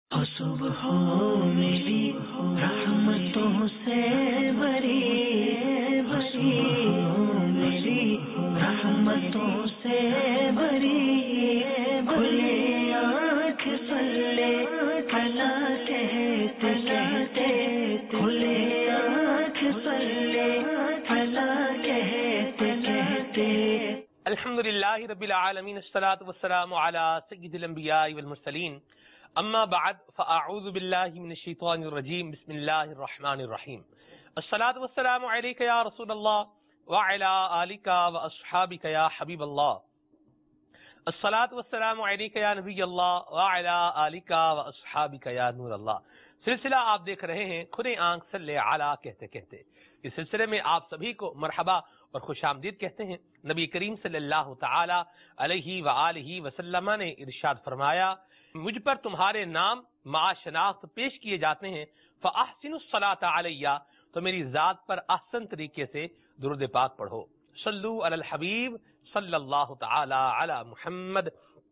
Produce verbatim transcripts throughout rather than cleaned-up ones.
صبح میری رحمتوں سے بری بری میری رحمتوں سے بری کھلے آنکھ صلی کلا کہتے کہتے کھلے آنکھ صلی کلا کہتے کہتے الحمدللہ رب العالمین الصلاۃ والسلام علی سید الانبیاء والمرسلین اما بعد فاعوذ باللہ من الشیطان الرجیم بسم اللہ الرحمن الرحیم الصلاۃ والسلام علیک یا رسول اللہ وعلی آلک واصحابک یا حبیب اللہ الصلاۃ والسلام علیک یا نبی اللہ وعلی آلک واصحابک یا نور اللہ۔ سلسلہ آپ دیکھ رہے ہیں کھلے آنکھ صلی علی کہتے کہتے۔ اس سلسلے میں آپ سبھی کو مرحبا اور خوش آمدید کہتے ہیں۔ نبی کریم صلی اللہ تعالی علیہ وآلہ وسلم نے ارشاد فرمایا، مجھ پر تمہارے نام مع شناخت پیش کیے جاتے ہیں، فاحسنوا الصلاۃ علیہ، تو میری ذات پر احسن طریقے سے درود پاک پڑھو۔ صلو علی الحبیب صلی اللہ تعالی علی محمد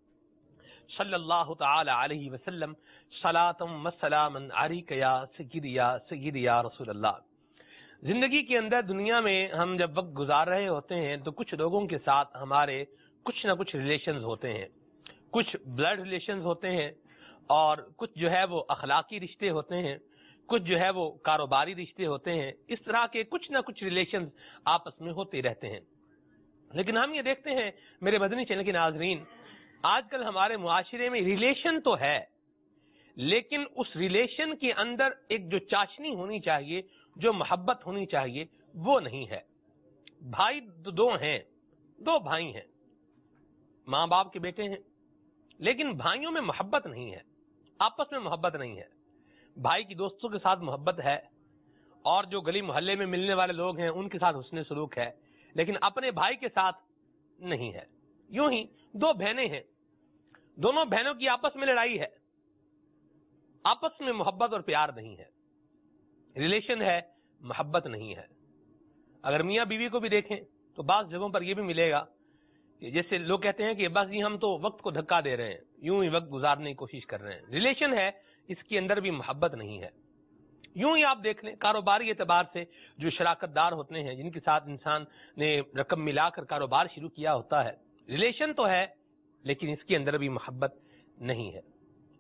صلی اللہ تعالی علیہ وسلم، صلاۃ و سلاما علیک یا سیدی یا سیدی یا رسول اللہ۔ زندگی کے اندر دنیا میں ہم جب وقت گزار رہے ہوتے ہیں تو کچھ لوگوں کے ساتھ ہمارے کچھ نہ کچھ ریلیشنز ہوتے ہیں، کچھ بلڈ ریلیشنز ہوتے ہیں اور کچھ جو ہے وہ اخلاقی رشتے ہوتے ہیں، کچھ جو ہے وہ کاروباری رشتے ہوتے ہیں۔ اس طرح کے کچھ نہ کچھ ریلیشنز آپس میں ہوتے رہتے ہیں۔ لیکن ہم یہ دیکھتے ہیں میرے مدنی چینل کے ناظرین، آج کل ہمارے معاشرے میں ریلیشن تو ہے، لیکن اس ریلیشن کے اندر ایک جو چاشنی ہونی چاہیے، جو محبت ہونی چاہیے، وہ نہیں ہے۔ بھائی دو ہیں، دو بھائی ہیں، ماں باپ کے بیٹے ہیں، لیکن بھائیوں میں محبت نہیں ہے، آپس میں محبت نہیں ہے۔ بھائی کی دوستوں کے ساتھ محبت ہے اور جو گلی محلے میں ملنے والے لوگ ہیں ان کے ساتھ حسن سلوک ہے، لیکن اپنے بھائی کے ساتھ نہیں ہے۔ یوں ہی دو بہنیں ہیں، دونوں بہنوں کی آپس میں لڑائی ہے، آپس میں محبت اور پیار نہیں ہے، ریلیشن ہے، محبت نہیں ہے۔ اگر میاں بیوی کو بھی دیکھیں تو بعض جگہوں پر یہ بھی ملے گا کہ جیسے لوگ کہتے ہیں کہ بس یہ ہم تو وقت کو دھکا دے رہے ہیں، یوں ہی وقت گزارنے کی کوشش کر رہے ہیں۔ ریلیشن ہے، اس کے اندر بھی محبت نہیں ہے۔ یوں ہی آپ دیکھ لیں کاروباری اعتبار سے جو شراکت دار ہوتے ہیں، جن کے ساتھ انسان نے رقم ملا کر کاروبار شروع کیا ہوتا ہے، ریلیشن تو ہے لیکن اس کے اندر بھی محبت نہیں ہے۔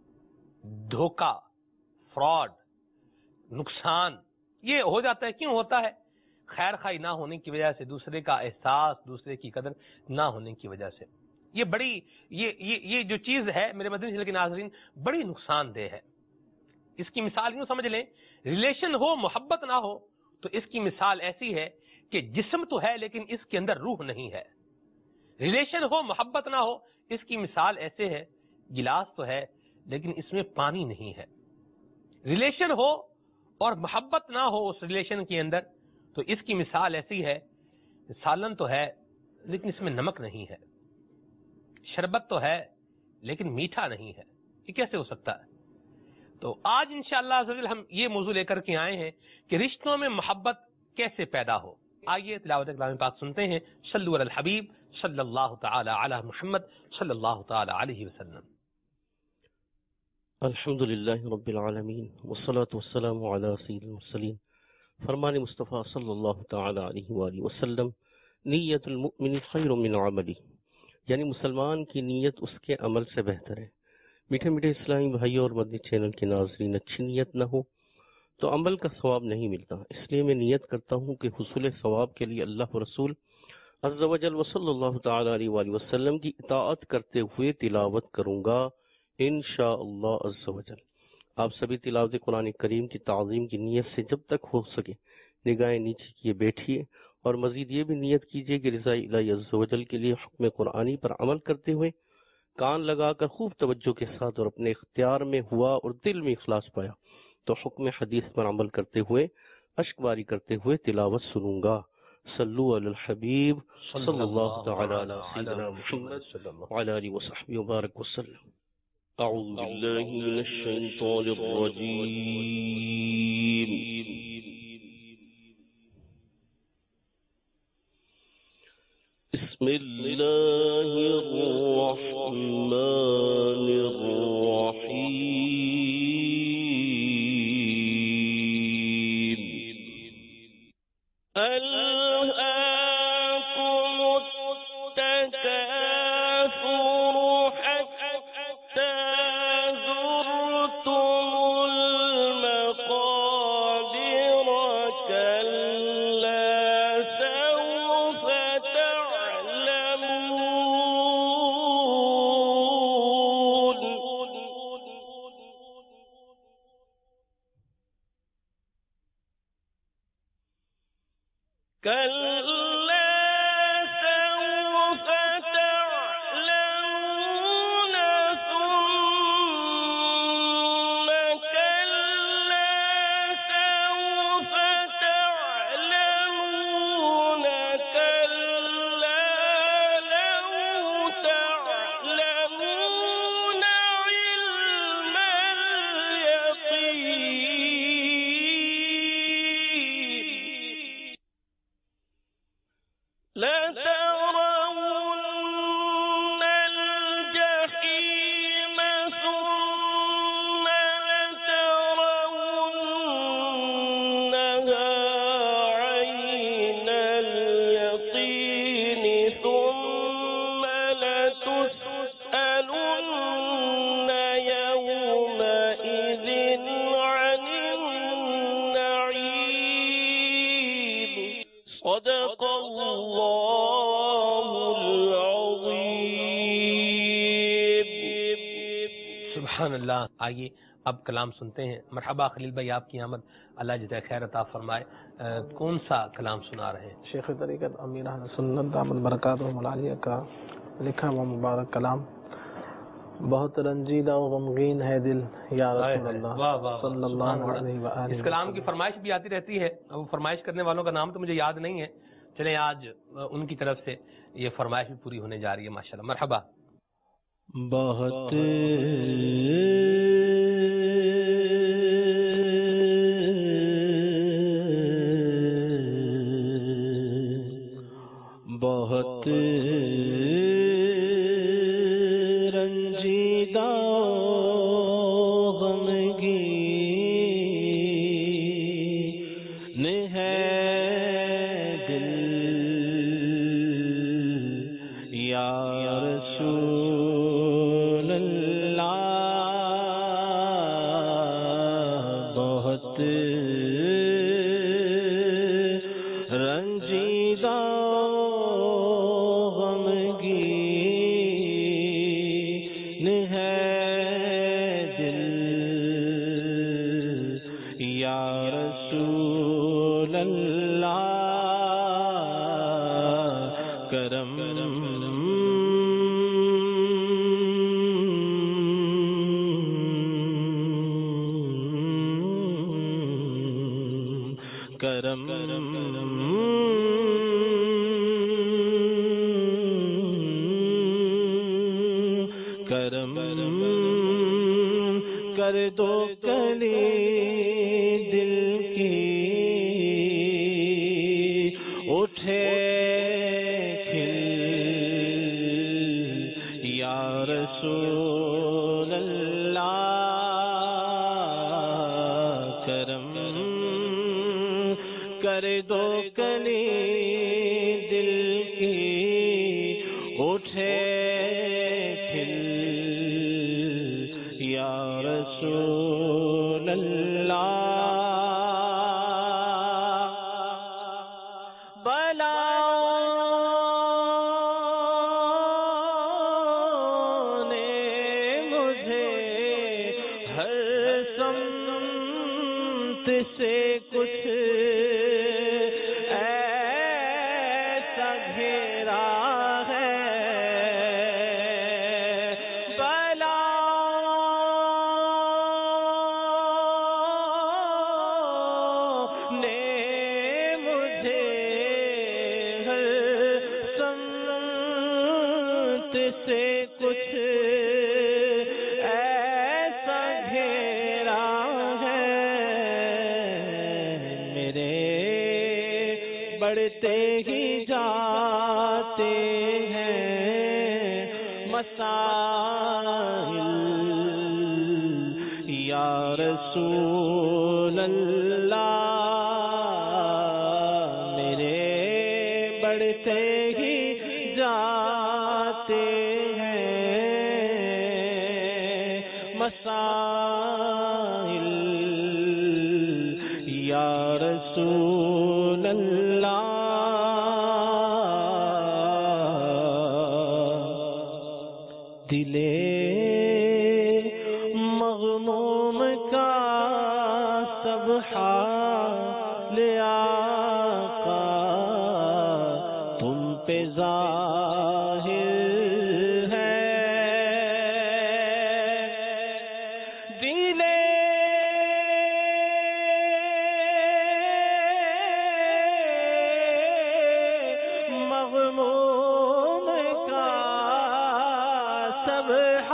دھوکہ، فراڈ، نقصان یہ ہو جاتا ہے۔ کیوں ہوتا ہے؟ خیر خواہی نہ ہونے کی وجہ سے، دوسرے کا احساس، دوسرے کی قدر نہ ہونے کی وجہ سے۔ یہ بڑی یہ یہ یہ جو چیز ہے میرے مدنی چینل کے ناظرین، بڑی نقصان دہ ہے۔ اس کی مثال یوں سمجھ لیں، ریلیشن ہو محبت نہ ہو تو اس کی مثال ایسی ہے کہ جسم تو ہے لیکن اس کے اندر روح نہیں ہے۔ ریلیشن ہو محبت نہ ہو اس کی مثال ایسے ہے، گلاس تو ہے لیکن اس میں پانی نہیں ہے۔ ریلیشن ہو اور محبت نہ ہو اس ریلیشن کے اندر تو اس کی مثال ایسی ہے، سالن تو ہے لیکن اس میں نمک نہیں ہے، شربت تو ہے لیکن میٹھا نہیں ہے۔ یہ کیسے ہو سکتا ہے؟ تو آج انشاءاللہ عز و جل ہم یہ موضوع لے کر کے آئے ہیں کہ رشتوں میں محبت کیسے پیدا ہو۔ آئیے تلاوت کلام پاک سنتے ہیں۔ صلو علی الحبیب صلی اللہ تعالی علی محمد صلی اللہ تعالی علیہ وسلم۔ الحمدللہ رب العالمین والصلاة والسلام علی سید المرسلین۔ فرمان مصطفیٰ صلی اللہ تعالی علیہ وآلہ وسلم، نیت المؤمن خیر من عملی، یعنی مسلمان کی نیت اس کے عمل سے بہتر ہے۔ میٹھے میٹھے اسلامی بھائیوں اور مدنی چینل کے ناظرین، اچھی نیت نہ ہو تو عمل کا ثواب نہیں ملتا۔ اس لیے میں نیت کرتا ہوں کہ حصول ثواب کے لیے اللہ و رسول عز و جل و صلی اللہ تعالی علیہ وآلہ وسلم کی اطاعت کرتے ہوئے تلاوت کروں گا انشاءاللہ عز و جل۔ آپ سبھی تلاوت قرآن کریم کی تعظیم کی نیت سے جب تک ہو سکے نگاہیں نیچے کیے بیٹھیے، اور مزید یہ بھی نیت کیجیے کہ رضا الہی عز و جل کے لیے حکم قرآنی پر عمل کرتے ہوئے کان لگا کر خوب توجہ کے ساتھ اور اپنے اختیار میں ہوا اور دل میں اخلاص پایا تو حکم حدیث پر عمل کرتے ہوئے اشک باری کرتے ہوئے تلاوت سنوں گا۔ صلو علی الحبیب صلی اللہ تعالی علی سیدنا محمد وعلی آلہ وصحبہ وبارک وسلم۔ اعوذ باللہ من الشیطان الرجیم، بسم اللہ الرحمن الرحیم۔ سبحان اللہ. آئیے اب کلام سنتے ہیں. مرحبا خلیل بھائی، آپ کی آمد، اللہ جزائے خیر عطا فرمائے. کون سا کلام سنا رہے ہیں؟ شیخ طریقت امیر اہل سنت دامت برکاتہم العالیہ کا لکھا ہوا مبارک کلام. بہت رنجیدہ و غمگین ہے دل یا رسول اللہ صلی اللہ علیہ وآلہ. اس کلام کی فرمائش بھی آتی رہتی ہے. اب فرمائش کرنے والوں کا نام تو مجھے یاد نہیں ہے. چلیں آج ان کی طرف سے یہ فرمائش بھی پوری ہونے جا رہی ہے. ماشاءاللہ. مرحبا. بہت بہت رنجیدہ غمگین ہے دل یا رسول اللہ. بہت رنجیدہ غمگین ہے دل یا رسول اللہ. کرم کرم کرم کر دو کلی دل کی اٹھے کھل یا رسول اللہ. کرم کر دو کلی دل کی اٹھے کھل یا رسول اللہ. بلاؤں نے مجھے ہر سمت سے کچھ ایسا گھیرا ہے. بلاؤں نے مجھے ہر سمت سے کچھ ایسا گھیرا ہے. میرے بڑھتے ہی جاتے ہیں مسائل یا رسول اللہ. میرے بڑھتے ہی جاتے ہیں مسائل یا رسول اللہ. دلے مغموم کا سب حال آقا مغموم کا سب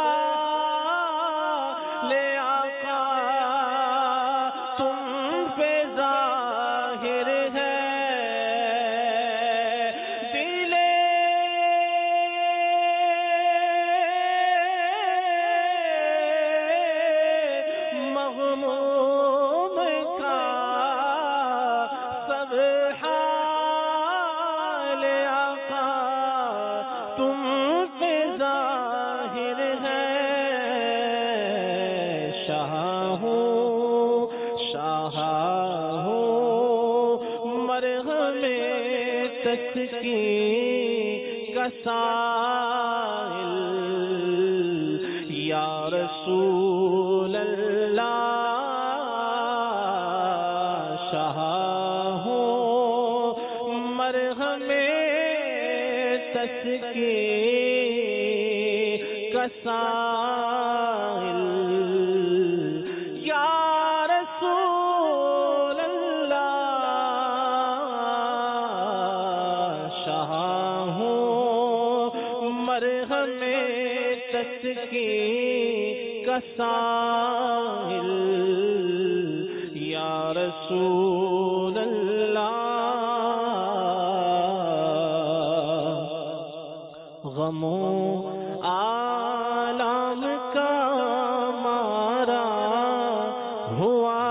حال آقا تم پہ ظاہر ہے، دل مغموم کا سب حال آقا تم پہ ظاہر ہے، شاہ ہوں شاہ ہوں مرہم تسکین کا سائل، یا رسول اللہ شاہ ہوں مرہم تسکین کا سائل، یا رسول اللہ شاہ ہوں مرہم تسکین کا سائل، یا رسول اللہ غموں عالم کا مارا ہوا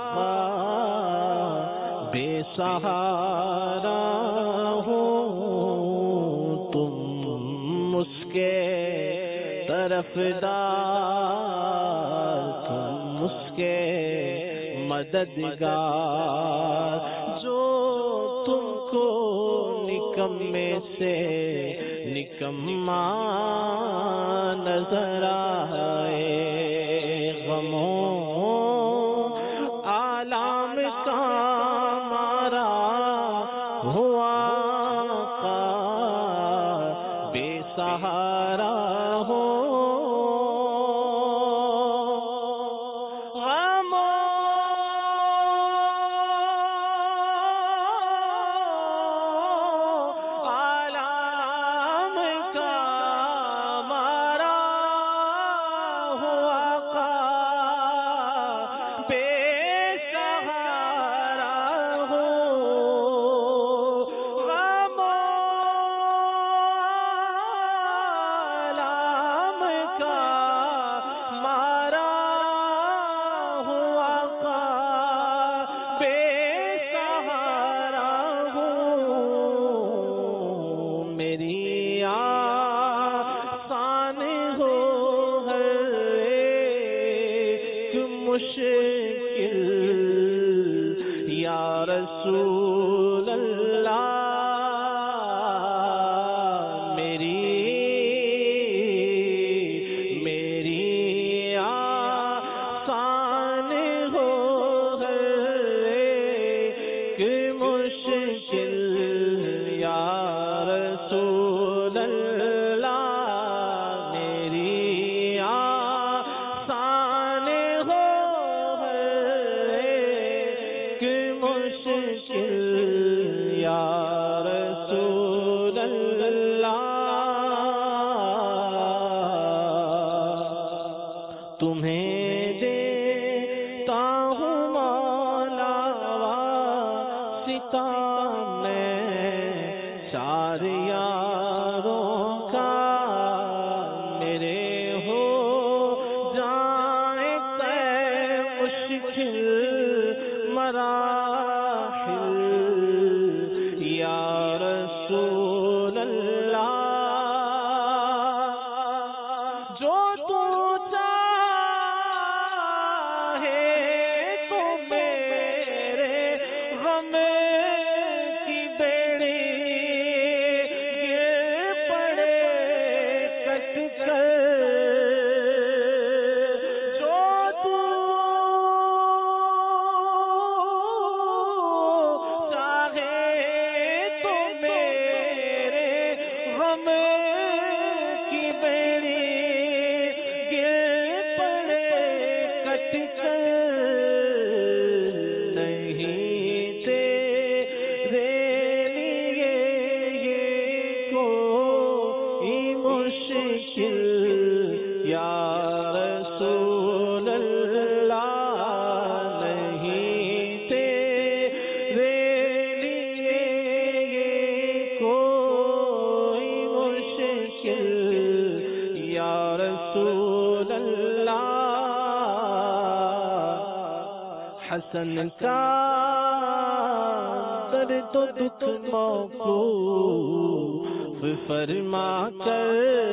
بے سہارا ہوں، تم اس کے طرفدار تم اس کے مددگار، جو تم کو نکمے سے نکما نظر آئے، غموں عالم کا مارا ہوا بے سہارا ہو، مشکل یا رسول اللہ، میری میری آسان ہو ایک مشکل یا رسول اللہ، میری آسان ہو مشکل یا رسول اللہ، تمہیں دیتا ہوں مولا واسطہ میں چار یاروں کا، میرے ہو جائیں تے مشکل مراحل یا رسول اللہ، جو تو چاہے تو میرے غم کی بیڑی گر پڑے کٹ کر، حسن کا درد و دکھ موقوف فرما کر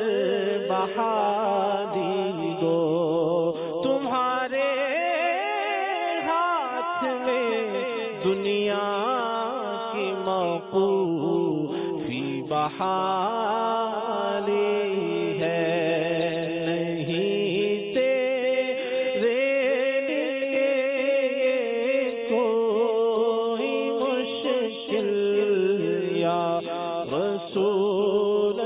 بہادی دو تمہارے ہاتھ میں دنیا کی موقوفی بحالی ہے نہیں تیرے لیے کوئی مشکل یا رسول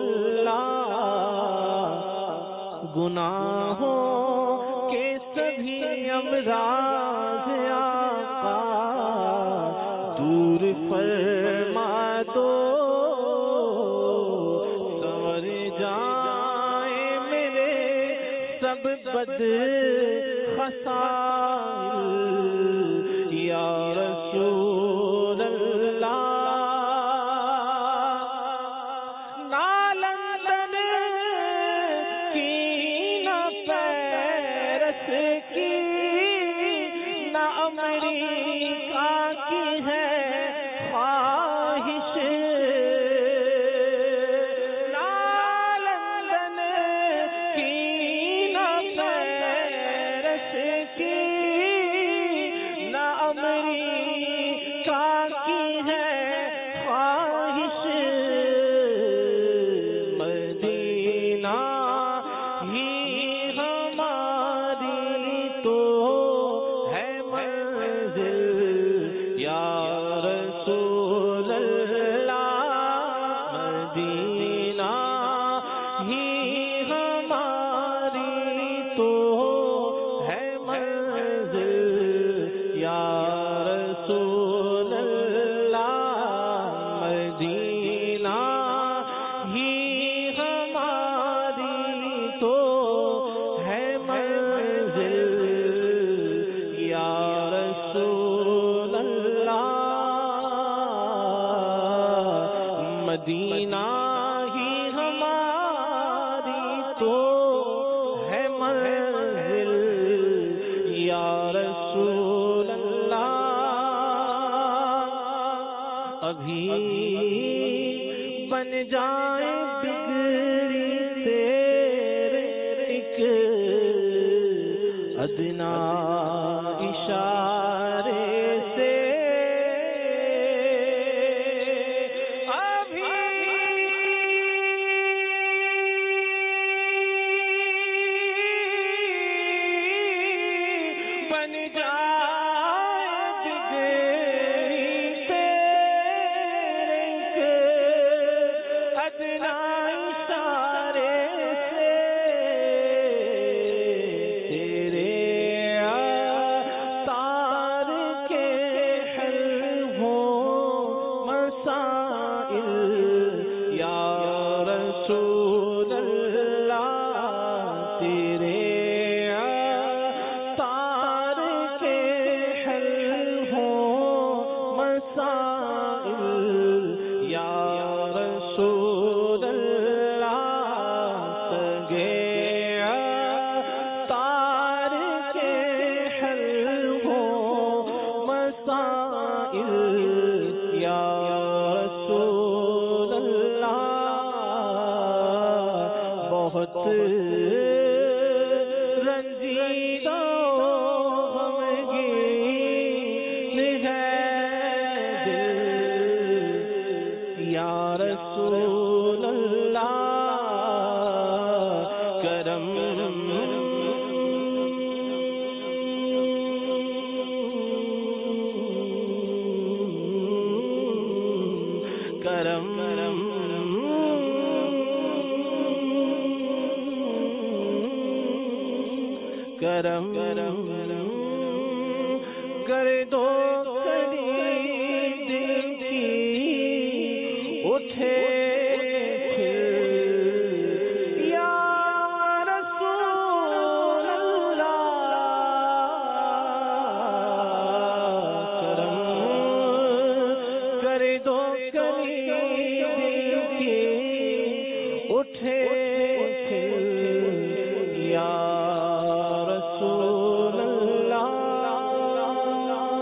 اللہ گناہوں کے سبھی امراض آقا دور فرما دو سور جائیں میرے سب بد خصال یا رسول اللہ نالندن کی نہ پیرس کی نہ امریکہ کی ہے خواہش نالندن کی نہ پیرس کی نہ امریکہ کی ہے خواہش مدینہ ہی ہماری تو ہے منزل یا رسول اللہ مدینہ ہی ہماری تو ہے منزل یا رسول اللہ مدینہ ہی ہماری تو ہے منزل یا رسول اللہ مدینہ ہی ہماری تو ہے منزل یا رسول اللہ ابھی بن جائے بگڑی تیرے ایک ادنا اشارے سے ابھی بن جائے بگڑی تیرے ایک ادنا اشارے سے تیرے تار کے حل ہوں مسائل یا رسول اللہ تیرے تار کے حل ہوں مسائل یا رسول اللہ سگے تار کے حل ہوں مسائل یا رسول اللہ بہت رنجیدہ غمگین ہے دل یا رسول اللہ کرم کرم کرم کر دو قریب دل کی اٹھے یا رسول اللہ کرم کر دو قریب دل کی اٹھے یا رسول اللہ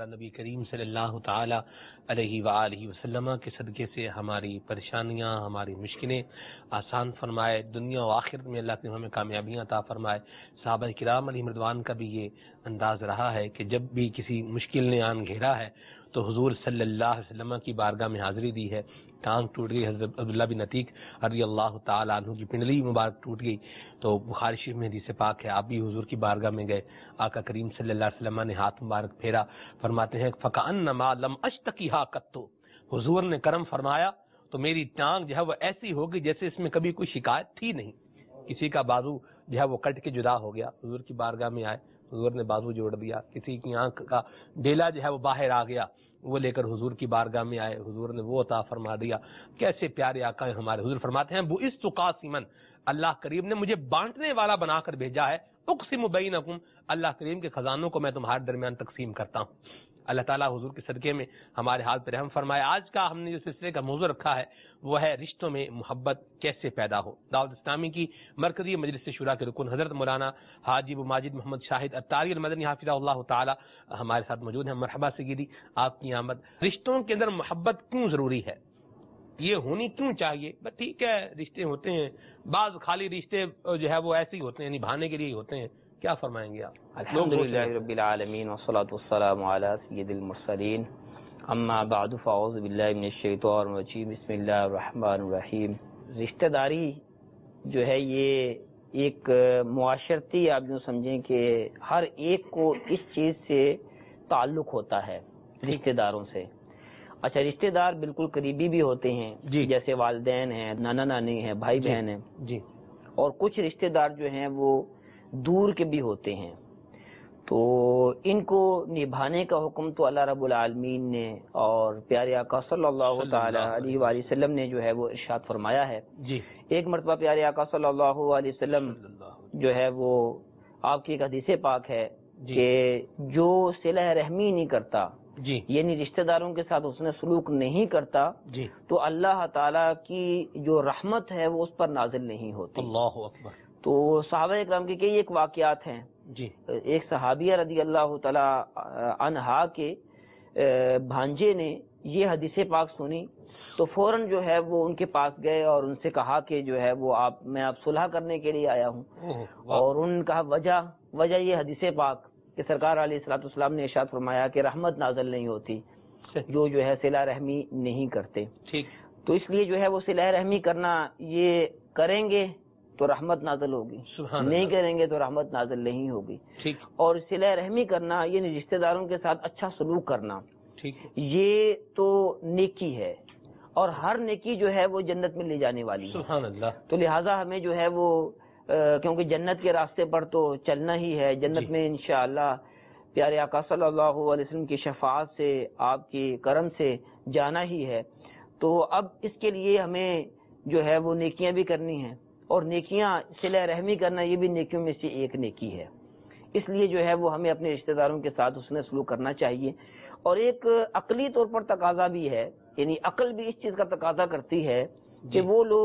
علی نبی کریم صلی اللہ تعالی علیہ وآلہ وسلم کے صدقے سے ہماری پریشانیاں، ہماری مشکلیں آسان فرمائے، دنیا و آخرت میں اللہ کریم ہمیں کامیابیاں عطا فرمائے۔ صحابہ کرام علیہ رضوان کا بھی یہ انداز رہا ہے کہ جب بھی کسی مشکل نے آن گھیرا ہے تو حضور صلی اللہ علیہ وسلم کی بارگاہ میں حاضری دی ہے۔ ٹانگ ٹوٹ گئی، حضرت عبداللہ بن عتیق رضی اللہ تعالیٰ عنہ کی پنڈلی مبارک ٹوٹ گئی تو بخاری شریف میں حدیث پاک ہے، آپ بھی حضور کی بارگاہ میں گئے، آقا کریم صلی اللہ علیہ وسلم نے ہاتھ مبارک پھیرا، فرماتے ہیں فَكَأَنَّمَا لَمْ أَشْتَكِهَا قَطُّ، حضور نے کرم فرمایا تو میری ٹانگ جو ہے وہ ایسی ہوگی جیسے اس میں کبھی کوئی شکایت تھی نہیں۔ کسی کا بازو جو ہے وہ کٹ کے جدا ہو گیا، حضور کی بارگاہ میں آئے، حضور نے بازو جوڑ دیا، کسی کی آنکھ کا ڈیلا جو ہے وہ باہر آ گیا، وہ لے کر حضور کی بارگاہ میں آئے، حضور نے وہ عطا فرما دیا۔ کیسے پیارے آقا ہیں ہمارے، حضور فرماتے ہیں بُعِثْتُ قَاسِمًا، اللہ کریم نے مجھے بانٹنے والا بنا کر بھیجا ہے، اقسم بینکم، اللہ کریم کے خزانوں کو میں تمہارے درمیان تقسیم کرتا ہوں۔ اللہ تعالیٰ حضور کے صدقے میں ہمارے حال پر رحم فرمائے۔ آج کا ہم نے جو سلسلے کا موضوع رکھا ہے وہ ہے رشتوں میں محبت کیسے پیدا ہو۔ دعوت اسلامی کی مرکزی مجلس شورا کے رکن حضرت مولانا حاجی ابو ماجد محمد شاہد اتاری المدنی حافظہ اللہ تعالی ہمارے ساتھ موجود ہیں۔ مرحبا سیدی، آپ کی آمد۔ رشتوں کے اندر محبت کیوں ضروری ہے، یہ ہونی کیوں چاہیے؟ بس ٹھیک ہے، رشتے ہوتے ہیں، بعض خالی رشتے جو ہے وہ ایسے ہی ہوتے ہیں، نبھانے کے لیے ہوتے ہیں، کیا فرمائیں گے آپ؟ الحمدللہ رب العالمین والصلاة والسلام علی سید المرسلین، اما بعد فاعوذ باللہ من الشیطان الرجیم، بسم اللہ الرحمن الرحیم۔ رشتہ داری جو ہے یہ ایک معاشرتی، آپ جو سمجھیں کہ ہر ایک کو اس چیز سے تعلق ہوتا ہے، رشتہ داروں سے۔ اچھا، رشتہ دار بالکل قریبی بھی ہوتے ہیں جی، جیسے والدین ہیں، نانا نانی ہیں، بھائی جی بہن ہیں، جی، اور کچھ رشتہ دار جو ہیں وہ دور کے بھی ہوتے ہیں۔ تو ان کو نبھانے کا حکم تو اللہ رب العالمین نے اور پیارے آقا صلی اللہ تعالی علیہ وآلہ وسلم نے جو ہے وہ ارشاد فرمایا ہے۔ جی، ایک مرتبہ پیارے آقا صلی اللہ علیہ وسلم جو ہے وہ آپ کی ایک حدیث پاک ہے کہ جو صلہ رحمی نہیں کرتا، جی، یعنی رشتہ داروں کے ساتھ اس نے سلوک نہیں کرتا، جی، تو اللہ تعالیٰ کی جو رحمت ہے وہ اس پر نازل نہیں ہوتی۔ اللہ اکبر۔ تو صحابہ اکرام کے کئی ایک واقعات ہیں۔ جی، ایک صحابیہ رضی اللہ تعالی عنہا کے بھانجے نے یہ حدیث پاک سنی تو فوراً جو ہے وہ ان کے پاس گئے اور ان سے کہا کہ جو ہے وہ آپ میں آپ صلح کرنے کے لیے آیا ہوں، اور انہوں نے کہا وجہ وجہ یہ حدیث پاک کہ سرکار علیہ الصلوۃ والسلام نے ارشاد فرمایا کہ رحمت نازل نہیں ہوتی جو جو ہے صلہ رحمی نہیں کرتے۔ ٹھیک، تو اس لیے جو ہے وہ صلہ رحمی کرنا، یہ کریں گے تو رحمت نازل ہوگی، نہیں کریں گے تو رحمت نازل نہیں ہوگی۔ ٹھیک، اور صلہ رحمی کرنا یعنی رشتہ داروں کے ساتھ اچھا سلوک کرنا، ٹھیک، یہ تو نیکی ہے، اور ہر نیکی جو ہے وہ جنت میں لے جانے والی ہے۔ سبحان اللہ۔ تو لہٰذا ہمیں جو ہے وہ کیونکہ جنت کے راستے پر تو چلنا ہی ہے، جنت میں انشاءاللہ پیارے آقا صلی اللہ علیہ وسلم کی شفاعت سے، آپ کے کرم سے جانا ہی ہے۔ تو اب اس کے لیے ہمیں جو ہے وہ نیکیاں بھی کرنی ہیں، اور نیکیاں صلہ رحمی کرنا یہ بھی نیکیوں میں سے ایک نیکی ہے۔ اس لیے جو ہے وہ ہمیں اپنے رشتہ داروں کے ساتھ حسن سلوک کرنا چاہیے۔ اور ایک عقلی طور پر تقاضا بھی ہے، یعنی عقل بھی اس چیز کا تقاضا کرتی ہے کہ وہ لوگ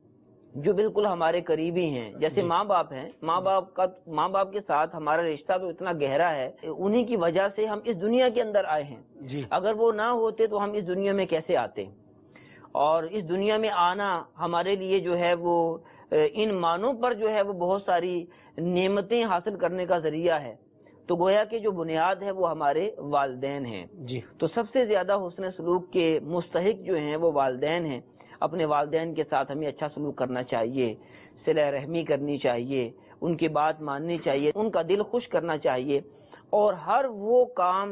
جو بالکل ہمارے قریبی ہیں، جیسے ماں باپ ہیں، ماں باپ کا ماں باپ کے ساتھ ہمارا رشتہ تو اتنا گہرا ہے، انہی کی وجہ سے ہم اس دنیا کے اندر آئے ہیں۔ جی، اگر وہ نہ ہوتے تو ہم اس دنیا میں کیسے آتے؟ اور اس دنیا میں آنا ہمارے لیے جو ہے وہ ان معنوں پر جو ہے وہ بہت ساری نعمتیں حاصل کرنے کا ذریعہ ہے۔ تو گویا کہ جو بنیاد ہے وہ ہمارے والدین ہیں۔ جی، تو سب سے زیادہ حسن سلوک کے مستحق جو ہیں وہ والدین ہیں۔ اپنے والدین کے ساتھ ہمیں اچھا سلوک کرنا چاہیے، صلہ رحمی کرنی چاہیے، ان کی بات ماننی چاہیے، ان کا دل خوش کرنا چاہیے، اور ہر وہ کام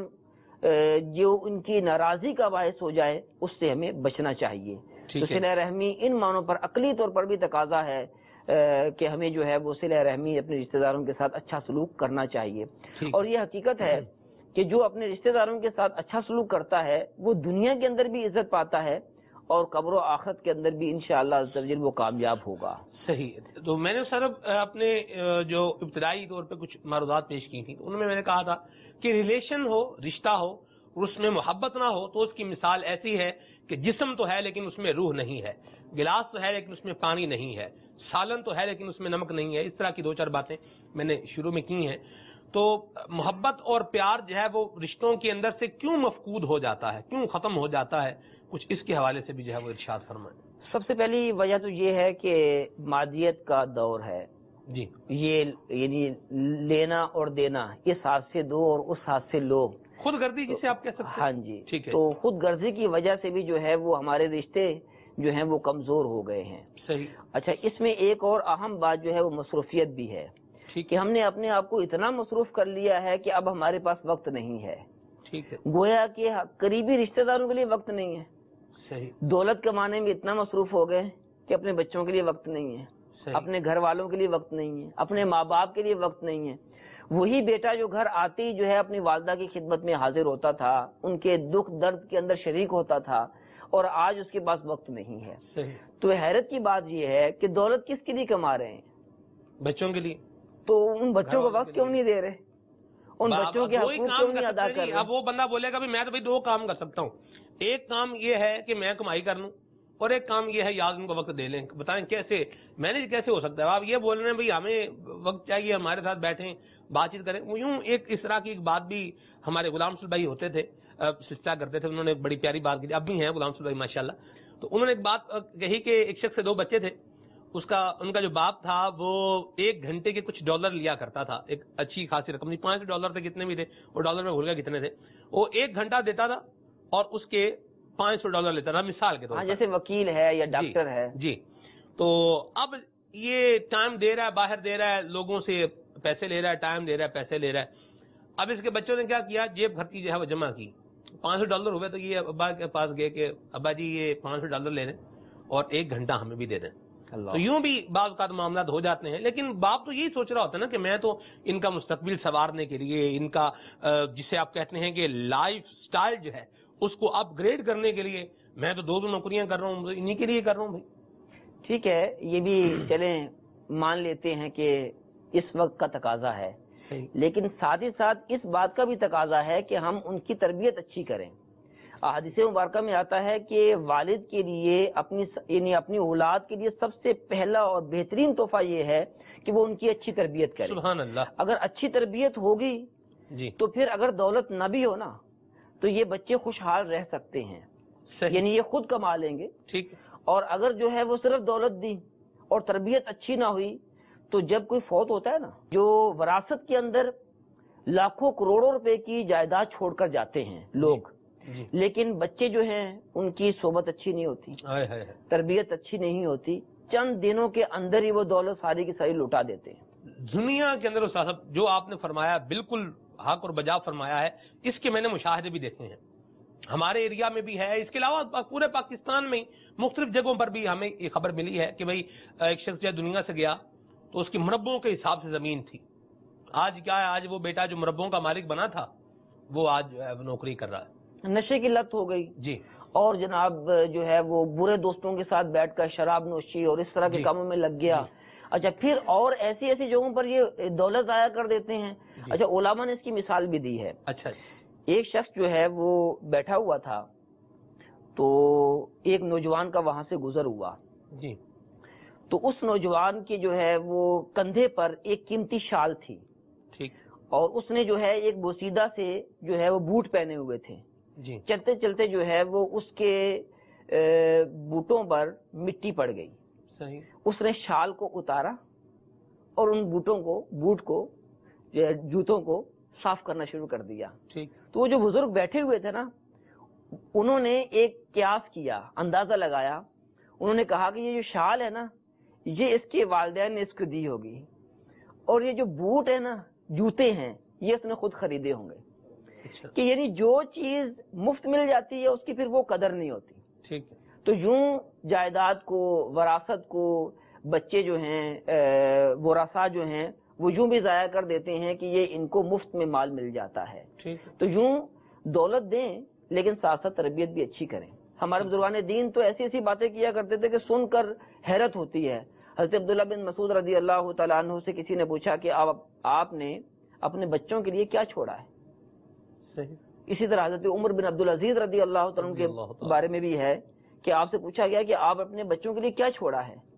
جو ان کی ناراضی کا باعث ہو جائے اس سے ہمیں بچنا چاہیے۔ تو صلہ رحمی ان معنوں پر عقلی طور پر بھی تقاضا ہے کہ ہمیں جو ہے وہ صلہ رحمی اپنے رشتہ داروں کے ساتھ اچھا سلوک کرنا چاہیے۔ اور یہ حقیقت ہے کہ جو اپنے رشتہ داروں کے ساتھ اچھا سلوک کرتا ہے وہ دنیا کے اندر بھی عزت پاتا ہے، اور قبر و آخرت کے اندر بھی انشاءاللہ عز و جل وہ کامیاب ہوگا۔ صحیح۔ تو میں نے سر اپنے جو ابتدائی طور پہ کچھ معروضات پیش کی تھی، ان میں میں نے کہا تھا کہ ریلیشن ہو، رشتہ ہو، اور اس میں محبت نہ ہو تو اس کی مثال ایسی ہے کہ جسم تو ہے لیکن اس میں روح نہیں ہے، گلاس تو ہے لیکن اس میں پانی نہیں ہے، سالن تو ہے لیکن اس میں نمک نہیں ہے۔ اس طرح کی دو چار باتیں میں نے شروع میں کی ہیں۔ تو محبت اور پیار جو ہے وہ رشتوں کے اندر سے کیوں مفقود ہو جاتا ہے, کیوں ختم ہو جاتا ہے, کچھ اس کے حوالے سے بھی جو ہے وہ ارشاد فرمائیں. سب سے پہلی وجہ تو یہ ہے کہ مادیت کا دور ہے جی, یہ یعنی لینا اور دینا, اس ہاتھ سے دو اور اس ہاتھ سے لو, خود غرضی جسے آپ کہہ سکتے ہیں. ہاں جی, ٹھیک ہے. تو خود غرضی کی وجہ سے بھی جو ہے وہ ہمارے رشتے جو ہیں وہ کمزور ہو گئے ہیں. صحیح. اچھا, اس میں ایک اور اہم بات جو ہے وہ مصروفیت بھی ہے کہ ہم نے اپنے آپ کو اتنا مصروف کر لیا ہے کہ اب ہمارے پاس وقت نہیں ہے. ٹھیک ہے. گویا کہ قریبی رشتہ داروں کے لیے وقت نہیں ہے. صحیح. دولت کمانے میں اتنا مصروف ہو گئے کہ اپنے بچوں کے لیے وقت نہیں ہے, اپنے گھر والوں کے لیے وقت نہیں ہے, اپنے ماں باپ کے لیے وقت نہیں ہے. وہی بیٹا جو گھر آتے ہی جو ہے اپنی والدہ کی خدمت میں حاضر ہوتا تھا, ان کے دکھ درد کے اندر شریک ہوتا تھا, اور آج اس کے پاس وقت نہیں ہے. صحیح. تو حیرت کی بات یہ ہے کہ دولت کس کے لیے کما رہے ہیں؟ بچوں کے لیے. تو ان بچوں کو وقت کیوں نہیں دے رہے, ان بچوں کے حقوق کیوں نہیں ادا کر رہے؟ اب وہ بندہ بولے گا میں تو بھائی دو کام کر سکتا ہوں, ایک کام یہ ہے کہ میں کمائی کر لوں, اور ایک کام یہ ہے یاد ان کو وقت دے لیں. بتائیں کیسے مینج کیسے ہو سکتا ہے؟ آپ یہ بول رہے ہیں بھائی ہمیں وقت چاہیے, ہمارے ساتھ بیٹھیں بات چیت کریں. یوں ایک اس طرح کی ایک بات بھی ہمارے غلام رسول بھائی ہوتے تھے, سلسلہ کرتے تھے, انہوں نے ایک بڑی پیاری بات کی, اب بھی ہیں غلام رسول بھائی ماشاء اللہ. تو انہوں نے ایک بات کہی کہ ایک شخص سے دو بچے تھے, اس کا ان کا جو باپ تھا وہ ایک گھنٹے کے کچھ ڈالر لیا کرتا تھا, ایک اچھی خاصی رقم تھی, پانچ ڈالر تھے کتنے بھی تھے, وہ ڈالر میں بھول گیا کتنے تھے. وہ ایک گھنٹہ دیتا تھا اور اس کے پانچ سو ڈالر لیتا تھا, مثال کے طور پر. جیسے وکیل ہے یا ڈاکٹر ہے. جی. تو اب یہ ٹائم دے رہا ہے, باہر دے رہا ہے, لوگوں سے پیسے لے رہا ہے, ٹائم دے رہا ہے, پیسے لے رہا ہے. اب اس کے بچوں نے کیا کیا, جیب خرچی جو ہے وہ جمع کی, پانچ سو ڈالر ہوئے تو یہ ابا کے پاس گئے کہ ابا جی یہ پانچ سو ڈالر لے لیں اور ایک گھنٹہ ہمیں بھی دے دیں. تو یوں بھی بعض اوقات معاملات ہو جاتے ہیں, لیکن باپ تو یہی سوچ رہا ہوتا ہے نا کہ میں تو ان کا مستقبل سنوارنے کے لیے, ان کا جسے آپ کہتے ہیں کہ لائف سٹائل جو ہے اس کو اپ گریڈ کرنے کے لیے میں تو دو دو نوکریاں کر رہا ہوں, انہی کے لیے کر رہا ہوں. بھائی ٹھیک ہے, یہ بھی چلیں مان لیتے ہیں کہ اس وقت کا تقاضا ہے, لیکن ساتھ ہی ساتھ اس بات کا بھی تقاضا ہے کہ ہم ان کی تربیت اچھی کریں. حدیث مبارکہ میں آتا ہے کہ والد کے لیے اپنی یعنی اپنی اولاد کے لیے سب سے پہلا اور بہترین تحفہ یہ ہے کہ وہ ان کی اچھی تربیت کرے. سبحان اللہ. اگر اچھی تربیت ہوگی جی تو پھر اگر دولت نہ بھی ہو نا تو یہ بچے خوشحال رہ سکتے ہیں, یعنی یہ خود کما لیں گے. ٹھیک. اور اگر جو ہے وہ صرف دولت دی اور تربیت اچھی نہ ہوئی تو جب کوئی فوت ہوتا ہے نا, جو وراثت کے اندر لاکھوں کروڑوں روپے کی جائیداد چھوڑ کر جاتے ہیں لوگ, جی. لیکن بچے جو ہیں ان کی صحبت اچھی نہیں ہوتی, تربیت اچھی نہیں ہوتی, چند دنوں کے اندر ہی وہ دولت ساری کی ساری لوٹا دیتے ہیں. دنیا کے اندر استاد صاحب جو آپ نے فرمایا بالکل حق اور بجا فرمایا ہے, اس کے میں نے مشاہدے بھی دیکھے ہیں, ہمارے ایریا میں بھی ہے, اس کے علاوہ پورے پاکستان میں مختلف جگہوں پر بھی ہمیں یہ خبر ملی ہے کہ بھائی ایک شخص جو دنیا سے گیا تو اس کی مربوں کے حساب سے زمین تھی. آج کیا ہے, آج وہ بیٹا جو مربوں کا مالک بنا تھا وہ آج نوکری کر رہا ہے. نشے کی لت ہو گئی جی, اور جناب جو ہے وہ برے دوستوں کے ساتھ بیٹھ کر شراب نوشی اور اس طرح کے کاموں میں لگ گیا. اچھا, پھر اور ایسی ایسی جگہوں پر یہ دولت ضائع کر دیتے ہیں. اچھا, علماء نے اس کی مثال بھی دی ہے. اچھا, ایک شخص جو ہے وہ بیٹھا ہوا تھا تو ایک نوجوان کا وہاں سے گزر ہوا. جی, تو اس نوجوان کی جو ہے وہ کندھے پر ایک قیمتی شال تھی. ٹھیک. اور اس نے جو ہے ایک بوسیدہ سے جو ہے وہ بوٹ پہنے ہوئے تھے. جی, چلتے چلتے جو ہے وہ اس کے بوٹوں پر مٹی پڑ گئی. صحیح. اس نے شال کو اتارا اور ان بوٹوں کو بوٹ کو جوتوں کو صاف کرنا شروع کر دیا. ٹھیک. تو وہ جو بزرگ بیٹھے ہوئے تھے نا, انہوں نے ایک قیاس کیا, اندازہ لگایا. انہوں نے کہا کہ یہ جو شال ہے نا یہ اس کے والدین نے اس کو دی ہوگی, اور یہ جو بوٹ ہے نا, جوتے ہیں, یہ اس نے خود خریدے ہوں گے. کہ یعنی جو چیز مفت مل جاتی ہے اس کی پھر وہ قدر نہیں ہوتی. ٹھیک. تو یوں جائیداد کو, وراثت کو بچے جو ہیں, ورثاء جو ہیں, وہ یوں بھی ضائع کر دیتے ہیں کہ یہ ان کو مفت میں مال مل جاتا ہے. ٹھیک. تو یوں دولت دیں لیکن ساتھ ساتھ تربیت بھی اچھی کریں. ہمارے بزرگان دین تو ایسی ایسی باتیں کیا کرتے تھے کہ سن کر حیرت ہوتی ہے. حضرت عبداللہ بن مسعود رضی اللہ تعالیٰ عنہ سے کسی نے پوچھا کہ آپ آپ نے اپنے بچوں کے لیے کیا چھوڑا ہے. صحیح. اسی طرح حضرت عمر بن عبدالعزیز رضی اللہ تعالیٰ کے بارے میں بھی ہے کہ آپ سے پوچھا گیا کہ آپ اپنے بچوں کے لیے کیا چھوڑا ہے,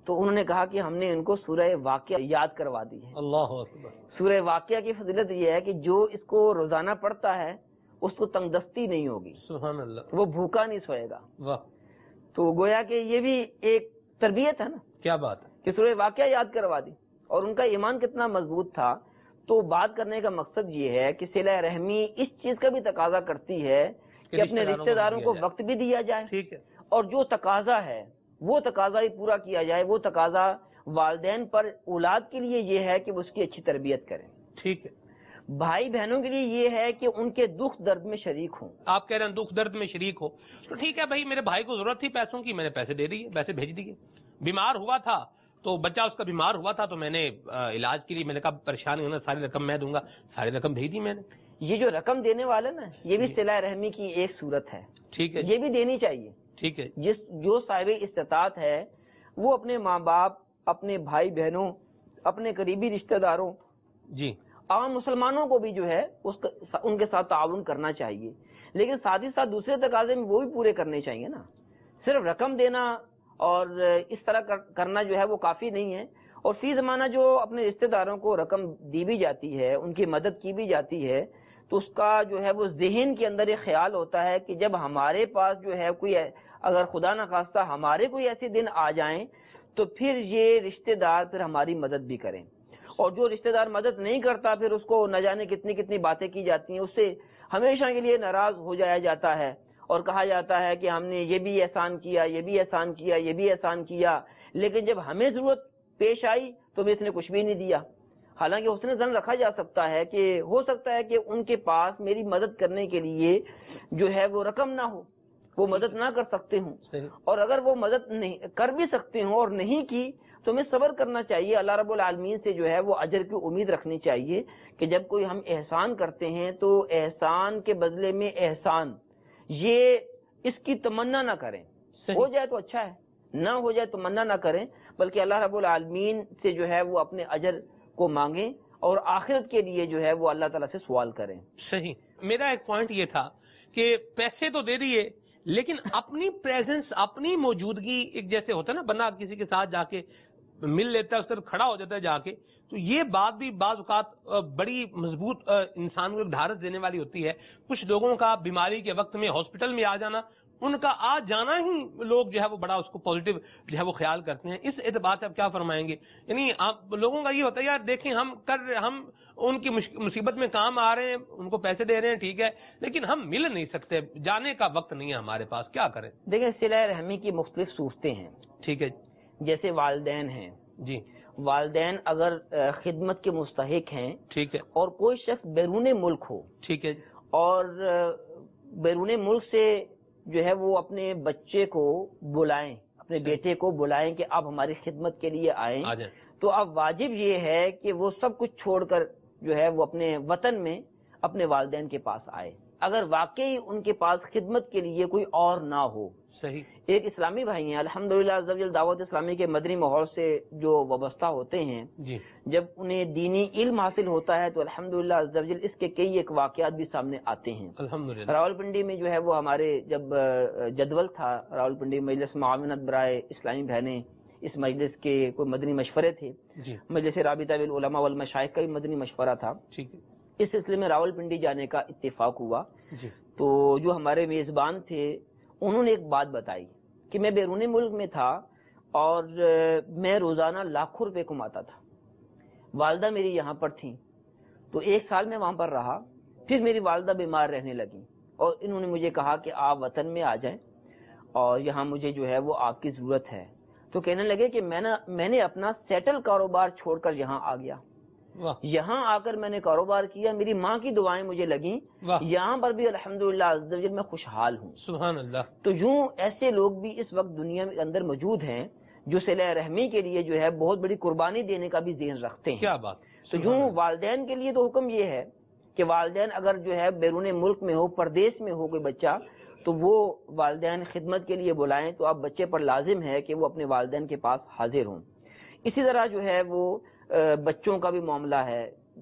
تو انہوں نے کہا کہ ہم نے ان کو سورہ واقعہ یاد کروا دی ہے. اللہ اکبر. سورہ واقعہ کی فضیلت یہ ہے کہ جو اس کو روزانہ پڑھتا ہے اس کو تنگ دستی نہیں ہوگی. سبحان اللہ. وہ بھوکا نہیں سوئے گا. واہ. تو گویا کہ یہ بھی ایک تربیت ہے نا. کیا بات ہے کہ سورہ واقعہ یاد کروا دی. اور ان کا ایمان کتنا مضبوط تھا. تو بات کرنے کا مقصد یہ ہے کہ صلہ رحمی اس چیز کا بھی تقاضا کرتی ہے کہ اپنے رشتہ داروں کو وقت بھی دیا جائے. ٹھیک ہے. اور جو تقاضا ہے وہ تقاضا ہی پورا کیا جائے. وہ تقاضا والدین پر اولاد کے لیے یہ ہے کہ وہ اس کی اچھی تربیت کریں. ٹھیک ہے. بھائی بہنوں کے لیے یہ ہے کہ ان کے دکھ درد میں شریک ہوں. آپ کہہ رہے ہیں دکھ درد میں شریک ہو تو ٹھیک ہے بھائی, میرے بھائی کو ضرورت تھی پیسوں کی, میں نے پیسے دے دیے, پیسے بھیج دیے. بیمار ہوا تھا تو بچہ اس کا بیمار ہوا تھا تو میں نے علاج کے لیے میں نے کہا پریشان ہونا, ساری رقم میں دوں گا, ساری رقم بھیج دی میں نے. یہ جو رقم دینے والے نا یہ بھی صلہ رحمی کی ایک صورت ہے. ٹھیک ہے. یہ بھی دینی چاہیے. ٹھیک ہے. جس جو صاحب استطاعت ہے وہ اپنے ماں باپ, اپنے بھائی بہنوں, اپنے قریبی رشتہ داروں, جی عام مسلمانوں کو بھی جو ہے اس کا, ان کے ساتھ تعاون کرنا چاہیے. لیکن ساتھ ہی ساتھ دوسرے تقاضے میں وہ بھی پورے کرنے چاہیے نا. صرف رقم دینا اور اس طرح کرنا جو ہے وہ کافی نہیں ہے. اور فی زمانہ جو اپنے رشتہ داروں کو رقم دی بھی جاتی ہے, ان کی مدد کی بھی جاتی ہے, تو اس کا جو ہے وہ ذہن کے اندر ایک خیال ہوتا ہے کہ جب ہمارے پاس جو ہے کوئی, اگر خدا نخواستہ ہمارے کوئی ایسے دن آ جائیں تو پھر یہ رشتہ دار پھر ہماری مدد بھی کریں. اور جو رشتہ دار مدد نہیں کرتا پھر اس کو نہ جانے کتنی کتنی باتیں کی جاتی ہیں, اس سے ہمیشہ کے لیے ناراض ہو جایا جاتا ہے اور کہا جاتا ہے کہ ہم نے یہ بھی احسان کیا, یہ بھی احسان کیا, یہ بھی احسان کیا, لیکن جب ہمیں ضرورت پیش آئی تو بھی اس نے کچھ بھی نہیں دیا. حالانکہ حسن ظن رکھا جا سکتا ہے کہ ہو سکتا ہے کہ ان کے پاس میری مدد کرنے کے لیے جو ہے وہ رقم نہ ہو, وہ مدد نہ کر سکتے ہوں, اور اگر وہ مدد نہیں کر بھی سکتے ہوں اور نہیں کی تو ہمیں صبر کرنا چاہیے. اللہ رب العالمین سے جو ہے وہ اجر کی امید رکھنی چاہیے کہ جب کوئی ہم احسان کرتے ہیں تو احسان کے بدلے میں احسان, یہ اس کی تمنا نہ کریں. ہو جائے تو اچھا ہے, نہ ہو جائے تو تمنا نہ کریں, بلکہ اللہ رب العالمین سے جو ہے وہ اپنے اجر کو مانگیں اور آخرت کے لیے جو ہے وہ اللہ تعالیٰ سے سوال کریں. صحیح. میرا ایک پوائنٹ یہ تھا کہ پیسے تو دے دیے لیکن اپنی پریزنس, اپنی موجودگی, ایک جیسے ہوتا ہے نا بندہ کسی کے ساتھ جا کے مل لیتا ہے, اس طرف کھڑا ہو جاتا ہے جا کے, تو یہ بات بھی بعض اوقات بڑی مضبوط انسان کو ڈھارس دینے والی ہوتی ہے. کچھ لوگوں کا بیماری کے وقت میں ہاسپٹل میں آ جانا, ان کا آ جانا ہی لوگ جو ہے وہ بڑا اس کو پازیٹیو جو ہے وہ خیال کرتے ہیں. اس اعتبار سے آپ کیا فرمائیں گے؟ یعنی آپ لوگوں کا یہ ہوتا ہے یار دیکھیں ہم کر ہم ان کی مصیبت میں کام آ رہے ہیں, ان کو پیسے دے رہے ہیں, ٹھیک ہے, لیکن ہم مل نہیں سکتے, جانے کا وقت نہیں ہے ہمارے پاس, کیا کریں؟ دیکھیں صلہ رحمی کی مختلف صورتیں ہیں. ٹھیک ہے. جیسے والدین ہیں. جی. والدین اگر خدمت کے مستحق ہیں, ٹھیک ہے, اور کوئی شخص بیرون ملک ہو, ٹھیک ہے, اور بیرون ملک سے جو ہے وہ اپنے بچے کو بلائیں, اپنے بیٹے کو بلائیں کہ آپ ہماری خدمت کے لیے آئیں, تو اب واجب یہ ہے کہ وہ سب کچھ چھوڑ کر جو ہے وہ اپنے وطن میں اپنے والدین کے پاس آئے, اگر واقعی ان کے پاس خدمت کے لیے کوئی اور نہ ہو. صحیح. ایک ایک اسلامی بھائی ہیں الحمدللہ عز و جل دعوت اسلامی کے مدنی ماحول سے جو وابستہ ہوتے ہیں جی جب انہیں دینی علم حاصل ہوتا ہے تو الحمدللہ عز و جل اس کے کئی ایک واقعات بھی سامنے آتے ہیں الحمدللہ. راول پنڈی میں جو ہے وہ ہمارے جب جدول تھا راول پنڈی مجلس معاونت برائے اسلامی بہنیں اس مجلس کے کوئی مدنی مشورے تھے جی مجلس رابطہ بالعلماء والمشائخ کا بھی مدنی مشورہ تھا ٹھیک ہے. اس سلسلے میں راول پنڈی جانے کا اتفاق ہوا جی. تو جو ہمارے میزبان تھے انہوں نے ایک بات بتائی کہ میں بیرون ملک میں تھا اور میں روزانہ لاکھوں روپے کماتا تھا, والدہ میری یہاں پر تھیں, تو ایک سال میں وہاں پر رہا, پھر میری والدہ بیمار رہنے لگی اور انہوں نے مجھے کہا کہ آپ وطن میں آ جائیں اور یہاں مجھے جو ہے وہ آپ کی ضرورت ہے. تو کہنے لگے کہ میں نے میں نے اپنا سیٹل کاروبار چھوڑ کر یہاں آ گیا, یہاں آ کر میں نے کاروبار کیا, میری ماں کی دعائیں مجھے لگیں, یہاں پر بھی الحمدللہ عز و جل میں خوشحال ہوں. سبحان اللہ. تو یوں ایسے لوگ بھی اس وقت دنیا کے اندر موجود ہیں جو صلہ رحمی کے لیے جو ہے بہت بڑی قربانی دینے کا بھی ذہن رکھتے ہیں. کیا بات. تو یوں والدین کے لیے تو حکم یہ ہے کہ والدین اگر جو ہے بیرون ملک میں ہو, پردیش میں ہو کوئی بچہ, تو وہ والدین خدمت کے لیے بلائیں, تو اب بچے پر لازم ہے کہ وہ اپنے والدین کے پاس حاضر ہوں. اسی طرح جو ہے وہ بچوں کا بھی معاملہ ہے,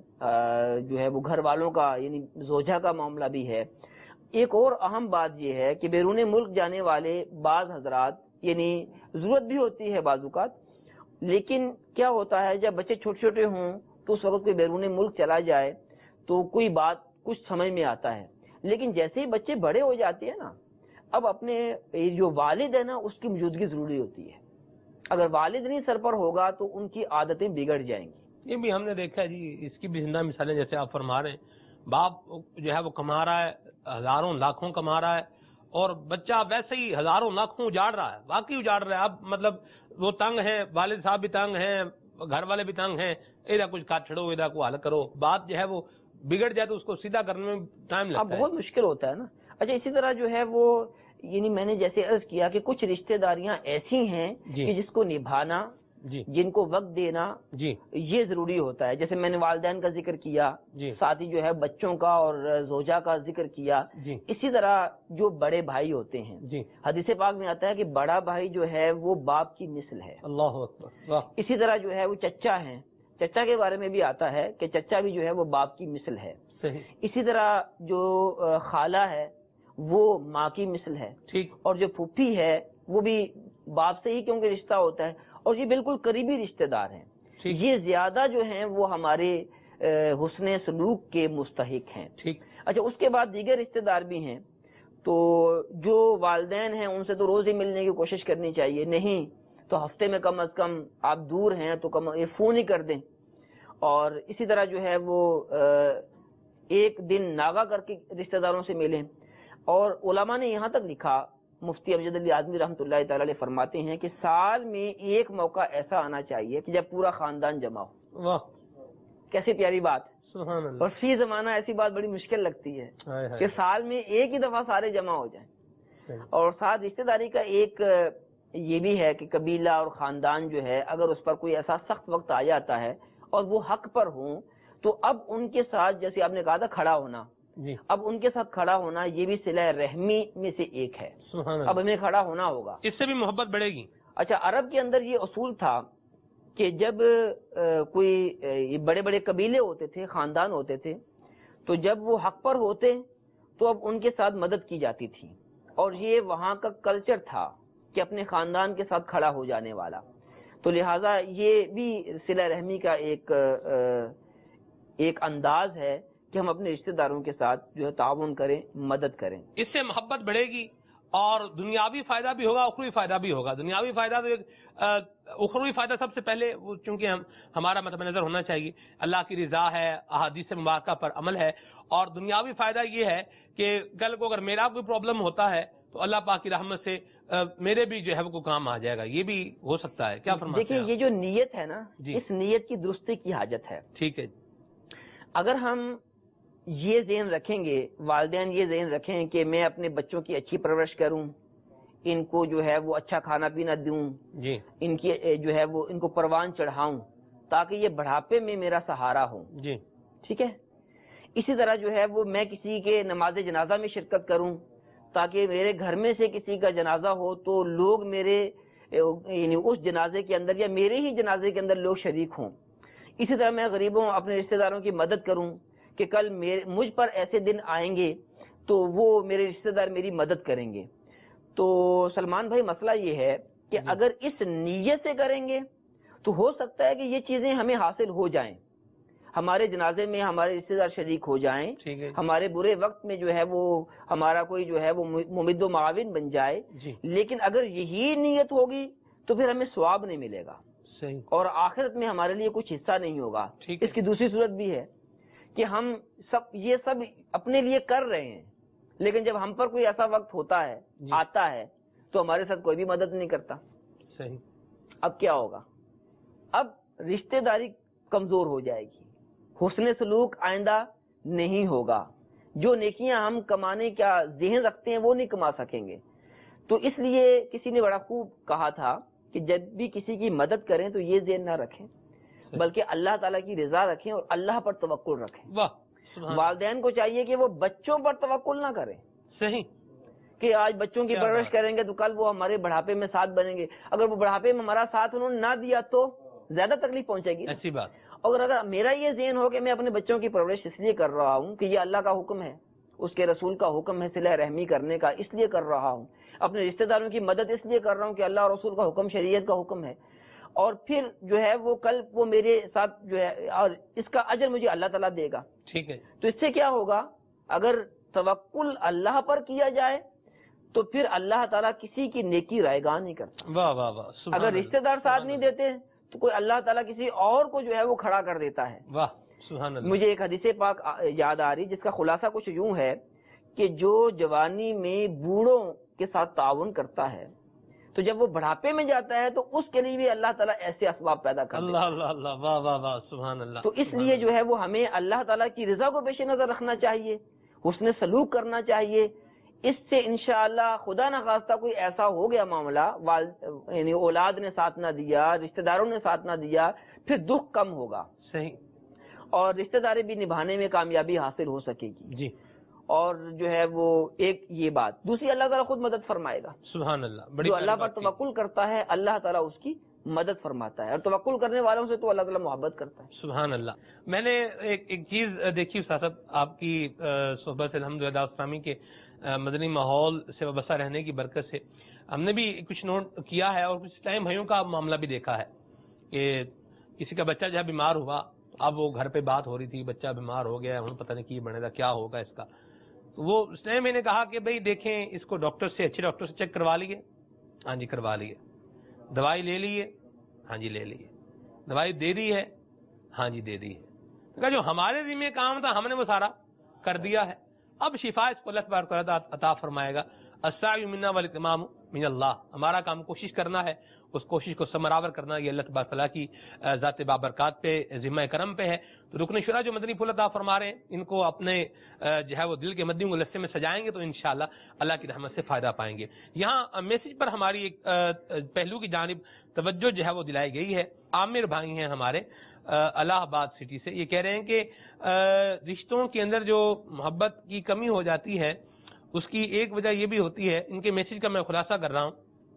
جو ہے وہ گھر والوں کا یعنی زوجہ کا معاملہ بھی ہے. ایک اور اہم بات یہ ہے کہ بیرون ملک جانے والے بعض حضرات یعنی ضرورت بھی ہوتی ہے بعض اوقات, لیکن کیا ہوتا ہے جب بچے چھوٹے چھوٹے ہوں تو اس وقت کوئی بیرون ملک چلا جائے تو کوئی بات کچھ سمجھ میں آتا ہے، لیکن جیسے ہی بچے بڑے ہو جاتے ہیں نا، اب اپنے جو والد ہے نا اس کی موجودگی ضروری ہوتی ہے. اگر والد نہیں سر پر ہوگا تو ان کی عادتیں بگڑ جائیں گی. یہ بھی ہم نے دیکھا ہے جی، اس کی بھی زندہ مثالیں جیسے آپ فرما رہے ہیں، باپ جو ہے وہ کما رہا ہے، ہزاروں لاکھوں کما رہا ہے، اور بچہ ویسے ہی ہزاروں لاکھوں اجاڑ رہا ہے، واقعی اجاڑ رہا ہے. اب مطلب وہ تنگ ہے، والد صاحب بھی تنگ ہیں، گھر والے بھی تنگ ہیں، ادھر کچھ کاٹ چھڑو، ادھر کو حل کرو، بات جو ہے وہ بگڑ جائے تو اس کو سیدھا کرنے میں ٹائم لگتا ہے، بہت مشکل ہوتا ہے نا. اچھا، اسی طرح جو ہے وہ یعنی میں نے جیسے عرض کیا کہ کچھ رشتہ داریاں ایسی ہیں جی کہ جس کو نبھانا، جی جن کو وقت دینا جی یہ ضروری ہوتا ہے. جیسے میں نے والدین کا ذکر کیا، جی ساتھ ہی جو ہے بچوں کا اور زوجہ کا ذکر کیا. جی اسی طرح جو بڑے بھائی ہوتے ہیں، جی حدیث پاک میں آتا ہے کہ بڑا بھائی جو ہے وہ باپ کی مثل ہے. اللہ اکبر، واہ، اسی طرح جو ہے وہ چچا ہیں، چچا کے بارے میں بھی آتا ہے کہ چچا بھی جو ہے وہ باپ کی مثل ہے. صحیح، اسی طرح جو خالہ ہے وہ ماں کی مثل ہے، ٹھیک، اور جو پھوپھی ہے وہ بھی باپ سے ہی کیونکہ رشتہ ہوتا ہے، اور یہ بالکل قریبی رشتہ دار ہیں. ٹھیک، یہ زیادہ جو ہیں وہ ہمارے حسن سلوک کے مستحق ہیں. ٹھیک، اچھا، اس کے بعد دیگر رشتہ دار بھی ہیں. تو جو والدین ہیں ان سے تو روز ہی ملنے کی کوشش کرنی چاہیے، نہیں تو ہفتے میں کم از کم آپ دور ہیں تو کم یہ فون ہی کر دیں. اور اسی طرح جو ہے وہ ایک دن ناغا کر کے رشتہ داروں سے ملیں. اور علماء نے یہاں تک لکھا، مفتی امجد علی اعظمی رحمۃ اللہ تعالی علیہ فرماتے ہیں کہ سال میں ایک موقع ایسا آنا چاہیے کہ جب پورا خاندان جمع ہو. واہ، کیسی پیاری بات. سبحان اللہ، اور فی زمانہ ایسی بات بڑی مشکل لگتی ہے ہائے ہائے، کہ سال میں ایک ہی دفعہ سارے جمع ہو جائیں. صحیح، اور ساتھ رشتہ داری کا ایک یہ بھی ہے کہ قبیلہ اور خاندان جو ہے اگر اس پر کوئی ایسا سخت وقت آ جاتا ہے اور وہ حق پر ہوں تو اب ان کے ساتھ، جیسے آپ نے کہا تھا کھڑا ہونا، جی، اب ان کے ساتھ کھڑا ہونا یہ بھی صلہ رحمی میں سے ایک ہے. سبحان اب اللہ، ہمیں کھڑا ہونا ہوگا. اس سے بھی محبت بڑھے گی. اچھا، عرب کے اندر یہ اصول تھا کہ جب کوئی بڑے بڑے قبیلے ہوتے تھے، خاندان ہوتے تھے، تو جب وہ حق پر ہوتے تو اب ان کے ساتھ مدد کی جاتی تھی. اور یہ وہاں کا کلچر تھا کہ اپنے خاندان کے ساتھ کھڑا ہو جانے والا. تو لہٰذا یہ بھی صلہ رحمی کا ایک ایک انداز ہے کہ ہم اپنے رشتہ داروں کے ساتھ جو ہے تعاون کریں، مدد کریں. اس سے محبت بڑھے گی اور دنیاوی فائدہ بھی ہوگا، اخروی فائدہ بھی ہوگا. دنیاوی فائدہ تو ایک اخروی فائدہ سب سے پہلے وہ چونکہ ہم ہمارا مطلب نظر ہونا چاہیے اللہ کی رضا ہے، احادیث مبارکہ پر عمل ہے. اور دنیاوی فائدہ یہ ہے کہ کل کو اگر میرا کوئی پرابلم ہوتا ہے تو اللہ پاک کی رحمت سے میرے بھی جو ہے وہ کام آ جائے گا. یہ بھی ہو سکتا ہے. کیا فرماتے ہیں؟ دیکھیے، یہ جو نیت ہے نا، جی، اس نیت کی درستی کی حاجت ہے. ٹھیک ہے، اگر ہم یہ ذہن رکھیں گے، والدین یہ ذہن رکھیں کہ میں اپنے بچوں کی اچھی پرورش کروں، ان کو جو ہے وہ اچھا کھانا پینا دوں، جی، ان کی جو ہے وہ ان کو پروان چڑھاؤں تاکہ یہ بڑھاپے میں میرا سہارا ہو. جی، ٹھیک ہے. اسی طرح جو ہے وہ میں کسی کے نماز جنازہ میں شرکت کروں تاکہ میرے گھر میں سے کسی کا جنازہ ہو تو لوگ میرے یعنی اس جنازے کے اندر یا میرے ہی جنازے کے اندر لوگ شریک ہوں. اسی طرح میں غریبوں، اپنے رشتہ داروں کی مدد کروں کہ کل مجھ پر ایسے دن آئیں گے تو وہ میرے رشتہ دار میری مدد کریں گے. تو سلمان بھائی، مسئلہ یہ ہے کہ اگر اس نیت سے کریں گے تو ہو سکتا ہے کہ یہ چیزیں ہمیں حاصل ہو جائیں، ہمارے جنازے میں ہمارے رشتہ دار شریک ہو جائیں، ہمارے برے وقت میں جو ہے وہ ہمارا کوئی جو ہے وہ ممد و معاون بن جائے. لیکن اگر یہی نیت ہوگی تو پھر ہمیں ثواب نہیں ملے گا، اور آخرت میں ہمارے لیے کچھ حصہ نہیں ہوگا. اس کی دوسری صورت بھی ہے کہ ہم سب یہ سب اپنے لیے کر رہے ہیں، لیکن جب ہم پر کوئی ایسا وقت ہوتا ہے، آتا ہے، تو ہمارے ساتھ کوئی بھی مدد نہیں کرتا. صحیح. اب کیا ہوگا؟ اب رشتہ داری کمزور ہو جائے گی، حسن سلوک آئندہ نہیں ہوگا، جو نیکیاں ہم کمانے کا ذہن رکھتے ہیں وہ نہیں کما سکیں گے. تو اس لیے کسی نے بڑا خوب کہا تھا کہ جب بھی کسی کی مدد کریں تو یہ ذہن نہ رکھیں بلکہ اللہ تعالیٰ کی رضا رکھیں اور اللہ پر توکل رکھیں. والدین کو چاہیے کہ وہ بچوں پر توکل نہ کریں. صحیح. کہ آج بچوں کی پرورش کریں گے تو کل وہ ہمارے بڑھاپے میں ساتھ بنیں گے. اگر وہ بڑھاپے میں ہمارا ساتھ انہوں نے نہ دیا تو زیادہ تکلیف پہنچے گی. ایسی بات. اور اگر میرا یہ ذہن ہو کہ میں اپنے بچوں کی پرورش اس لیے کر رہا ہوں کہ یہ اللہ کا حکم ہے، اس کے رسول کا حکم ہے صلہ رحمی کرنے کا، اس لیے کر رہا ہوں، اپنے رشتہ داروں کی مدد اس لیے کر رہا ہوں کہ اللہ اور رسول کا حکم، شریعت کا حکم ہے، اور پھر جو ہے وہ کل وہ میرے ساتھ جو ہے اور اس کا اجر مجھے اللہ تعالیٰ دے گا. ٹھیک ہے. تو اس سے کیا ہوگا, اگر توکل اللہ پر کیا جائے تو پھر اللہ تعالیٰ کسی کی نیکی رائے گاہ نہیں کرتا. واہ واہ واہ. اگر رشتہ دار ساتھ نہیں دیتے تو کوئی اللہ تعالیٰ کسی اور کو جو ہے وہ کھڑا کر دیتا ہے. واہ سبحان اللہ. مجھے ایک حدیث پاک یاد آ رہی جس کا خلاصہ کچھ یوں ہے کہ جو جوانی میں بوڑھوں کے ساتھ تعاون کرتا ہے تو جب وہ بڑھاپے میں جاتا ہے تو اس کے لیے بھی اللہ تعالیٰ ایسے اسباب پیدا کرتا ہے. اللہ اللہ اللہ. واہ واہ واہ سبحان اللہ. تو اس لیے جو ہے وہ ہمیں اللہ تعالیٰ کی رضا کو پیش نظر رکھنا چاہیے, حسن سلوک کرنا چاہیے. اس سے انشاءاللہ خدا نہ خواستہ کوئی ایسا ہو گیا معاملہ, یعنی اولاد نے ساتھ نہ دیا, رشتہ داروں نے ساتھ نہ دیا, پھر دکھ کم ہوگا. صحیح. اور رشتہ داری بھی نبھانے میں کامیابی حاصل ہو سکے گی. جی. اور جو ہے وہ ایک یہ بات. دوسری, اللہ تعالیٰ خود مدد فرمائے گا. سبحان اللہ. بڑی جو اللہ پر توکل کرتا ہے اللہ تعالیٰ اس کی مدد فرماتا ہے, اور توکل کرنے والوں سے تو اللہ تعالیٰ محبت کرتا ہے. سبحان اللہ. میں نے ایک ایک چیز دیکھی استاد صاحب, آپ کی صحبت سے الحمدللہ اسلامی کے مدنی ماحول سے وابستہ رہنے کی برکت سے ہم نے بھی کچھ نوٹ کیا ہے, اور کچھ ٹائم بھائیوں کا معاملہ بھی دیکھا ہے کہ کسی کا بچہ جو ہے بیمار ہوا, اب وہ گھر پہ بات ہو رہی تھی بچہ بیمار ہو گیا, ہوں پتہ نہیں کی بنے گا, کیا ہوگا اس کا. وہ اس نے میں نے کہا کہ بھئی دیکھیں اس کو ڈاکٹر سے, اچھے ڈاکٹر سے چیک کروا لیے. ہاں جی کروا لیے. دوائی لے لیے. ہاں جی لے لیے. دوائی دے دی ہے. ہاں جی دے دی ہے. کہا جو ہمارے ذمہ کام تھا ہم نے وہ سارا کر دیا ہے, اب شفا اس کو اللہ تبارک و تعالیٰ عطا فرمائے گا. السعی منا والاتمام من اللہ. ہمارا کام کوشش کرنا ہے, اس کوشش کو ثمراور کرنا یہ اللہ تبارک و تعالیٰ کی ذات بابرکات پہ, ذمہ کرم پہ ہے. تو رکن شورا جو مدنی پھول عطا فرما رہے ہیں ان کو اپنے جو ہے وہ دل کے مدنی گلدستے میں سجائیں گے تو انشاءاللہ اللہ کی رحمت سے فائدہ پائیں گے. یہاں میسج پر ہماری ایک پہلو کی جانب توجہ جو ہے وہ دلائی گئی ہے. عامر بھائی ہیں ہمارے الہ آباد سٹی سے, یہ کہہ رہے ہیں کہ رشتوں کے اندر جو محبت کی کمی ہو جاتی ہے اس کی ایک وجہ یہ بھی ہوتی ہے, ان کے میسج کا میں خلاصہ کر رہا ہوں,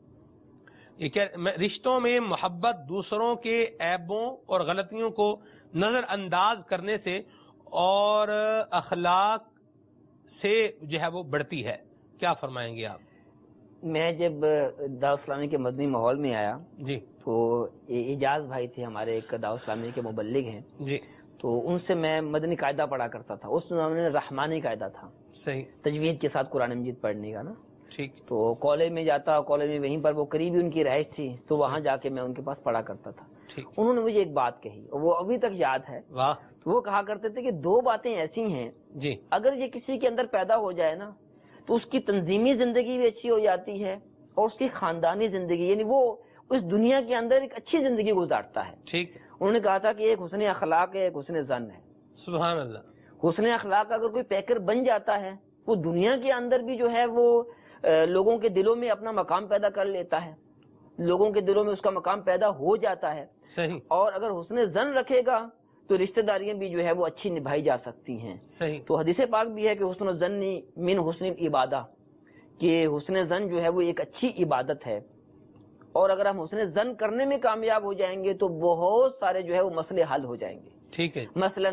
یہ کہ رشتوں میں محبت دوسروں کے عیبوں اور غلطیوں کو نظر انداز کرنے سے اور اخلاق سے جو ہے وہ بڑھتی ہے. کیا فرمائیں گے آپ؟ میں جب دعوت اسلامی کے مدنی ماحول میں آیا جی تو اعجاز بھائی تھے ہمارے, ایک دعوت اسلامی کے مبلغ ہیں جی, تو ان سے میں مدنی قاعدہ پڑھا کرتا تھا. اس میں رحمانی قاعدہ تھا, صحیح, تجوید کے ساتھ قرآن مجید پڑھنے کا نا. ٹھیک. تو کالج میں جاتا, کالج میں وہیں پر وہ قریبی ان کی رہائش تھی تو وہاں جا کے میں ان کے پاس پڑھا کرتا تھا. انہوں نے مجھے ایک بات کہی, وہ ابھی تک یاد ہے. واہ. وہ کہا کرتے تھے کہ دو باتیں ایسی ہیں جی, اگر یہ کسی کے اندر پیدا ہو جائے نا تو اس کی تنظیمی زندگی بھی اچھی ہو جاتی ہے اور اس کی خاندانی زندگی, یعنی وہ اس دنیا کے اندر ایک اچھی زندگی گزارتا ہے. ٹھیک. انہوں نے کہا تھا کہ ایک حسن اخلاق ہے, ایک حسن ظن ہے. سبحان اللہ. حسن اخلاق اگر کوئی پیکر بن جاتا ہے وہ دنیا کے اندر بھی جو ہے وہ لوگوں کے دلوں میں اپنا مقام پیدا کر لیتا ہے, لوگوں کے دلوں میں اس کا مقام پیدا ہو جاتا ہے. صحیح. اور اگر حسن ظن رکھے گا تو رشتہ داریاں بھی جو ہے وہ اچھی نبھائی جا سکتی ہیں. صحیح. تو حدیث پاک بھی ہے کہ حسن الظن من حسن عبادہ, کہ حسن ظن جو ہے وہ ایک اچھی عبادت ہے. اور اگر ہم حسن ظن کرنے میں کامیاب ہو جائیں گے تو بہت سارے جو ہے وہ مسئلے حل ہو جائیں گے. ٹھیک ہے. مثلا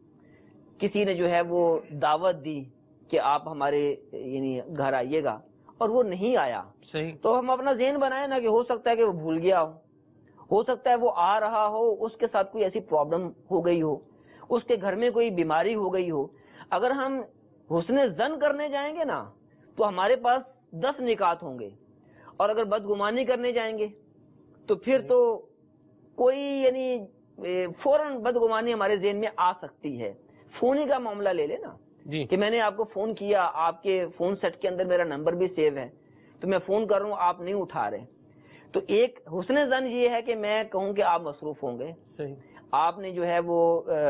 کسی نے جو ہے وہ دعوت دی کہ آپ ہمارے یعنی گھر آئیے گا اور وہ نہیں آیا, صحیح, تو ہم اپنا ذہن بنائیں نا کہ ہو سکتا ہے کہ وہ بھول گیا ہو, ہو سکتا ہے وہ آ رہا ہو, اس کے ساتھ کوئی ایسی پرابلم ہو گئی ہو, اس کے گھر میں کوئی بیماری ہو گئی ہو. اگر ہم حسن ظن کرنے جائیں گے نا تو ہمارے پاس دس نکات ہوں گے, اور اگر بدگمانی کرنے جائیں گے تو پھر تو کوئی یعنی فوراً بدگمانی ہمارے ذہن میں آ سکتی ہے. فون ہی کا معاملہ لے لے نا جی, کہ میں نے آپ کو فون کیا, آپ کے فون سیٹ کے اندر میرا نمبر بھی سیو ہے, تو میں فون کر رہا ہوں آپ نہیں اٹھا رہے, تو ایک حسن ظن یہ ہے کہ میں کہوں کہ آپ مصروف ہوں گے, صحیح, آپ نے جو ہے وہ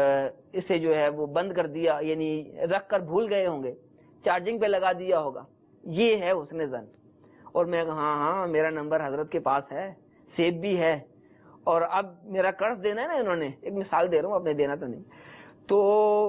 اسے جو ہے وہ بند کر دیا, یعنی رکھ کر بھول گئے ہوں گے, چارجنگ پہ لگا دیا ہوگا. یہ ہے حسن ظن. اور میں ہاں ہاں میرا نمبر حضرت کے پاس ہے, سیو بھی ہے, اور اب میرا قرض دینا ہے نا, انہوں نے ایک مثال دے رہا ہوں, اپنے دینا تو نہیں, تو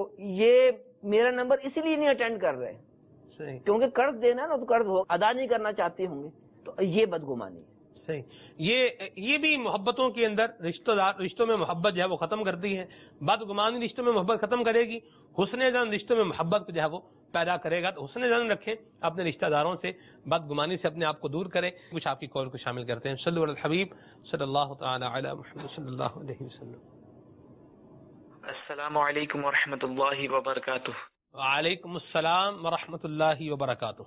یہ میرا نمبر اسی لیے نہیں اٹینڈ کر رہے کیونکہ قرض دینا ہے نا, تو قرض ادا نہیں کرنا چاہتے ہوں گے, تو یہ بدگمانی ہے. صحیح. یہ یہ بھی محبتوں کے اندر رشتہ دار رشتوں میں محبت جو ہے وہ ختم کرتی ہے. بدگمانی رشتوں میں محبت ختم کرے گی. حسن ظن رشتوں میں محبت کو جو ہے وہ پیدا کرے گا. تو حسن ظن رکھیں اپنے رشتہ داروں سے, بدگمانی سے اپنے آپ کو دور کریں. کچھ آپ کی قول کو شامل کرتے ہیں. صلی اللہ علیہ الحبیب صلی اللہ تعالی علی محمد صلی اللہ علیہ وسلم. السلام علیکم ورحمۃ اللہ وبرکاتہ. وعلیکم السلام ورحمۃ اللہ وبرکاتہ.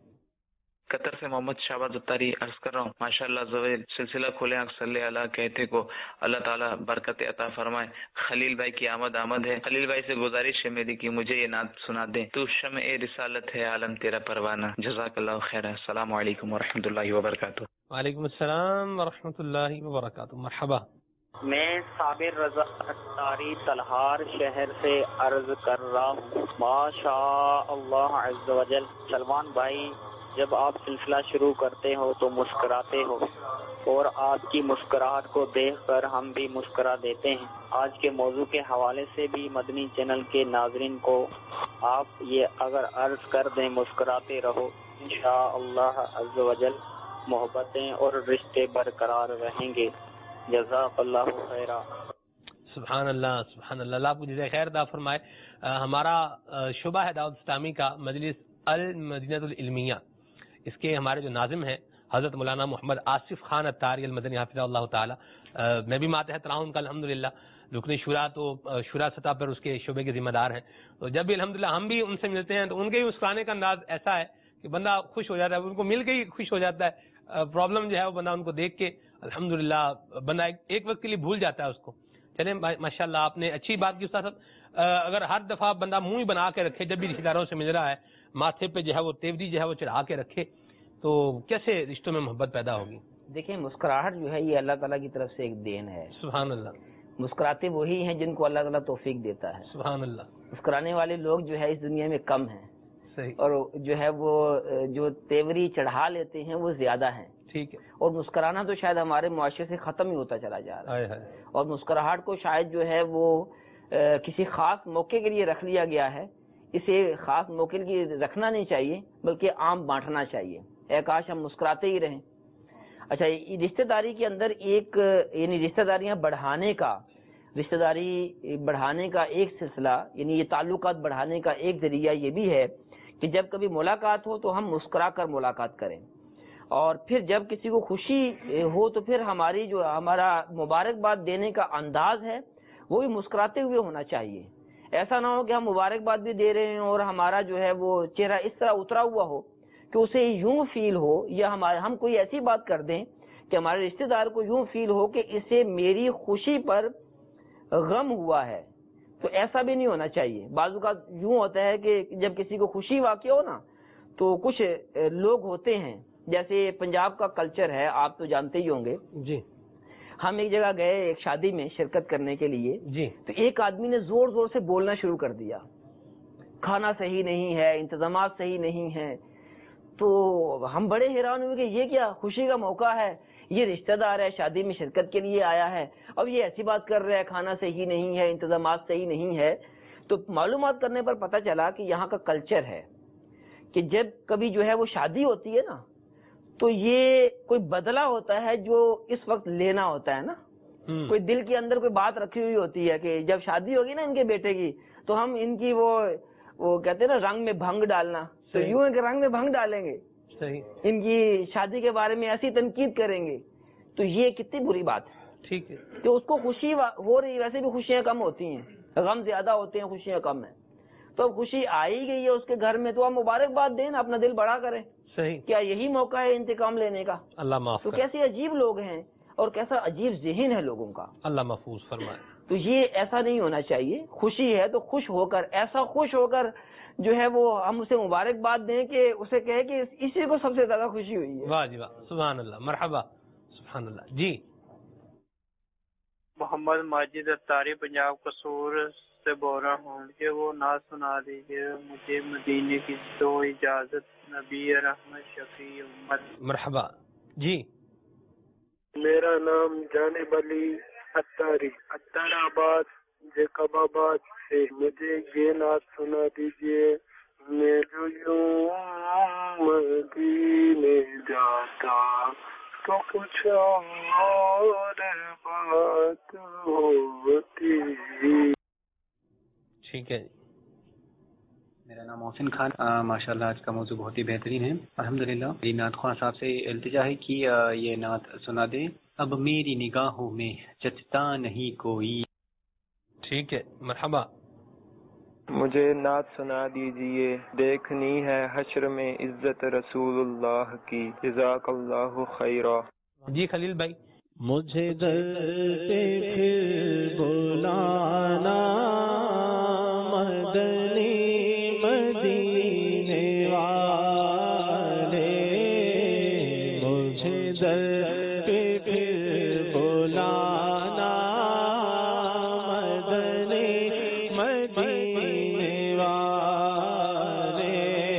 قطر سے محمد شہباز اتاری عرض کر رہا ہوں. ماشاء اللہ زویل سلسلہ کھولے صلی اللہ کہتے کو اللہ تعالیٰ برکت عطا فرمائے. خلیل بھائی کی آمد آمد ہے. خلیل بھائی سے گزارش ہے میری کہ مجھے یہ نعت سنا دیں. تو شمع رسالت ہے عالم تیرا پروانہ. جزاک اللہ خیر. السلام علیکم ورحمۃ اللہ وبرکاتہ. وعلیکم السلام ورحمۃ اللہ وبرکاتہ. مرحبا. میں صابر رضا اتاری تلہار شہر سے عرض کر رہا ہوں. ماشاء اللہ عز و جل. سلمان بھائی جب آپ سلسلہ شروع کرتے ہو تو مسکراتے ہو اور آپ کی مسکراہٹ کو دیکھ کر ہم بھی مسکرا دیتے ہیں. آج کے موضوع کے حوالے سے بھی مدنی چینل کے ناظرین کو آپ یہ اگر عرض کر دیں مسکراتے رہو, انشاءاللہ عز و جل محبتیں اور رشتے برقرار رہیں گے. جزاک اللہ خیرہ. سبحان اللہ سبحان اللہ. اللہ آپ کو جزائے خیر عطا فرمائے. ہمارا شعبہ ہے دعوت اسلامی کا مجلس المدینہ العلمیہ. اس کے ہمارے جو ناظم ہیں حضرت مولانا محمد آصف خان اتاری المدنی حافظہ اللہ تعالی. میں بھی ماتحت رہا ہوں ان کا الحمدللہ. رکن شورا تو شورا سطح پر اس کے شعبے کے ذمہ دار ہیں. تو جب بھی الحمدللہ ہم بھی ان سے ملتے ہیں تو ان کے مسکرانے کا انداز ایسا ہے کہ بندہ خوش ہو جاتا ہے. ان کو مل کے ہی خوش ہو جاتا ہے. پرابلم جو ہے وہ بندہ ان کو دیکھ کے الحمدللہ بندہ ایک وقت کے لیے بھول جاتا ہے اس کو. چلیں ماشاء اللہ آپ نے اچھی بات کی استاد صاحب. اگر ہر دفعہ بندہ منہ بنا کے رکھے جب بھی رشتہ داروں سے مل رہا ہے, ماتھے پہ جو ہے وہ تیوری جو ہے وہ چڑھا کے رکھے, تو کیسے رشتوں میں محبت پیدا ہوگی؟ دیکھیں مسکراہٹ جو ہے یہ اللہ تعالیٰ کی طرف سے ایک دین ہے. سبحان اللہ. مسکراتے وہی ہیں جن کو اللہ تعالیٰ توفیق دیتا ہے. سبحان اللہ. مسکرانے والے لوگ جو ہے اس دنیا میں کم ہیں. صحیح. اور جو ہے وہ جو تیوری چڑھا لیتے ہیں وہ زیادہ ہیں. ٹھیک ہے. اور مسکرانا تو شاید ہمارے معاشرے سے ختم ہی ہوتا چلا جا رہا ہے. اور مسکراہٹ کو شاید جو ہے وہ کسی خاص موقع کے لیے رکھ لیا گیا ہے. اسے خاص موقع کے لیے رکھنا نہیں چاہیے بلکہ عام بانٹنا چاہیے. اے کاش ہم مسکراتے ہی رہیں. اچھا, رشتہ داری کے اندر ایک یعنی رشتہ داریاں بڑھانے کا رشتہ داری بڑھانے کا ایک سلسلہ یعنی یہ تعلقات بڑھانے کا ایک ذریعہ یہ بھی ہے کہ جب کبھی ملاقات ہو تو ہم مسکرا کر ملاقات کریں. اور پھر جب کسی کو خوشی ہو تو پھر ہماری جو ہمارا مبارکباد دینے کا انداز ہے وہ بھی مسکراتے ہوئے ہونا چاہیے. ایسا نہ ہو کہ ہم مبارکباد بھی دے رہے ہیں اور ہمارا جو ہے وہ چہرہ اس طرح اترا ہوا ہو کہ اسے یوں فیل ہو, یا ہمارے ہم کوئی ایسی بات کر دیں کہ ہمارے رشتہ دار کو یوں فیل ہو کہ اسے میری خوشی پر غم ہوا ہے. تو ایسا بھی نہیں ہونا چاہیے. بعض اوقات یوں ہوتا ہے کہ جب کسی کو خوشی واقع ہو نا تو کچھ لوگ ہوتے ہیں, جیسے پنجاب کا کلچر ہے آپ تو جانتے ہی ہوں گے. جی. ہم ایک جگہ گئے ایک شادی میں شرکت کرنے کے لیے. جی. تو ایک آدمی نے زور زور سے بولنا شروع کر دیا, کھانا صحیح نہیں ہے, انتظامات صحیح نہیں ہیں. تو ہم بڑے حیران ہوئے کہ یہ کیا خوشی کا موقع ہے, یہ رشتہ دار ہے شادی میں شرکت کے لیے آیا ہے, اب یہ ایسی بات کر رہا ہے کھانا صحیح نہیں ہے, انتظامات صحیح نہیں ہے. تو معلومات کرنے پر پتہ چلا کہ یہاں کا کلچر ہے کہ جب کبھی جو ہے وہ شادی ہوتی ہے نا تو یہ کوئی بدلہ ہوتا ہے جو اس وقت لینا ہوتا ہے نا. کوئی دل کے اندر کوئی بات رکھی ہوئی ہوتی ہے کہ جب شادی ہوگی نا ان کے بیٹے کی تو ہم ان کی وہ وہ کہتے ہیں نا رنگ میں بھنگ ڈالنا, تو یوں ہے کہ رنگ میں بھنگ ڈالیں گے, ان کی شادی کے بارے میں ایسی تنقید کریں گے. تو یہ کتنی بری بات ہے. ٹھیک ہے کہ اس کو خوشی ہو رہی, ویسے بھی خوشیاں کم ہوتی ہیں, غم زیادہ ہوتے ہیں, خوشیاں کم ہیں. تو اب خوشی آئی گئی ہے اس کے گھر میں تو آپ مبارکباد دیں, اپنا دل بڑا کریں. صحیح. کیا یہی موقع ہے انتقام لینے کا؟ اللہ معاف تو کیسے عجیب لوگ ہیں اور کیسا عجیب ذہن ہے لوگوں کا. اللہ محفوظ فرمائے. تو یہ ایسا نہیں ہونا چاہیے. خوشی ہے تو خوش ہو کر, ایسا خوش ہو کر جو ہے وہ ہم اسے مبارکباد دیں کہ اسے کہے کہ اسی کو سب سے زیادہ خوشی ہوئی ہے. واہ جی واہ, سبحان اللہ, مرحبا, سبحان اللہ. جی. محمد ماجد اتاری پنجاب قصور سے بول رہا ہوں, مجھے وہ نعت سنا دیجیے, مجھے مدینے کی تو اجازت, نبی رحمت شفیع امت. مرحبا. جی. میرا نام جانب علی اتاری, اتر آباد جیکب آباد سے. مجھے یہ نعت سنا دیجیے, میں جو یوں مدینے جاتا تو کچھ کچھ اور بات ہوتی. ٹھیک ہے. میرا نام محسن خان. ماشاء اللہ آج کا موضوع بہت ہی بہترین ہے الحمدللہ. میری نعت خواہ صاحب سے التجا ہے کہ یہ نعت سنا دیں. اب میری نگاہوں میں جچتا نہیں کوئی. ٹھیک ہے مرحبا. مجھے نعت سنا دیجئے. دیکھنی ہے حشر میں عزت رسول اللہ کی. جزاک اللہ خیرا. جی خلیل بھائی. مجھے در پہ پھر بلانا مدنی مدینے والے. مجھے در پہ پھر بلانا مدنی مدینے والے.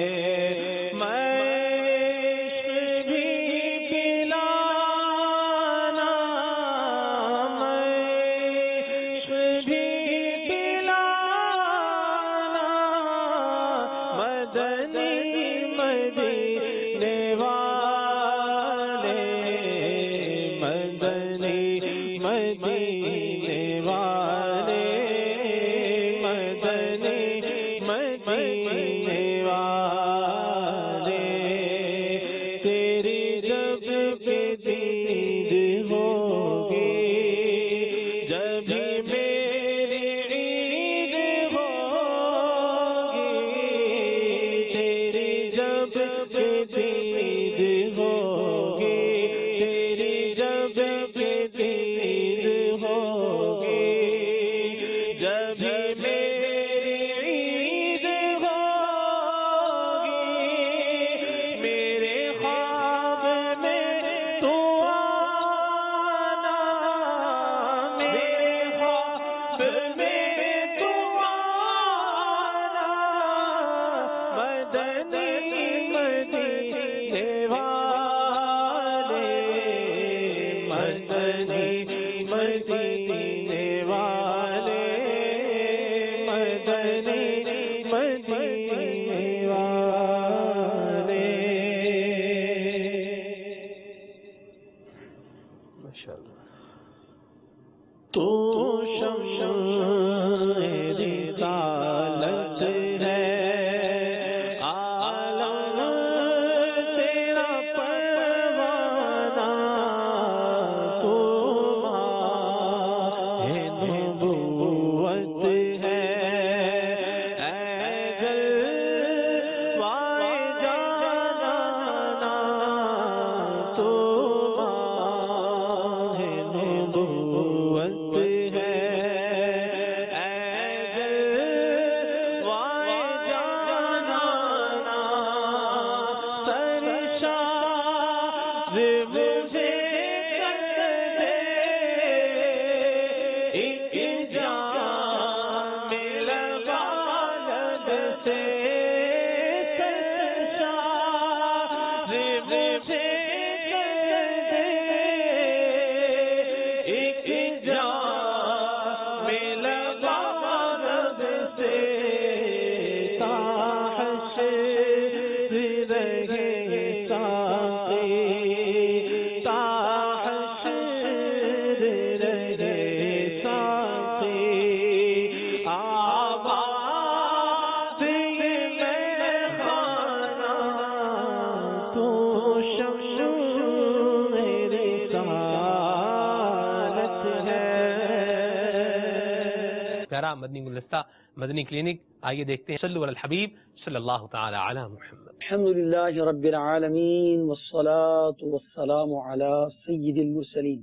مدنی گلدستہ مدنی کلینک. آئیے دیکھتے ہیں صلو علی الحبیب صلی اللہ تعالی علی محمد. الحمدللہ رب العالمین والصلاة والسلام علی سید المرسلین.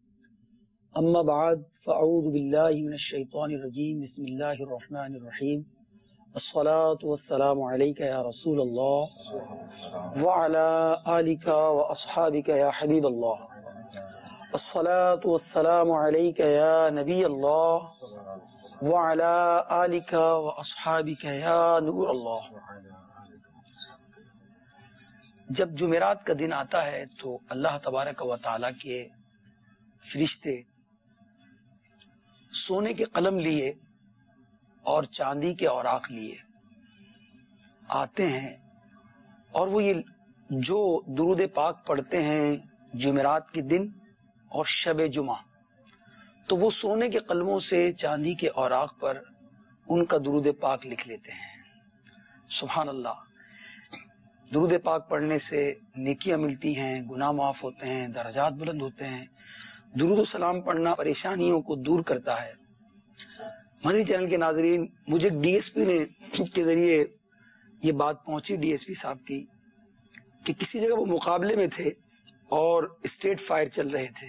اما بعد فاعوذ باللہ من الشیطان الرجیم. بسم اللہ الرحمن الرحیم. الصلاة والسلام علیک یا رسول اللہ وعلی آلک واصحابک یا حبیب اللہ. الصلاة والسلام علیک یا نبی اللہ وعلى آلك وأصحابك يا نور اللہ. جب جمعرات کا دن آتا ہے تو اللہ تبارک و تعالیٰ کے فرشتے سونے کے قلم لیے اور چاندی کے اوراق لیے آتے ہیں اور وہ یہ جو درود پاک پڑھتے ہیں جمعرات کے دن اور شب جمعہ، تو وہ سونے کے قلموں سے چاندی کے اوراق پر ان کا درود پاک لکھ لیتے ہیں. سبحان اللہ. درود پاک پڑھنے سے نیکیاں ملتی ہیں، گناہ معاف ہوتے ہیں، درجات بلند ہوتے ہیں. درود و سلام پڑھنا پریشانیوں کو دور کرتا ہے. مدنی چینل کے ناظرین، مجھے ڈی ایس پی نے کے ذریعے یہ بات پہنچی ڈی ایس پی صاحب کی کہ کسی جگہ وہ مقابلے میں تھے اور اسٹیٹ فائر چل رہے تھے،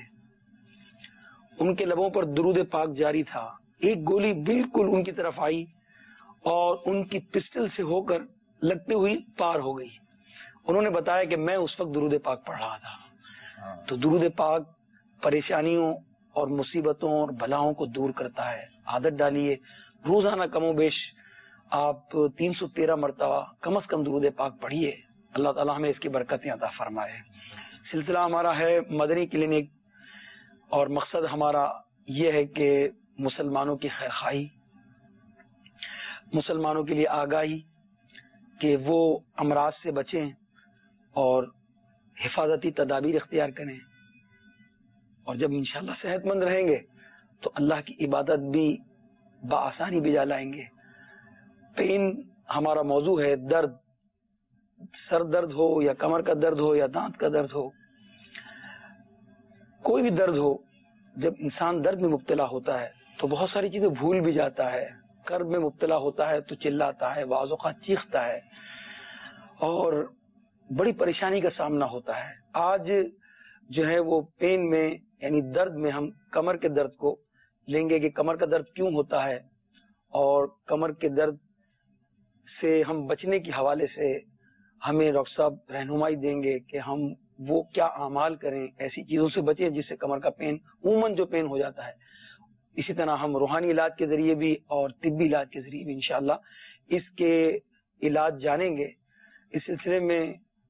ان کے لبوں پر درود پاک جاری تھا. ایک گولی بالکل ان کی طرف آئی اور ان کی پسٹل سے ہو کر لگتے ہوئی پار ہو گئی. انہوں نے بتایا کہ میں اس وقت درود پاک پڑھ رہا تھا. تو درود پاک پریشانیوں اور مصیبتوں اور بلاؤں کو دور کرتا ہے. عادت ڈالیے، روزانہ کم و بیش آپ تین سو تیرہ مرتبہ کم از کم درود پاک پڑھیے. اللہ تعالیٰ ہمیں اس کی برکتیں عطا فرمائے. سلسلہ ہمارا ہے مدنی کلینک، اور مقصد ہمارا یہ ہے کہ مسلمانوں کی خیر خواہی، مسلمانوں کے لیے آگاہی کہ وہ امراض سے بچیں اور حفاظتی تدابیر اختیار کریں. اور جب انشاءاللہ صحت مند رہیں گے تو اللہ کی عبادت بھی بآسانی بجا لائیں گے. پین ہمارا موضوع ہے. درد، سر درد ہو یا کمر کا درد ہو یا دانت کا درد ہو، کوئی بھی درد ہو، جب انسان درد میں مبتلا ہوتا ہے تو بہت ساری چیزیں بھول بھی جاتا ہے. کرب میں مبتلا ہوتا ہے تو چلاتا ہے، بعض اوقات چیختا ہے اور بڑی پریشانی کا سامنا ہوتا ہے. آج جو ہے وہ پین میں یعنی درد میں ہم کمر کے درد کو لیں گے کہ کمر کا درد کیوں ہوتا ہے، اور کمر کے درد سے ہم بچنے کے حوالے سے ہمیں ڈاکٹر صاحب رہنمائی دیں گے کہ ہم وہ کیا اعمال کریں، ایسی چیزوں سے بچیں جس سے کمر کا پین عموماً جو پین ہو جاتا ہے. اسی طرح ہم روحانی علاج کے ذریعے بھی اور طبی علاج کے ذریعے بھی انشاءاللہ اس کے علاج جانیں گے. اس سلسلے میں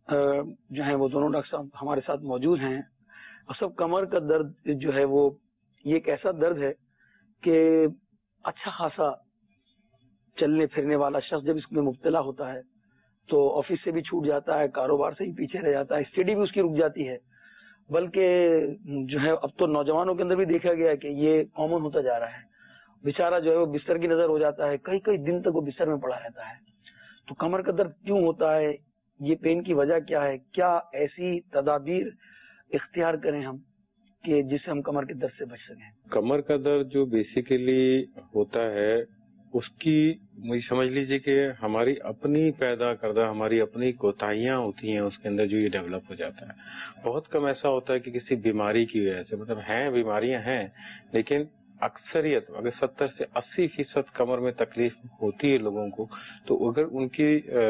جو ہیں وہ دونوں ڈاکٹر صاحب ہمارے ساتھ موجود ہیں. اور سب کمر کا درد جو ہے وہ یہ ایک ایسا درد ہے کہ اچھا خاصا چلنے پھرنے والا شخص جب اس میں مبتلا ہوتا ہے تو آفس سے بھی چھوٹ جاتا ہے، کاروبار سے بھی پیچھے رہ جاتا ہے، اسٹڈی بھی اس کی رک جاتی ہے. بلکہ جو ہے اب تو نوجوانوں کے اندر بھی دیکھا گیا کہ یہ کامن ہوتا جا رہا ہے. بیچارہ جو ہے وہ بستر کی نظر ہو جاتا ہے، کئی کئی دن تک وہ بستر میں پڑا رہتا ہے. تو کمر کا درد کیوں ہوتا ہے، یہ پین کی وجہ کیا ہے، کیا ایسی تدابیر اختیار کریں ہم کہ جس سے ہم کمر کے درد سے بچ سکیں. کمر کا درد جو بیسیکلی ہوتا ہے اس کی مجھے سمجھ لیجئے کہ ہماری اپنی پیدا کردہ ہماری اپنی کوتاہیاں ہوتی ہیں، اس کے اندر جو یہ ڈیولپ ہو جاتا ہے. بہت کم ایسا ہوتا ہے کہ کسی بیماری کی وجہ سے، مطلب ہیں بیماریاں ہیں لیکن اکثریت اگر ستر سے اسی فیصد کمر میں تکلیف ہوتی ہے لوگوں کو، تو اگر ان کی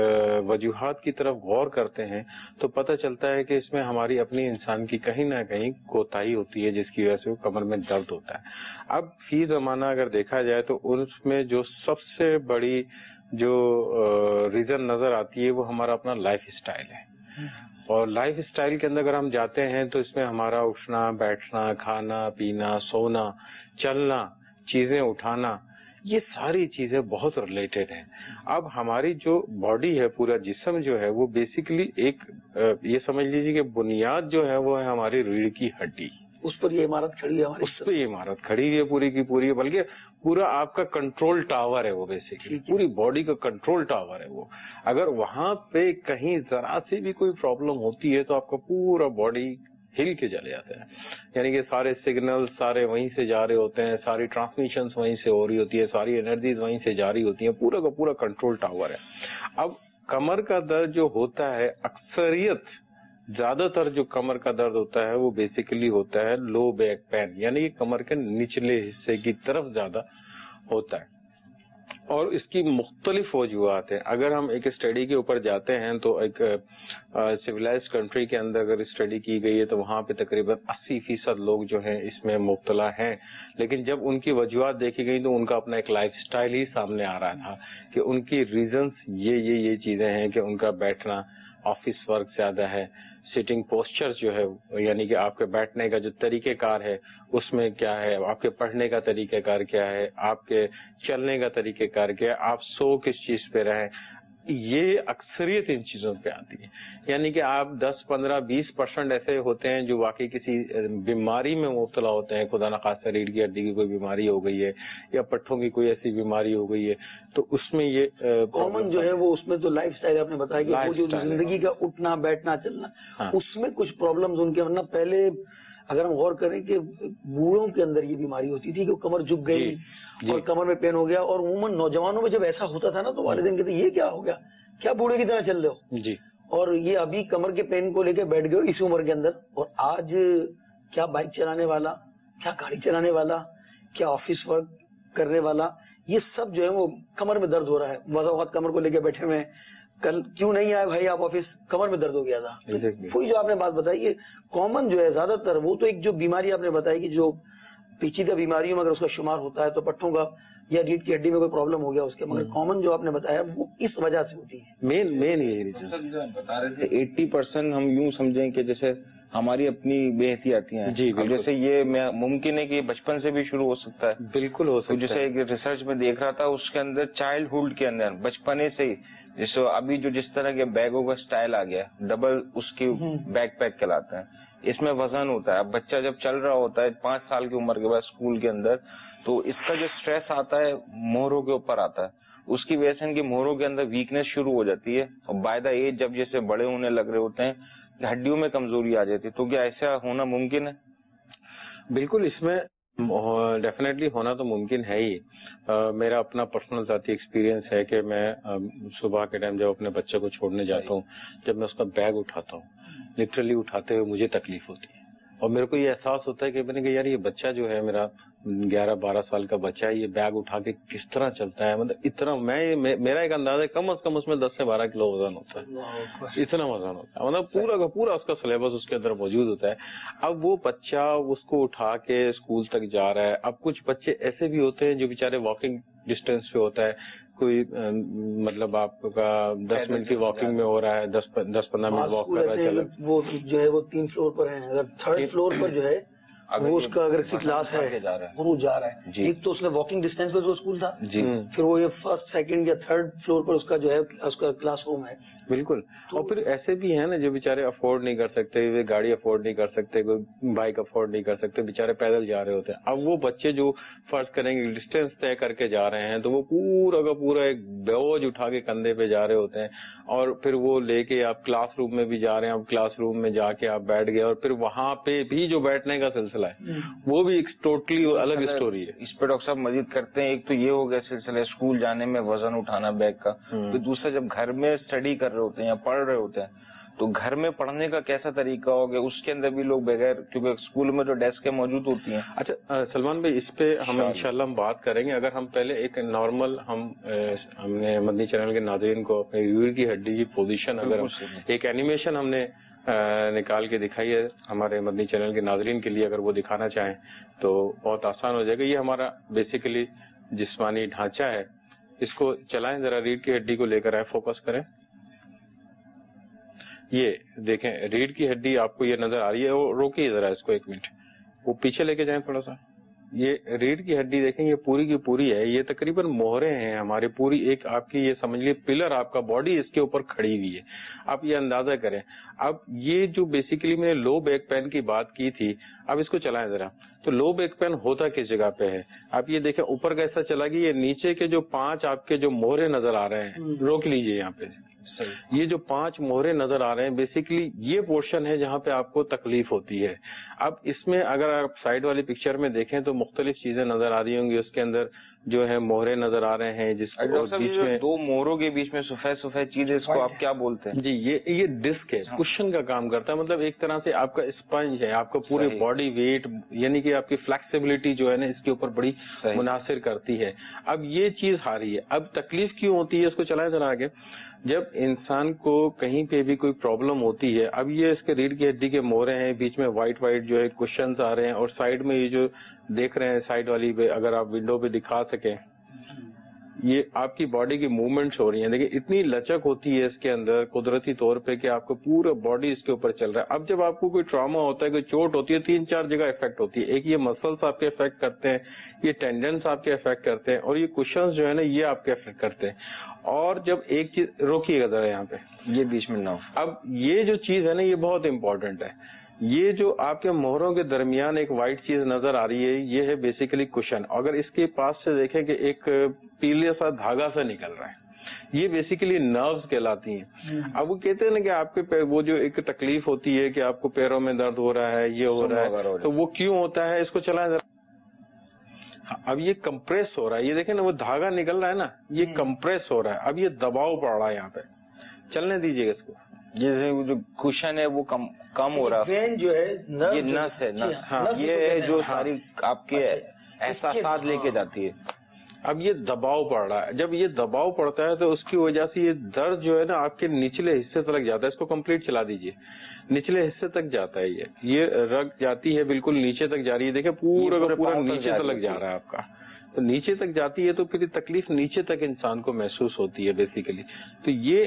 وجوہات کی طرف غور کرتے ہیں تو پتہ چلتا ہے کہ اس میں ہماری اپنی انسان کی کہیں نہ کہیں کوتاہی ہوتی ہے جس کی وجہ سے وہ کمر میں درد ہوتا ہے. اب فی زمانہ اگر دیکھا جائے تو اس میں جو سب سے بڑی جو ریزن نظر آتی ہے وہ ہمارا اپنا لائف اسٹائل ہے. اور لائف اسٹائل کے اندر اگر ہم جاتے ہیں تو اس میں ہمارا اٹھنا بیٹھنا، کھانا پینا، سونا، چلنا، چیزیں اٹھانا، یہ ساری چیزیں بہت ریلیٹڈ ہیں. اب ہماری جو باڈی ہے، پورا جسم جو ہے وہ بیسیکلی ایک یہ سمجھ لیجیے کہ بنیاد جو ہے وہ ہے ہماری ریڑھ کی ہڈی. اس پر یہ عمارت کھڑی ہے، اس پہ یہ عمارت کھڑی ہے پوری کی پوری، بلکہ پورا آپ کا کنٹرول ٹاور ہے وہ، بیسیکلی پوری باڈی کا کنٹرول ٹاور ہے وہ. اگر وہاں پہ کہیں ذرا سی بھی کوئی پرابلم ہوتی ہے تو آپ کا پورا باڈی ہل کے چلے جاتا ہے. یعنی کہ سارے سگنل سارے وہیں سے جا رہے ہوتے ہیں، ساری ٹرانسمیشنز وہیں سے ہو رہی ہوتی ہے، ساری انرجیز وہیں سے جاری ہوتی ہیں، پورا کا پورا کنٹرول ٹاور ہے. اب کمر کا درد جو ہوتا ہے، اکثریت زیادہ تر جو کمر کا درد ہوتا ہے وہ بیسیکلی ہوتا ہے لو بیک پین، یعنی کہ کمر کے نچلے حصے کی طرف زیادہ ہوتا ہے. اور اس کی مختلف وجوہات ہیں. اگر ہم ایک اسٹڈی کے اوپر جاتے ہیں تو ایک سویلائزڈ کنٹری کے اندر اگر اسٹڈی کی گئی ہے تو وہاں پہ تقریباً اسی فیصد لوگ جو ہیں اس میں مبتلا ہیں. لیکن جب ان کی وجوہات دیکھی گئی تو ان کا اپنا ایک لائف سٹائل ہی سامنے آ رہا تھا کہ ان کی ریزنز یہ یہ یہ چیزیں ہیں کہ ان کا بیٹھنا، آفس ورک زیادہ ہے، سیٹنگ پوسچر جو ہے یعنی کہ آپ کے بیٹھنے کا جو طریقہ کار ہے اس میں کیا ہے، آپ کے پڑھنے کا طریقہ کار کیا ہے، آپ کے چلنے کا طریقہ کار کیا ہے، آپ سو کس چیز پہ رہیں. یہ اکثریت ان چیزوں پہ آتی ہے. یعنی کہ آپ دس پندرہ بیس پرسینٹ ایسے ہوتے ہیں جو واقعی کسی بیماری میں مبتلا ہوتے ہیں, خدا نخواستہ ریڑھ کی ہڈی کی کوئی بیماری ہو گئی ہے یا پٹھوں کی کوئی ایسی بیماری ہو گئی ہے, تو اس میں یہ کامن جو ہے وہ اس میں تو لائف سٹائل آپ نے بتایا کہ وہ جو زندگی کا اٹھنا بیٹھنا چلنا اس میں کچھ پرابلمز ان کے, ورنہ پہلے اگر ہم غور کریں کہ بوڑھوں کے اندر یہ بیماری ہوتی تھی کہ کمر جھک گئی اور کمر میں پین ہو گیا, اور عموماً نوجوانوں میں جب ایسا ہوتا تھا نا تو والدین کہتے یہ کیا ہو گیا, کیا بوڑھے کی طرح چل رہے ہو جی, اور یہ ابھی کمر کے پین کو لے کے بیٹھ گئے اس عمر کے اندر, اور آج کیا بائک چلانے والا, کیا گاڑی چلانے والا, کیا آفس ورک کرنے والا, یہ سب جو ہے وہ کمر میں درد ہو رہا ہے. بعض اوقات کمر کو لے کے بیٹھے ہوئے, کل کیوں نہیں آئے بھائی آپ آفس, کمر میں درد ہو گیا تھا. وہی جو آپ نے بات بتائی یہ کامن جو ہے زیادہ تر, وہ تو ایک جو بیماری آپ نے بتائی کہ جو پیچیدہ بیماریوں میں اگر اس کا شمار ہوتا ہے تو پٹھوں کا یا ریڑھ کی ہڈی میں کوئی پرابلم ہو گیا اس کے, مگر کامن جو آپ نے بتایا وہ اس وجہ سے ہوتی ہے. مین مین یہی بتا رہے تھے ایٹی پرسینٹ ہم یوں سمجھیں کہ جیسے ہماری اپنی بے احتیاطیاں ہیں. جی جیسے یہ ممکن ہے کہ بچپن سے بھی شروع ہو سکتا ہے. بالکل ہو سکتا ہے. جیسے ایک ریسرچ میں دیکھ رہا تھا اس کے اندر چائلڈ ہوڈ کے اندر بچپنے سے ہی, جیسے ابھی جو جس طرح کے بیگوں کا سٹائل آ گیا ڈبل اس کی بیک پیک کہلاتا ہے, اس میں وزن ہوتا ہے. اب بچہ جب چل رہا ہوتا ہے پانچ سال کی عمر کے بعد اسکول کے اندر, تو اس کا جو اسٹریس آتا ہے مہروں کے اوپر آتا ہے, اس کی وجہ سے ان کی مہروں کے اندر ویکنیس شروع ہو جاتی ہے, اور بائی دا ایج جب جیسے بڑے ہونے لگ رہے ہوتے ہیں ہڈیوں میں کمزوری آ جاتی ہے. تو کیا ایسا ہونا ممکن ہے؟ بالکل, اس میں ڈیفینیٹلی ہونا تو ممکن ہے ہی. میرا اپنا پرسنل ذاتی ایکسپیرینس ہے کہ میں صبح کے ٹائم جب اپنے بچے کو چھوڑنے جاتا ہوں, جب میں اس کا بیگ اٹھاتا ہوں, لٹرلی اٹھاتے ہوئے مجھے تکلیف ہوتی ہے, اور میرے کو یہ احساس ہوتا ہے کہ میں نے کہا یار یہ بچہ جو ہے میرا گیارہ بارہ سال کا بچہ ہے, یہ بیگ اٹھا کے کس طرح چلتا ہے, مطلب اتنا میں میرا ایک اندازہ ہے کم از کم اس میں دس سے بارہ کلو وزن ہوتا ہے, اتنا وزن ہوتا ہے, مطلب پورا کا پورا اس کا سلیبس اس کے اندر موجود ہوتا ہے. اب وہ بچہ اس کو اٹھا کے اسکول تک جا رہا ہے. اب کچھ بچے ایسے بھی ہوتے ہیں جو بےچارے واکنگ ڈسٹینس پہ ہوتا ہے, کوئی مطلب آپ کا دس منٹ کی واکنگ میں ہو رہا ہے, دس دس پندرہ منٹ واک کر رہا ہے, چلو وہ جو ہے وہ تین فلور پر ہے, اگر تھرڈ فلور پر جو ہے وہ اس کا اگر اسی کلاس ہے وہ جا رہا ہے, ایک تو اس میں واکنگ ڈسٹینس پہ جو اسکول تھا, پھر وہ یہ فرسٹ سیکنڈ یا تھرڈ فلور پر اس کا جو ہے اس کا کلاس روم ہے. بالکل, اور پھر ایسے بھی ہیں نا جو بےچارے افورڈ نہیں کر سکتے, گاڑی افورڈ نہیں کر سکتے, کوئی بائک افورڈ نہیں کر سکتے, بےچارے پیدل جا رہے ہوتے ہیں. اب وہ بچے جو فرض کریں گے ڈسٹینس طے کر کے جا رہے ہیں, تو وہ پورا کا پورا ایک بوجھ اٹھا کے کندھے پہ جا رہے ہوتے ہیں, اور پھر وہ لے کے آپ کلاس روم میں بھی جا رہے ہیں. اب کلاس روم میں جا کے آپ بیٹھ گئے, اور پھر وہاں پہ بھی جو بیٹھنے کا سلسلہ ہے وہ بھی ایک ٹوٹلی الگ اسٹوری ہے. اس پہ ڈاکٹر صاحب مزید کرتے ہیں, ایک تو یہ ہو گیا سلسلہ اسکول جانے میں وزن اٹھانا بیگ کا, تو دوسرا جب گھر میں اسٹڈی کر رہے ہوتے ہیں یا پڑھ رہے ہوتے ہیں تو گھر میں پڑھنے کا کیسا طریقہ ہو گیا, اس کے اندر بھی لوگ بغیر, کیونکہ اسکول میں تو ڈیسکیں موجود ہوتی ہیں. اچھا سلمان بھائی, اس پہ ہم انشاءاللہ ہم بات کریں گے. اگر ہم پہلے ایک نارمل ہم ہم نے مدنی چینل کے ناظرین کو اپنے ریڑھ کی ہڈی کی پوزیشن, اگر ایک اینیمیشن ہم نے نکال کے دکھائی ہے ہمارے مدنی چینل کے ناظرین کے لیے, اگر وہ دکھانا چاہیں تو بہت آسان ہو جائے گا. یہ ہمارا بیسیکلی جسمانی ڈھانچہ ہے, اس کو چلائیں ذرا, ریڑھ کی ہڈی کو لے کر آئے, فوکس کریں. یہ دیکھیں ریڑھ کی ہڈی آپ کو یہ نظر آ رہی ہے, وہ روکیے ذرا اس کو ایک منٹ, وہ پیچھے لے کے جائیں تھوڑا سا. یہ ریڑھ کی ہڈی دیکھیں یہ پوری کی پوری ہے, یہ تقریباً مہرے ہیں ہمارے, پوری ایک آپ کی یہ سمجھ لیے پلر آپ کا باڈی اس کے اوپر کھڑی ہوئی ہے. آپ یہ اندازہ کریں. اب یہ جو بیسیکلی میں نے لو بیک پین کی بات کی تھی, اب اس کو چلائیں ذرا. تو لو بیک پین ہوتا کس جگہ پہ ہے, آپ یہ دیکھیں اوپر کا ایسا چلا گیا, یہ نیچے کے جو پانچ آپ کے جو مہرے نظر آ رہے ہیں, روک لیجئے یہاں پہ, یہ جو پانچ مہرے نظر آ رہے ہیں بیسیکلی یہ پورشن ہے جہاں پہ آپ کو تکلیف ہوتی ہے. اب اس میں اگر آپ سائڈ والی پکچر میں دیکھیں تو مختلف چیزیں نظر آ رہی ہوں گی, اس کے اندر جو ہے مہرے نظر آ رہے ہیں, جس کو بیچ میں دو مہروں کے بیچ میں سفید سفید چیزیں, اس کو آپ کیا بولتے ہیں؟ جی یہ یہ ڈسک ہے, کشن کا کام کرتا ہے, مطلب ایک طرح سے آپ کا اسپنج ہے, آپ کا پورے باڈی ویٹ یعنی کہ آپ کی فلیکسیبلٹی جو ہے نا اس کے اوپر بڑی منحصر کرتی ہے. اب یہ چیز آ رہی ہے. اب تکلیف کیوں ہوتی ہے, اس کو چلائیں ذرا آگے. جب انسان کو کہیں پہ بھی کوئی پرابلم ہوتی ہے, اب یہ اس کے ریڑھ کی ہڈی کے مہرے ہیں, بیچ میں وائٹ وائٹ جو ہے کشنز آ رہے ہیں, اور سائڈ میں یہ جو دیکھ رہے ہیں سائڈ والی پہ, اگر آپ ونڈو پہ دکھا سکیں, یہ آپ کی باڈی کی موومنٹس ہو رہی ہیں. دیکھیں اتنی لچک ہوتی ہے اس کے اندر قدرتی طور پہ کہ آپ کو پورا باڈی اس کے اوپر چل رہا ہے. اب جب آپ کو کوئی ٹراما ہوتا ہے, کوئی چوٹ ہوتی ہے, تین چار جگہ افیکٹ ہوتی ہے. ایک یہ مسلس آپ کے افیکٹ کرتے ہیں, یہ ٹینڈنس آپ کے افیکٹ کرتے ہیں, اور یہ کشنز جو ہے نا یہ آپ کے افیکٹ کرتے ہیں. اور جب ایک چیز روکیے گا ذرا یہاں پہ، یہ بیچ میں نہ ہو. اب یہ جو چیز ہے نا یہ بہت امپورٹنٹ ہے. یہ جو آپ کے مہروں کے درمیان ایک وائٹ چیز نظر آ رہی ہے یہ ہے بیسیکلی کشن. اگر اس کے پاس سے دیکھیں کہ ایک پیلے سا دھاگا سا نکل رہا ہے، یہ بیسیکلی نروز کہلاتی ہیں. اب وہ کہتے ہیں نا کہ آپ کے وہ جو ایک تکلیف ہوتی ہے کہ آپ کو پیروں میں درد ہو رہا ہے، یہ ہو رہا ہے، تو وہ کیوں ہوتا ہے؟ اس کو چلائیں ذرا. اب یہ کمپریس ہو رہا ہے، یہ دیکھیں نا وہ دھاگا نکل رہا ہے نا، یہ کمپریس ہو رہا ہے. اب یہ دباؤ پڑ رہا ہے یہاں پہ، چلنے دیجیے گا اس کو. جیسے جو کشن ہے وہ کم کم ہو رہا ہے، جو ہے یہ نس ہے، نس. ہاں یہ ہے جو ساری آپ کے احساسات لے کے جاتی ہے. اب یہ دباؤ پڑ رہا ہے، جب یہ دباؤ پڑتا ہے تو اس کی وجہ سے یہ درد جو ہے نا آپ کے نچلے حصے تک جاتا ہے. اس کو کمپلیٹ چلا دیجیے، نچلے حصے تک جاتا ہے. یہ یہ رگ جاتی ہے بالکل نیچے تک جا رہی ہے. دیکھیں پورا کا پورا نیچے تک جا رہا ہے آپ کا. تو نیچے تک جاتی ہے تو پھر تکلیف نیچے تک انسان کو محسوس ہوتی ہے بیسیکلی. تو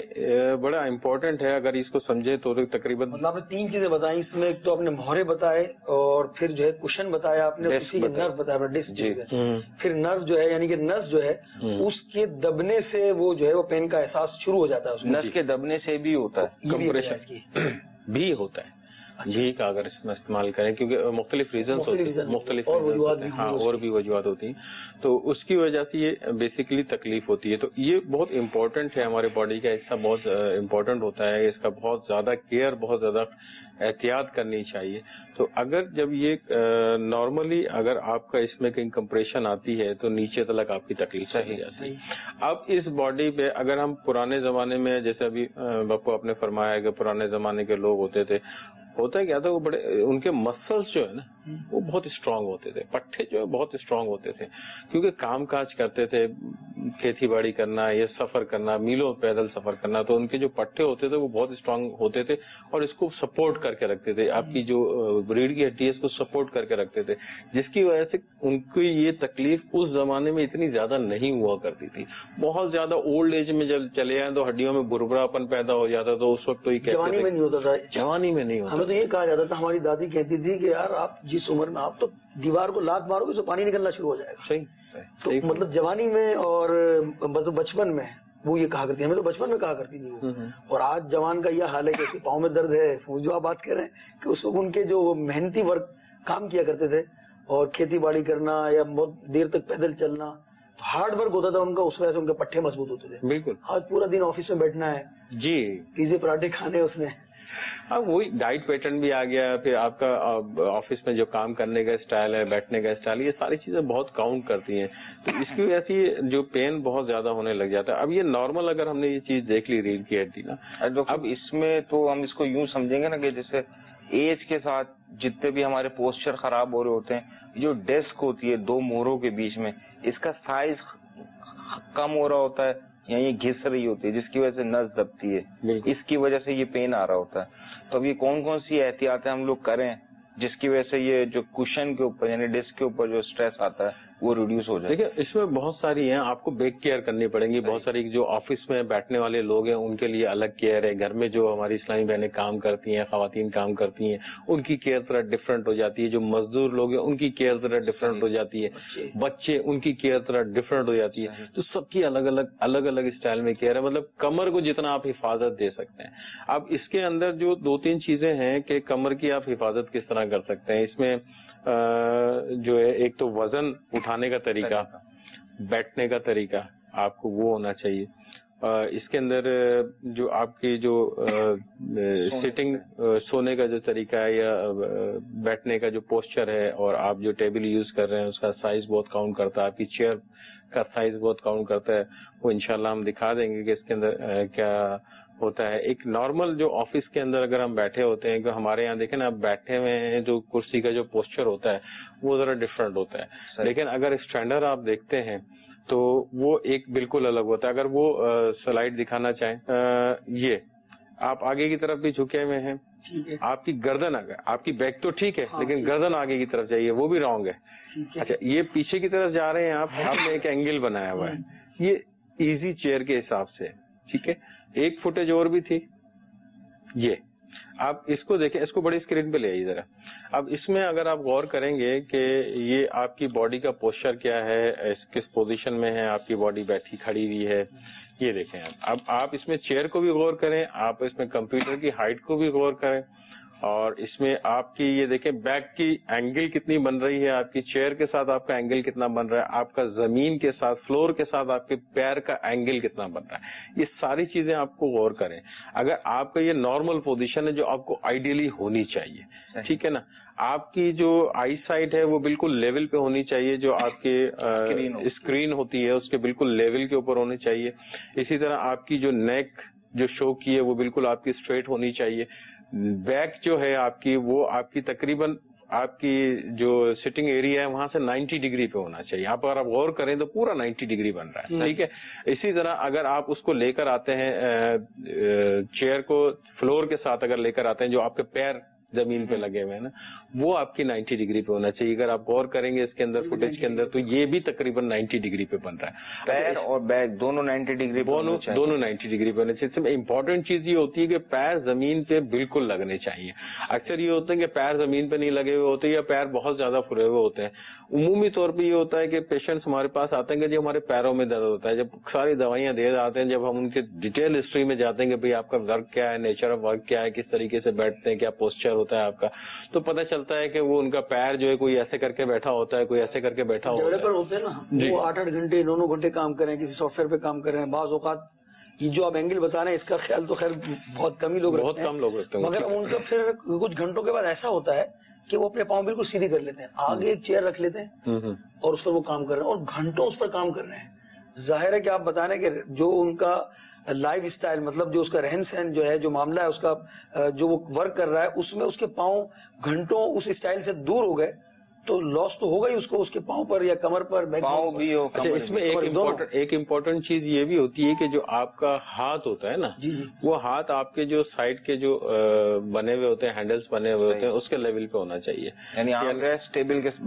یہ بڑا امپورٹنٹ ہے، اگر اس کو سمجھے تو تقریباً مطلب آپ نے تین چیزیں بتائی اس میں. ایک تو آپ نے مہرے بتائے اور پھر جو ہے کشن بتایا آپ نے، اسی کے نرو بتایا ڈسک، پھر نرو جو ہے یعنی کہ نس جو ہے اس کے دبنے سے وہ جو ہے وہ پین کا احساس شروع ہو جاتا ہے. نس کے دبنے سے بھی ہوتا ہے، کمپریشن بھی ہوتا ہے. گھی کا اگر اس میں استعمال کریں کیونکہ مختلف ریزنس ہوتے ہیں، مختلف ہاں اور بھی وجوہات ہوتی ہیں، تو اس کی وجہ سے یہ بیسیکلی تکلیف ہوتی ہے. تو یہ بہت امپورٹنٹ ہے، ہمارے باڈی کا حصہ بہت امپورٹنٹ ہوتا ہے. اس کا بہت زیادہ کیئر، بہت زیادہ احتیاط کرنی چاہیے. تو اگر جب یہ نارملی اگر آپ کا اس میں کہیں کمپریشن آتی ہے تو نیچے تک آپ کی تکلیف چلی جاتی ہے. اب اس باڈی پہ اگر ہم پرانے زمانے میں جیسے ابھی باپو آپ نے فرمایا کہ پرانے زمانے کے لوگ ہوتے تھے، ہوتا ہے کیا تھا وہ بڑے ان کے مسلس جو ہے نا وہ بہت اسٹرانگ ہوتے تھے، پٹھے جو ہے بہت اسٹرانگ ہوتے تھے کیونکہ کام کاج کرتے تھے، کھیتی باڑی کرنا، یہ سفر کرنا، میلوں پیدل سفر کرنا. تو ان کے جو پٹھے ہوتے تھے وہ بہت اسٹرانگ ہوتے تھے اور اس کو سپورٹ کر کے رکھتے تھے. آپ کی جو ریڑھ کی ہڈی ہے اس کو سپورٹ کر کے رکھتے تھے، جس کی وجہ سے ان کی یہ تکلیف اس زمانے میں اتنی زیادہ نہیں ہوا کرتی تھی. بہت زیادہ اولڈ ایج میں جب چلے آئے تو ہڈیوں میں بربراپن پیدا ہو جاتا تو اس وقت تو یہ جوانی میں نہیں ہوتا تھا. جوانی میں نہیں ہوتا. ہمیں تو یہ کہا جاتا تھا، ہماری دادی کہتی تھی کہ یار آپ جس عمر میں آپ تو دیوار کو لات مارو گے تو پانی نکلنا شروع ہو جائے گا. صحیح. تو مطلب جوانی میں اور بچپن میں وہ یہ کہا کرتی ہے، ہمیں تو بچپن میں کہا کرتی تھی وہ. اور آج جوان کا یہ حال ہے کہ پاؤں میں درد ہے. وہ جو آپ بات کر رہے ہیں کہ اس وقت ان کے جو محنتی ورک کام کیا کرتے تھے اور کھیتی باڑی کرنا یا بہت دیر تک پیدل چلنا، ہارڈ ورک ہوتا تھا ان کا، اس وجہ سے ان کے پٹھے مضبوط ہوتے تھے. بالکل. آج پورا دن آفس میں بیٹھنا ہے، جی پیزے پراٹھے کھانے اس نے. اب وہی ڈائٹ پیٹرن بھی آ گیا، پھر آپ کا آفس میں جو کام کرنے کا اسٹائل ہے، بیٹھنے کا اسٹائل، یہ ساری چیزیں بہت کاؤنٹ کرتی ہیں. تو اس کی وجہ سے جو پین بہت زیادہ ہونے لگ جاتا ہے. اب یہ نارمل اگر ہم نے یہ چیز دیکھ لی ریڑھ کی ہڈی نا، اب اس میں تو ہم اس کو یوں سمجھیں گے نا کہ جیسے ایج کے ساتھ جتنے بھی ہمارے پوسچر خراب ہو رہے ہوتے ہیں، جو ڈیسک ہوتی ہے دو موروں کے بیچ میں، اس کا سائز کم ہو رہا ہوتا ہے یا یہ گھس رہی ہوتی ہے جس کی وجہ سے نس دبتی ہے، اس کی وجہ سے یہ پین آ رہا ہوتا ہے. تو اب یہ کون کون سی احتیاطیں ہم لوگ کریں جس کی وجہ سے یہ جو کشن کے اوپر یعنی ڈسک کے اوپر جو اسٹریس آتا ہے وہ ریڈیوس ہو جائے؟ دیکھیں اس میں بہت ساری ہیں، آپ کو بیک کیئر کرنی پڑیں گی. بہت ساری جو آفس میں بیٹھنے والے لوگ ہیں ان کے لیے الگ کیئر ہے. گھر میں جو ہماری اسلامی بہنیں کام کرتی ہیں، خواتین کام کرتی ہیں، ان کی کیئر ذرا ڈفرینٹ ہو جاتی ہے. جو مزدور لوگ ہیں ان کی کیئر ذرا ڈفرینٹ ہو جاتی ہے. بچے ان کی کیئر ذرا ڈفرینٹ ہو جاتی ہے. تو سب کی الگ الگ الگ الگ اسٹائل میں کیئر ہے. مطلب کمر کو جتنا آپ حفاظت دے سکتے ہیں. اب اس کے اندر جو دو تین چیزیں ہیں کہ کمر کی آپ حفاظت کس طرح کر سکتے ہیں. اس میں جو ہے ایک تو وزن اٹھانے کا طریقہ، بیٹھنے کا طریقہ آپ کو وہ ہونا چاہیے. اس کے اندر جو آپ کی جو سیٹنگ سونے کا جو طریقہ ہے یا بیٹھنے کا جو پوسچر ہے، اور آپ جو ٹیبل یوز کر رہے ہیں اس کا سائز بہت کاؤنٹ کرتا ہے. آپ کی چیئر کا سائز بہت کاؤنٹ کرتا ہے. وہ انشاءاللہ ہم دکھا دیں گے کہ اس کے اندر کیا ہوتا ہے. ایک نارمل جو آفس کے اندر اگر ہم بیٹھے ہوتے ہیں کہ ہمارے یہاں دیکھیں نا، اب بیٹھے ہوئے ہیں جو کرسی کا جو پوسچر ہوتا ہے وہ ذرا ڈفرینٹ ہوتا ہے. لیکن اگر اسٹینڈرڈ آپ دیکھتے ہیں تو وہ ایک بالکل الگ ہوتا ہے. اگر وہ سلائڈ دکھانا چاہیں، یہ آپ آگے کی طرف بھی جھکے ہوئے ہیں، آپ کی گردن اگر آپ کی بیک تو ٹھیک ہے لیکن گردن آگے کی طرف جائیے وہ بھی رانگ ہے. اچھا یہ پیچھے کی طرف جا رہے ہیں آپ آپ نے ایک اینگل بنایا ہوا ہے. یہ ایزی چیئر کے حساب سے ٹھیک ہے. ایک فوٹیج اور بھی تھی، یہ آپ اس کو دیکھیں، اس کو بڑی اسکرین پہ لے آئیے ذرا. اب اس میں اگر آپ غور کریں گے کہ یہ آپ کی باڈی کا پوسچر کیا ہے، کس پوزیشن میں ہے آپ کی باڈی، بیٹھی کھڑی ہوئی ہے یہ دیکھیں اب آپ اس میں چیئر کو بھی غور کریں, آپ اس میں کمپیوٹر کی ہائٹ کو بھی غور کریں, اور اس میں آپ کی یہ دیکھیں بیک کی اینگل کتنی بن رہی ہے, آپ کی چیئر کے ساتھ آپ کا اینگل کتنا بن رہا ہے, آپ کا زمین کے ساتھ فلور کے ساتھ آپ کے پیر کا اینگل کتنا بن رہا ہے. یہ ساری چیزیں آپ کو غور کریں. اگر آپ کا یہ نارمل پوزیشن ہے جو آپ کو آئیڈیلی ہونی چاہیے, ٹھیک ہے نا, آپ کی جو آئی سائٹ ہے وہ بالکل لیول پہ ہونی چاہیے, جو آپ کے اسکرین ہوتی ہے اس کے بالکل لیول کے اوپر ہونی چاہیے. اسی طرح آپ کی جو نیک جو شو کی ہے وہ بالکل آپ کی اسٹریٹ ہونی چاہیے. بیک جو ہے آپ کی وہ آپ کی تقریباً آپ کی جو سٹنگ ایریا ہے وہاں سے نائنٹی ڈگری پہ ہونا چاہیے. آپ اگر آپ غور کریں تو پورا نائنٹی ڈگری بن رہا ہے, ٹھیک ہے. اسی طرح اگر آپ اس کو لے کر آتے ہیں چیئر کو فلور کے ساتھ اگر لے کر آتے ہیں, جو آپ کے پیر زمین پہ لگے ہوئے ہیں نا, وہ آپ کی نائنٹی ڈگری پہ ہونا چاہیے. اگر آپ غور کریں گے اس کے اندر فوٹیج کے اندر تو یہ بھی تقریباً نائنٹی ڈگری پہ بن رہا ہے. پیر اور بیک دونوں نائنٹی ڈگری دونوں دونوں نائنٹی ڈگری پہ ہونے چاہیے. امپورٹنٹ چیز یہ ہوتی ہے کہ پیر زمین پہ بالکل لگنے چاہیے. اکثر یہ ہوتا ہے کہ پیر زمین پہ نہیں لگے ہوئے ہوتے یا پیر بہت زیادہ پھرے ہوئے ہوتے ہیں. عمومی طور پہ یہ ہوتا ہے کہ پیشنٹس ہمارے پاس آتے ہیں کہ جب ہمارے پیروں میں درد ہوتا ہے, جب ساری دوائیاں دے جاتے ہیں, جب ہم ان کے ڈیٹیل ہسٹری میں جاتے ہیں کہ بھئی آپ کا ورک کیا ہے, نیچر آف ورک کیا ہے, کس طریقے سے بیٹھتے ہیں, کیا پوسچر ہوتا ہے آپ کا, تو پتہ چلتا ہے کہ وہ ان کا پیر جو ہے کوئی ایسے کر کے بیٹھا ہوتا ہے, کوئی ایسے کر کے بیٹھا ہوتا ہے. ہوتے ہیں نا وہ آٹھ آٹھ گھنٹے نو نو گھنٹے کام کریں, کسی سافٹ ویئر پہ کام کر رہے ہیں. بعض اوقات یہ جو آپ اینگل بتا رہے ہیں اس کا خیال تو خیر بہت کم ہی لوگ بہت کم لوگ رکھتے ہیں, مگر ان کا پھر کچھ گھنٹوں کے بعد ایسا ہوتا ہے کہ وہ اپنے پاؤں بالکل سیدھی کر لیتے ہیں, آگے ایک چیئر رکھ لیتے ہیں اور اس پر وہ کام کر رہے ہیں اور گھنٹوں اس پر کام کر رہے ہیں. ظاہر ہے کہ آپ بتا رہے ہیں کہ جو ان کا لائف اسٹائل مطلب جو اس کا رہن سہن جو ہے, جو معاملہ ہے اس کا جو وہ ورک کر رہا ہے, اس میں اس کے پاؤں گھنٹوں اس اسٹائل سے دور ہو گئے تو لاس تو ہوگا ہی اس کو, اس کے پاؤں پر یا کمر پر پاؤں بھی ہو. اس میں ایک امپورٹنٹ چیز یہ بھی ہوتی ہے کہ جو آپ کا ہاتھ ہوتا ہے نا, وہ ہاتھ آپ کے جو سائڈ کے جو بنے ہوئے ہوتے ہیں, ہینڈلز بنے ہوئے ہوتے ہیں, اس کے لیول پہ ہونا چاہیے. یعنی اسٹیبل کے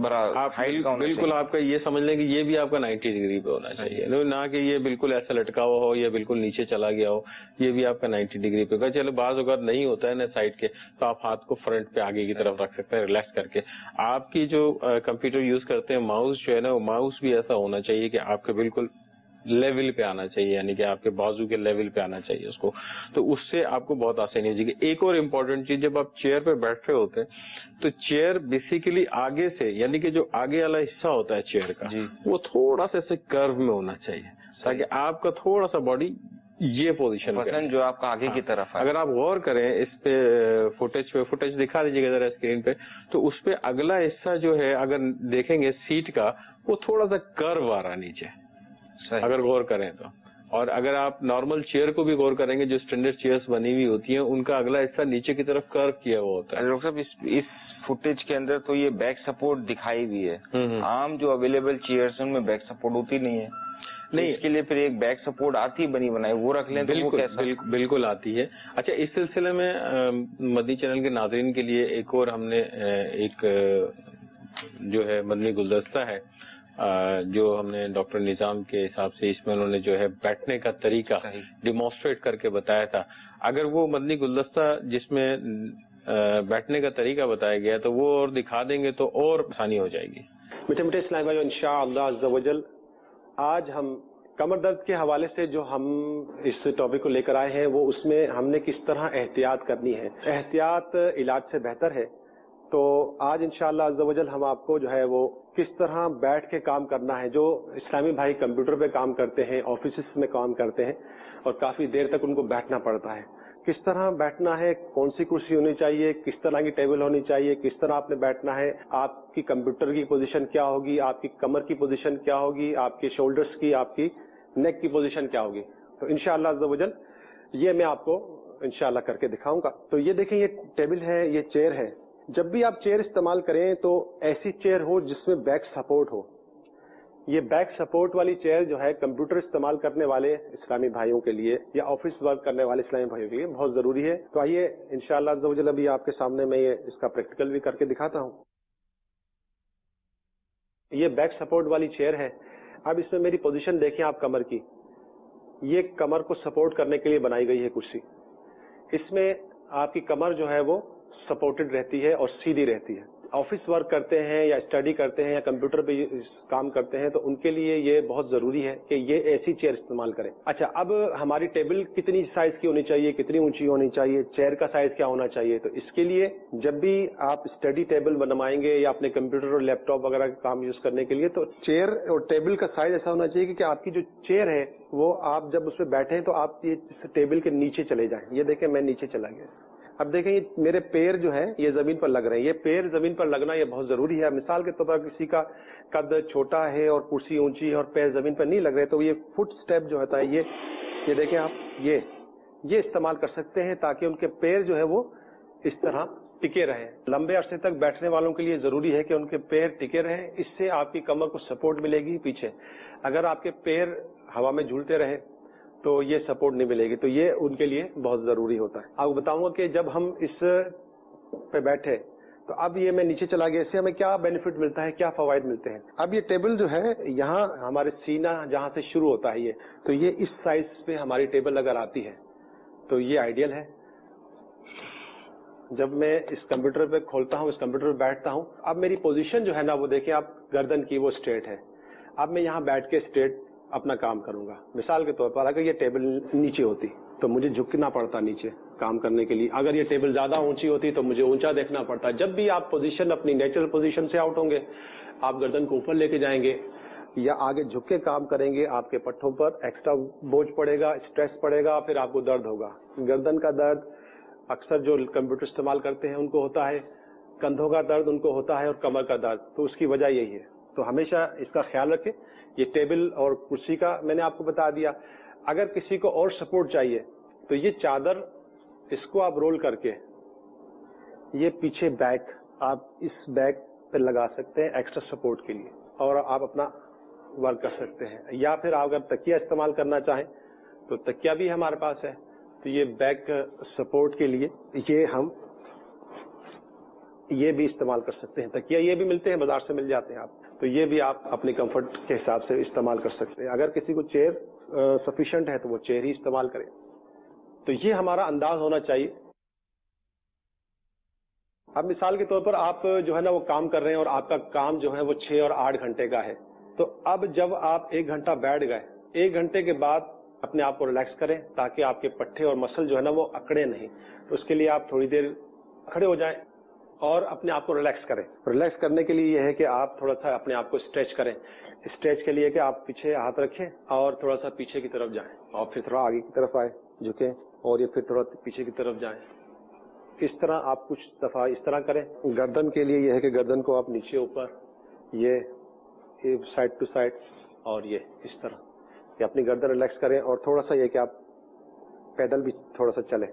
بالکل آپ کا یہ سمجھ لیں کہ یہ بھی آپ کا نائنٹی ڈگری پہ ہونا چاہیے, نہ کہ یہ بالکل ایسا لٹکا ہوا ہو یا بالکل نیچے چلا گیا ہو. یہ بھی آپ کا نائنٹی ڈگری پہ ہوگا. چلو بعض اوقات نہیں ہوتا ہے نا سائڈ کے, تو آپ ہاتھ کو فرنٹ پہ آگے کی طرف رکھ سکتے ہیں ریلیکس کر کے. آپ کی جو کمپیوٹر یوز کرتے ہیں ماؤس جو ہے نا, وہ ماؤس بھی ایسا ہونا چاہیے کہ آپ کے بالکل لیول پہ آنا چاہیے, یعنی کہ آپ کے بازو کے لیول پہ آنا چاہیے اس کو, تو اس سے آپ کو بہت آسانی ہو جائے گی. ایک اور امپورٹنٹ چیز, جب آپ چیئر پہ بیٹھ رہے ہوتے ہیں تو چیئر بیسیکلی آگے سے, یعنی کہ جو آگے والا حصہ ہوتا ہے چیئر کا, وہ تھوڑا سا ایسے کرو میں ہونا چاہیے تاکہ آپ کا تھوڑا سا باڈی یہ پوزیشن جو آپ کا آگے کی طرف. اگر آپ غور کریں اس پہ فوٹیج پہ, فوٹیج دکھا دیجیے گا ذرا اسکرین پہ, تو اس پہ اگلا حصہ جو ہے اگر دیکھیں گے سیٹ کا, وہ تھوڑا سا کرو آ رہا نیچے اگر غور کریں تو. اور اگر آپ نارمل چیئر کو بھی غور کریں گے, جو اسٹینڈرڈ چیئرز بنی ہوئی ہوتی ہیں, ان کا اگلا حصہ نیچے کی طرف کرو کیا ہوا ہوتا ہے. ڈاکٹر صاحب اس فوٹیج کے اندر تو یہ بیک سپورٹ دکھائی بھی ہے, عام جو اویلیبل چیئرز ان میں بیک سپورٹ ہوتی نہیں ہے. نہیں, اس کے لیے پھر ایک بیک سپورٹ آتی بنی بنائی وہ رکھ لیں. بالکل بالکل آتی ہے. اچھا, اس سلسلے میں مدنی چینل کے ناظرین کے لیے ایک اور ہم نے ایک جو ہے مدنی گلدستہ ہے جو ہم نے ڈاکٹر نظام کے حساب سے, اس میں انہوں نے جو ہے بیٹھنے کا طریقہ ڈیمانسٹریٹ کر کے بتایا تھا. اگر وہ مدنی گلدستہ جس میں بیٹھنے کا طریقہ بتایا گیا تو وہ اور دکھا دیں گے تو اور آسانی ہو جائے گی. میٹھے میٹھے اسلام بھائی, انشاءاللہ عز و جل آج ہم کمر درد کے حوالے سے جو ہم اس ٹاپک کو لے کر آئے ہیں وہ اس میں ہم نے کس طرح احتیاط کرنی ہے. احتیاط علاج سے بہتر ہے. تو آج انشاءاللہ عز و جل ہم آپ کو جو ہے وہ کس طرح بیٹھ کے کام کرنا ہے. جو اسلامی بھائی کمپیوٹر پہ کام کرتے ہیں, آفیسز میں کام کرتے ہیں اور کافی دیر تک ان کو بیٹھنا پڑتا ہے, کس طرح بیٹھنا ہے, کون سی کرسی ہونی چاہیے, کس طرح کی ٹیبل ہونی چاہیے, کس طرح آپ نے بیٹھنا ہے, آپ کی کمپیوٹر کی پوزیشن کیا ہوگی, آپ کی کمر کی پوزیشن کیا ہوگی, آپ کے شولڈرز کی, آپ کی نیک کی پوزیشن کیا ہوگی. تو انشاءاللہ عز و جل یہ میں آپ کو انشاءاللہ کر کے دکھاؤں گا. تو یہ دیکھیں, یہ ٹیبل ہے, یہ چیئر ہے. جب بھی آپ چیئر استعمال کریں تو ایسی چیئر ہو جس میں بیک سپورٹ ہو. یہ بیک سپورٹ والی چیئر جو ہے کمپیوٹر استعمال کرنے والے اسلامی بھائیوں کے لیے یا آفس ورک کرنے والے اسلامی بھائیوں کے لیے بہت ضروری ہے. تو آئیے انشاءاللہ عز و جل ابھی آپ کے سامنے میں یہ اس کا پریکٹیکل بھی کر کے دکھاتا ہوں. یہ بیک سپورٹ والی چیئر ہے. اب اس میں میری پوزیشن دیکھیں آپ کمر کی, یہ کمر کو سپورٹ کرنے کے لیے بنائی گئی ہے کرسی. اس میں آپ کی کمر جو ہے وہ سپورٹڈ رہتی ہے اور سیدھی رہتی ہے. آفس ورک کرتے ہیں یا اسٹڈی کرتے ہیں یا کمپیوٹر پہ کام کرتے ہیں تو ان کے لیے یہ بہت ضروری ہے کہ یہ ایسی چیئر استعمال کریں. اچھا، اب ہماری ٹیبل کتنی سائز کی ہونی چاہیے، کتنی اونچی ہونی چاہیے، چیئر کا سائز کیا ہونا چاہیے؟ تو اس کے لیے جب بھی آپ اسٹڈی ٹیبل بنوائیں گے یا اپنے کمپیوٹر اور لیپ ٹاپ وغیرہ کا کام یوز کرنے کے لیے تو چیئر اور ٹیبل کا سائز ایسا ہونا چاہیے کہ آپ کی جو چیئر ہے وہ آپ جب اس پہ بیٹھیں تو آپ یہ ٹیبل کے نیچے چلے جائیں. یہ دیکھیں میں نیچے چلا گیا. اب دیکھیں یہ میرے پیر جو ہے یہ زمین پر لگ رہے ہیں. یہ پیر زمین پر لگنا یہ بہت ضروری ہے. مثال کے طور پر کسی کا قد چھوٹا ہے اور کرسی اونچی ہے اور پیر زمین پر نہیں لگ رہے تو یہ فٹ سٹیپ جو ہوتا ہے یہ یہ دیکھیں آپ یہ یہ استعمال کر سکتے ہیں تاکہ ان کے پیر جو ہے وہ اس طرح ٹکے رہیں. لمبے عرصے تک بیٹھنے والوں کے لیے ضروری ہے کہ ان کے پیر ٹکے رہیں. اس سے آپ کی کمر کو سپورٹ ملے گی پیچھے. اگر آپ کے پیر ہوا میں جھولتے رہے تو یہ سپورٹ نہیں ملے گی. تو یہ ان کے لیے بہت ضروری ہوتا ہے. آپ کو بتاؤں گا کہ جب ہم اس پہ بیٹھے تو اب یہ میں نیچے چلا گیا. اس سے ہمیں کیا بینیفٹ ملتا ہے، کیا فوائد ملتے ہیں. اب یہ ٹیبل جو ہے یہاں ہمارے سینہ جہاں سے شروع ہوتا ہے یہ تو یہ اس سائز پہ ہماری ٹیبل اگر آتی ہے تو یہ آئیڈیل ہے. جب میں اس کمپیوٹر پہ کھولتا ہوں، اس کمپیوٹر پہ بیٹھتا ہوں، اب میری پوزیشن جو ہے نا وہ دیکھیں آپ گردن کی وہ اسٹریٹ ہے. اب میں یہاں بیٹھ کے اسٹریٹ اپنا کام کروں گا. مثال کے طور پر اگر یہ ٹیبل نیچے ہوتی تو مجھے جھکنا پڑتا نیچے کام کرنے کے لیے. اگر یہ ٹیبل زیادہ اونچی ہوتی تو مجھے اونچا دیکھنا پڑتا. جب بھی آپ پوزیشن اپنی نیچرل پوزیشن سے آؤٹ ہوں گے آپ گردن کو اوپر لے کے جائیں گے یا آگے جھک کے کام کریں گے آپ کے پٹھوں پر ایکسٹرا بوجھ پڑے گا، اسٹریس پڑے گا، پھر آپ کو درد ہوگا. گردن کا درد اکثر جو کمپیوٹر استعمال کرتے ہیں ان کو ہوتا ہے، کندھوں کا درد ان کو ہوتا ہے اور کمر کا درد. تو اس کی وجہ یہی ہے. تو ہمیشہ اس کا خیال رکھیں. یہ ٹیبل اور کرسی کا میں نے آپ کو بتا دیا. اگر کسی کو اور سپورٹ چاہیے تو یہ چادر اس کو آپ رول کر کے یہ پیچھے بیک آپ اس بیک پہ لگا سکتے ہیں ایکسٹرا سپورٹ کے لیے اور آپ اپنا ورک کر سکتے ہیں. یا پھر آپ اگر تکیہ استعمال کرنا چاہیں تو تکیہ بھی ہمارے پاس ہے. تو یہ بیک سپورٹ کے لیے یہ ہم یہ بھی استعمال کر سکتے ہیں. تکیہ یہ بھی ملتے ہیں، بازار سے مل جاتے ہیں آپ. تو یہ بھی آپ اپنی کمفرٹ کے حساب سے استعمال کر سکتے ہیں. اگر کسی کو چیئر سفیشینٹ ہے تو وہ چیئر ہی استعمال کرے. تو یہ ہمارا انداز ہونا چاہیے. اب مثال کے طور پر آپ جو ہے نا وہ کام کر رہے ہیں اور آپ کا کام جو ہے وہ چھ اور آٹھ گھنٹے کا ہے. تو اب جب آپ ایک گھنٹہ بیٹھ گئے، ایک گھنٹے کے بعد اپنے آپ کو ریلیکس کریں تاکہ آپ کے پٹھے اور مسل جو ہے نا وہ اکڑے نہیں. تو اس کے لیے آپ تھوڑی دیر کھڑے ہو جائیں اور اپنے آپ کو ریلیکس کریں. ریلیکس کرنے کے لیے یہ ہے کہ آپ تھوڑا سا اپنے آپ کو اسٹریچ کریں. اسٹریچ کے لیے کہ آپ پیچھے ہاتھ رکھیں اور تھوڑا سا پیچھے کی طرف جائیں اور پھر تھوڑا آگے کی طرف آئیں، جھکیں اور یہ پھر تھوڑا پیچھے کی طرف جائیں. اس طرح آپ کچھ دفعہ اس طرح کریں. گردن کے لیے یہ ہے کہ گردن کو آپ نیچے اوپر یہ سائڈ ٹو سائڈ اور یہ اس طرح کہ اپنی گردن ریلیکس کریں اور تھوڑا سا یہ کہ آپ پیدل بھی تھوڑا سا چلیں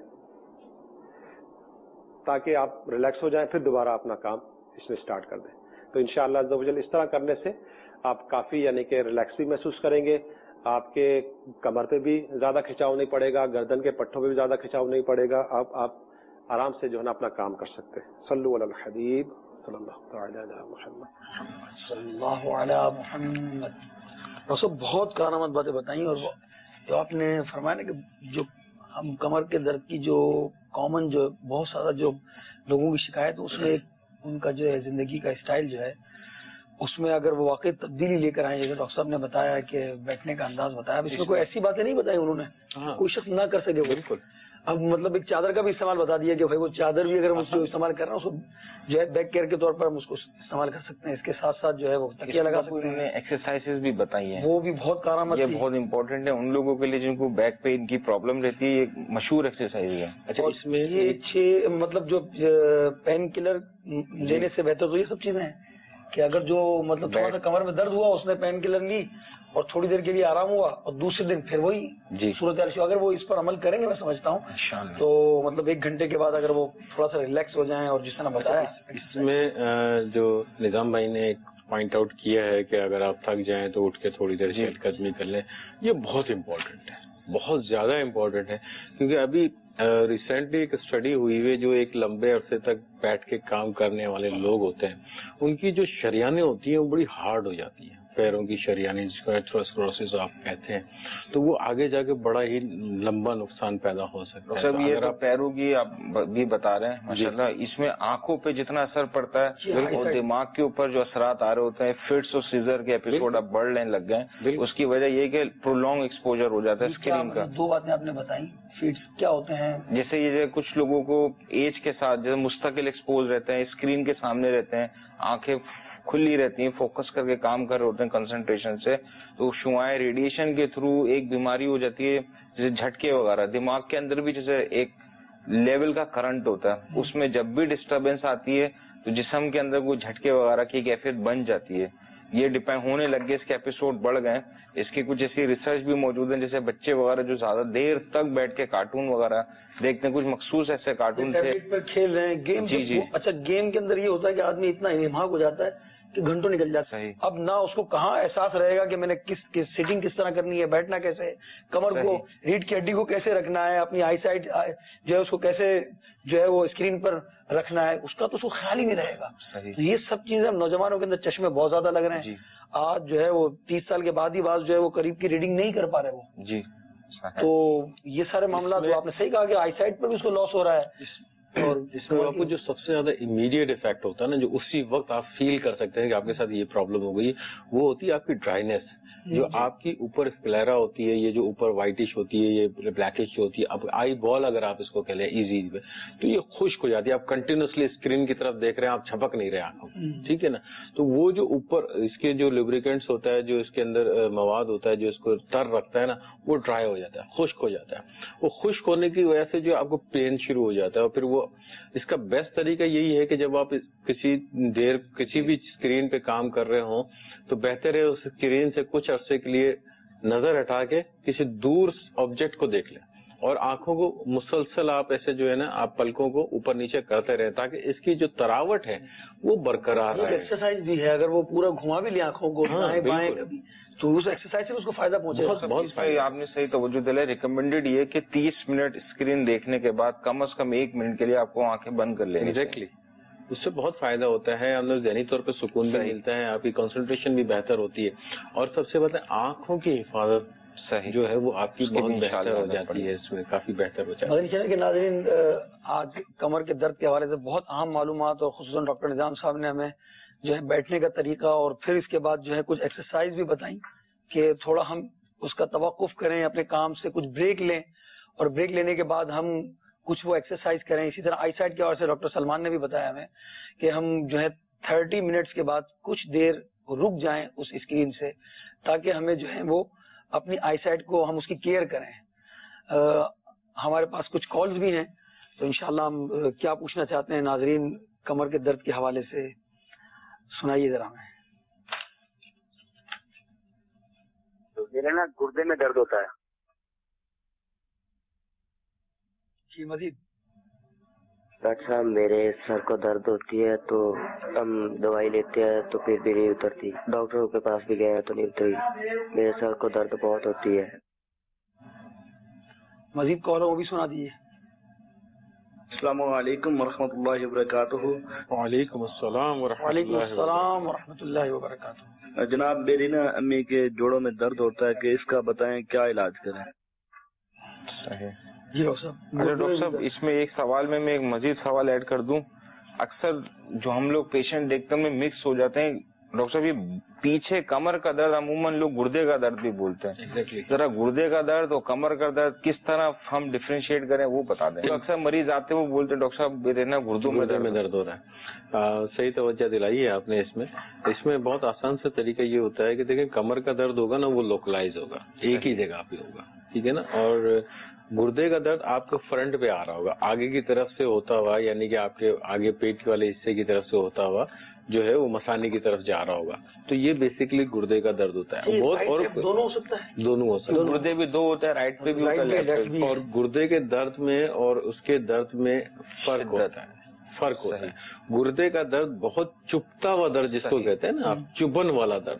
تاکہ آپ ریلیکس ہو جائیں. پھر دوبارہ اپنا کام اس میں سٹارٹ کر دیں. تو انشاءاللہ عز و جل اس طرح کرنے سے آپ کافی یعنی کہ ریلیکس بھی محسوس کریں گے. آپ کے کمر پہ بھی زیادہ کھچاؤ نہیں پڑے گا، گردن کے پٹھوں پہ بھی زیادہ کھچاؤ نہیں پڑے گا. آپ آپ آرام سے جو ہے نا اپنا کام کر سکتے ہیں. صلو علی الحبیب صلی اللہ تعالی علی محمد صلی اللہ علی محمد. رسول بہت کارآمد باتیں بتائیں اور جو آپ نے فرمایا نا کہ جو ہم کمر کے درد کی جو کامن جو بہت سارا جو لوگوں کی شکایت اس میں ان کا جو ہے زندگی کا اسٹائل جو ہے اس میں اگر وہ واقعی تبدیلی لے کر آئیں. جیسے ڈاکٹر صاحب نے بتایا کہ بیٹھنے کا انداز بتایا، اس میں کوئی ایسی باتیں نہیں بتائی انہوں نے کوئی شخص نہ کر سکے. بالکل. اب مطلب ایک چادر کا بھی استعمال بتا دیا کہ بھائی وہ چادر بھی اگر ہم اس کو استعمال کر رہے ہیں اس کو جو ہے بیک کیئر کے طور پر ہم اس کو استعمال کر سکتے ہیں. اس کے ساتھ ساتھ جو ہے وہ تکیہ لگا سکتے ہیں. ایکسرسائز بھی بتائی ہیں وہ بھی بہت کارآمد. یہ بہت امپورٹنٹ ہے ان لوگوں کے لیے جن کو بیک پین کی پرابلم رہتی ہے. یہ مشہور ایکسرسائز ہے. اچھا اس میں یہ چھ مطلب جو پین کلر لینے سے بہتر تو یہ سب چیزیں ہیں کہ اگر جو مطلب تھوڑا سا کمر میں درد ہوا اس نے پین کلر لی اور تھوڑی دیر کے لیے آرام ہوا اور دوسرے دن پھر وہی صورت حال. اگر وہ اس پر عمل کریں گے میں سمجھتا ہوں تو مطلب ایک گھنٹے کے بعد اگر وہ تھوڑا سا ریلیکس ہو جائیں. اور جس طرح بتایا اس میں جو نظام بھائی نے ایک پوائنٹ آؤٹ کیا ہے کہ اگر آپ تھک جائیں تو اٹھ کے تھوڑی دیر چہل قدمی کر لیں. یہ بہت امپورٹنٹ ہے، بہت زیادہ امپورٹنٹ ہے کیونکہ ابھی ریسنٹلی ایک اسٹڈی ہوئی ہے جو ایک لمبے عرصے تک بیٹھ کے کام کرنے والے لوگ ہوتے ہیں ان کی جو شریانیں ہوتی ہیں وہ بڑی ہارڈ ہو جاتی ہیں. پیروں کی شریانی جس کو ایتھروسکلروسس آپ کہتے ہیں، تو وہ آگے جا کے بڑا ہی لمبا نقصان پیدا ہو سکتا ہے. سب یہ تو پیروں کی آپ بھی بتا رہے ہیں ماشاءاللہ، اس میں آنکھوں پہ جتنا اثر پڑتا ہے اور دماغ کے اوپر جو اثرات آ رہے ہوتے ہیں، فٹس اور سیزر کے ایپیسوڈ اب بڑھ لینے لگ گئے، اس کی وجہ یہ کہ پرولونگ ایکسپوجر ہو جاتا ہے اسکرین کا. دو باتیں آپ نے بتائی، فٹس کیا ہوتے ہیں؟ جیسے یہ کچھ لوگوں کو ایج کے ساتھ جیسے مستقل ایکسپوز رہتے ہیں، اسکرین کے سامنے رہتے ہیں، آنکھیں کھلی رہتی ہیں، فوکس کر کے کام کر رہے ہوتے ہیں کنسنٹریشن سے، تو شعاعیں ریڈیشن کے تھرو ایک بیماری ہو جاتی ہے جیسے جھٹکے وغیرہ. دماغ کے اندر بھی جیسے ایک لیول کا کرنٹ ہوتا ہے، اس میں جب بھی ڈسٹربینس آتی ہے تو جسم کے اندر کوئی جھٹکے وغیرہ کی کیفیت بن جاتی ہے. یہ ڈپینڈ ہونے لگ گئے، اس کے ایپیسوڈ بڑھ گئے. اس کی کچھ ایسی ریسرچ بھی موجود ہیں، جیسے بچے وغیرہ جو زیادہ دیر تک بیٹھ کے کارٹون وغیرہ دیکھتے ہیں، کچھ مخصوص ایسے کارٹون تھے کھیل رہے ہیں گیم. جی جی اچھا، گیم کے اندر یہ ہوتا ہے کہ آدمی اتنا انہماک ہو جاتا ہے کہ گھنٹوں نکل جاتا ہے. اب نہ اس کو کہاں احساس رہے گا کہ میں نے کس سیٹنگ کس طرح کرنی ہے، بیٹھنا کیسے، کمر کو، ریڑھ کی ہڈی کو کیسے رکھنا ہے، اپنی آئی سائٹ جو ہے اس کو کیسے جو ہے وہ اسکرین پر رکھنا ہے، اس کا تو اس کو خیال ہی نہیں رہے گا. تو یہ سب چیزیں نوجوانوں کے اندر چشمے بہت زیادہ لگ رہے ہیں. آج جو ہے وہ تیس سال کے بعد ہی بعض جو ہے وہ قریب کی ریڈنگ نہیں کر پا رہے وہ. جی تو یہ سارے معاملات آپ نے صحیح کہا کہ آئی سائٹ پر بھی اس کو لاس ہو رہا ہے. اور اس میں آپ کو جو سب سے زیادہ امیڈیٹ افیکٹ ہوتا ہے نا، جو اسی وقت آپ فیل کر سکتے ہیں کہ آپ کے ساتھ یہ پرابلم ہو گئی، وہ ہوتی ہے آپ کی ڈرائینیس. جو آپ کی اوپر اسکلیرا ہوتی ہے، یہ جو اوپر وائٹش ہوتی ہے، یہ بلیکش ہوتی ہے، اب آئی بال اگر آپ اس کو کہہ لیں ایزی پہ، تو یہ خشک ہو جاتی ہے. آپ کنٹینیوسلی اسکرین کی طرف دیکھ رہے ہیں، آپ چھپک نہیں رہے آنکھوں، ٹھیک ہے نا. تو وہ جو اوپر اس کے جو لیبریکینٹس ہوتا ہے، جو اس کے اندر مواد ہوتا ہے جو اس کو تر رکھتا ہے نا، وہ ڈرائی ہو جاتا ہے، خشک ہو جاتا ہے. وہ خشک ہونے کی وجہ سے جو آپ کو پین شروع ہو جاتا ہے. اور پھر وہ اس کا بیسٹ طریقہ یہی ہے کہ جب آپ کسی دیر کسی بھی اسکرین پہ کام کر رہے ہوں تو بہتر ہے اس اسکرین سے کچھ عرصے کے لیے نظر ہٹا کے کسی دور آبجیکٹ کو دیکھ لیں، اور آنکھوں کو مسلسل آپ ایسے جو ہے نا آپ پلکوں کو اوپر نیچے کرتے رہیں تاکہ اس کی جو تراوٹ ہے وہ برقرار رہے. ایکسرسائز بھی ہے، اگر وہ پورا گھما بھی لیں آنکھوں کو دائیں بائیں کبھی تو اس ایکسرسائز سے اس کو فائدہ پہنچے. بہت صحیح، آپ نے صحیح توجہ دلائی. ریکمینڈیڈ یہ کہ تیس منٹ اسکرین دیکھنے کے بعد کم از کم ایک منٹ کے لیے آپ کو آنکھیں بند کر لیں. ایگزیکٹلی، اس سے بہت فائدہ ہوتا ہے. ہم لوگ ذہنی طور پہ سکون بھی ملتا ہے، آپ کی کنسنٹریشن بھی بہتر ہوتی ہے، اور سب سے بڑا آنکھوں کی حفاظت صحیح جو ہے وہ آپ کی بہت بہتر ہو جاتی ہے، اس میں کافی بہتر ہو جاتی ہے. مدنی چینل کے ناظرین، آج کمر کے درد کے حوالے سے بہت اہم معلومات، اور خصوصاً ڈاکٹر نظام صاحب نے ہمیں جو ہے بیٹھنے کا طریقہ اور پھر اس کے بعد جو ہے کچھ ایکسرسائز بھی بتائیں کہ تھوڑا ہم اس کا توقف کریں، اپنے کام سے کچھ بریک لیں، اور بریک لینے کے بعد ہم کچھ وہ ایکسرسائز کریں. اسی طرح آئی سائٹ کے حوالے سے ڈاکٹر سلمان نے بھی بتایا ہمیں کہ ہم جو ہے تھرٹی منٹس کے بعد کچھ دیر رک جائیں اس اسکرین سے، تاکہ ہمیں جو ہے وہ اپنی آئی سائٹ کو ہم اس کی کیئر کریں. آ, ہمارے پاس کچھ کالز بھی ہیں، تو انشاءاللہ ہم کیا پوچھنا چاہتے ہیں ناظرین کمر کے درد کے حوالے سے، سنائیے ذرا ہمیں. میرے نا گردے میں درد ہوتا ہے. جی مزید. ڈاکٹر صاحب میرے سر کو درد ہوتی ہے تو ہم دوائی لیتے ہیں تو پھر بھی نہیں اترتی، ڈاکٹروں کے پاس بھی گئے ہیں تو نہیں اتری. میرے سر کو درد بہت ہوتی ہے. مزید کال وہ بھی سنا دیجیے. السلام علیکم ورحمۃ اللہ وبرکاتہ. وعلیکم السلام وعلیکم السلام ورحمۃ اللہ وبرکاتہ. جناب میری نا امی کے جوڑوں میں درد ہوتا ہے کہ اس کا بتائیں کیا علاج کریں. صحیح. جی ڈاکٹر صاحب. اچھا ڈاکٹر صاحب اس میں ایک سوال میں میں ایک مزید سوال ایڈ کر دوں. اکثر جو ہم لوگ پیشنٹ دیکھتے ہیں مکس ہو جاتے ہیں. ڈاکٹر صاحب یہ پیچھے کمر کا درد عموماً لوگ گردے کا درد بھی بولتے ہیں. ذرا گردے کا درد اور کمر کا درد کس طرح ہم ڈفرینشیٹ کریں وہ بتا دیں. اکثر مریض آتے ہیں وہ بولتے ہیں ڈاکٹر صاحب میرے نا گردوں میں درد ہو رہا ہے. صحیح توجہ دلائی ہے آپ نے. اس میں اس میں بہت آسان سے طریقہ یہ ہوتا ہے کہ دیکھیں کمر کا درد ہوگا نا وہ لوکلائز ہوگا، ایک ہی جگہ پہ ہوگا، ٹھیک ہے نا. اور گردے کا درد آپ کو فرنٹ پہ آ رہا ہوگا، آگے کی طرف سے ہوتا ہوا، یعنی کہ آپ کے آگے پیٹ والے حصے کی طرف سے ہوتا ہوا جو ہے وہ مثانے کی طرف جا رہا ہوگا. تو یہ بیسیکلی گردے کا درد ہوتا ہے. بہت اور دونوں ہو سکتا ہے، دونوں ہو سکتا ہے. گردے بھی دو ہوتا ہے، رائٹ پہ بھی ہوتا ہے. اور گردے کے درد میں اور اس کے درد میں فرق ہوتا ہے فرق ہوتا ہے. گردے کا درد بہت چپتا ہوا درد جس کو کہتے ہیں نا آپ، چبھن والا درد،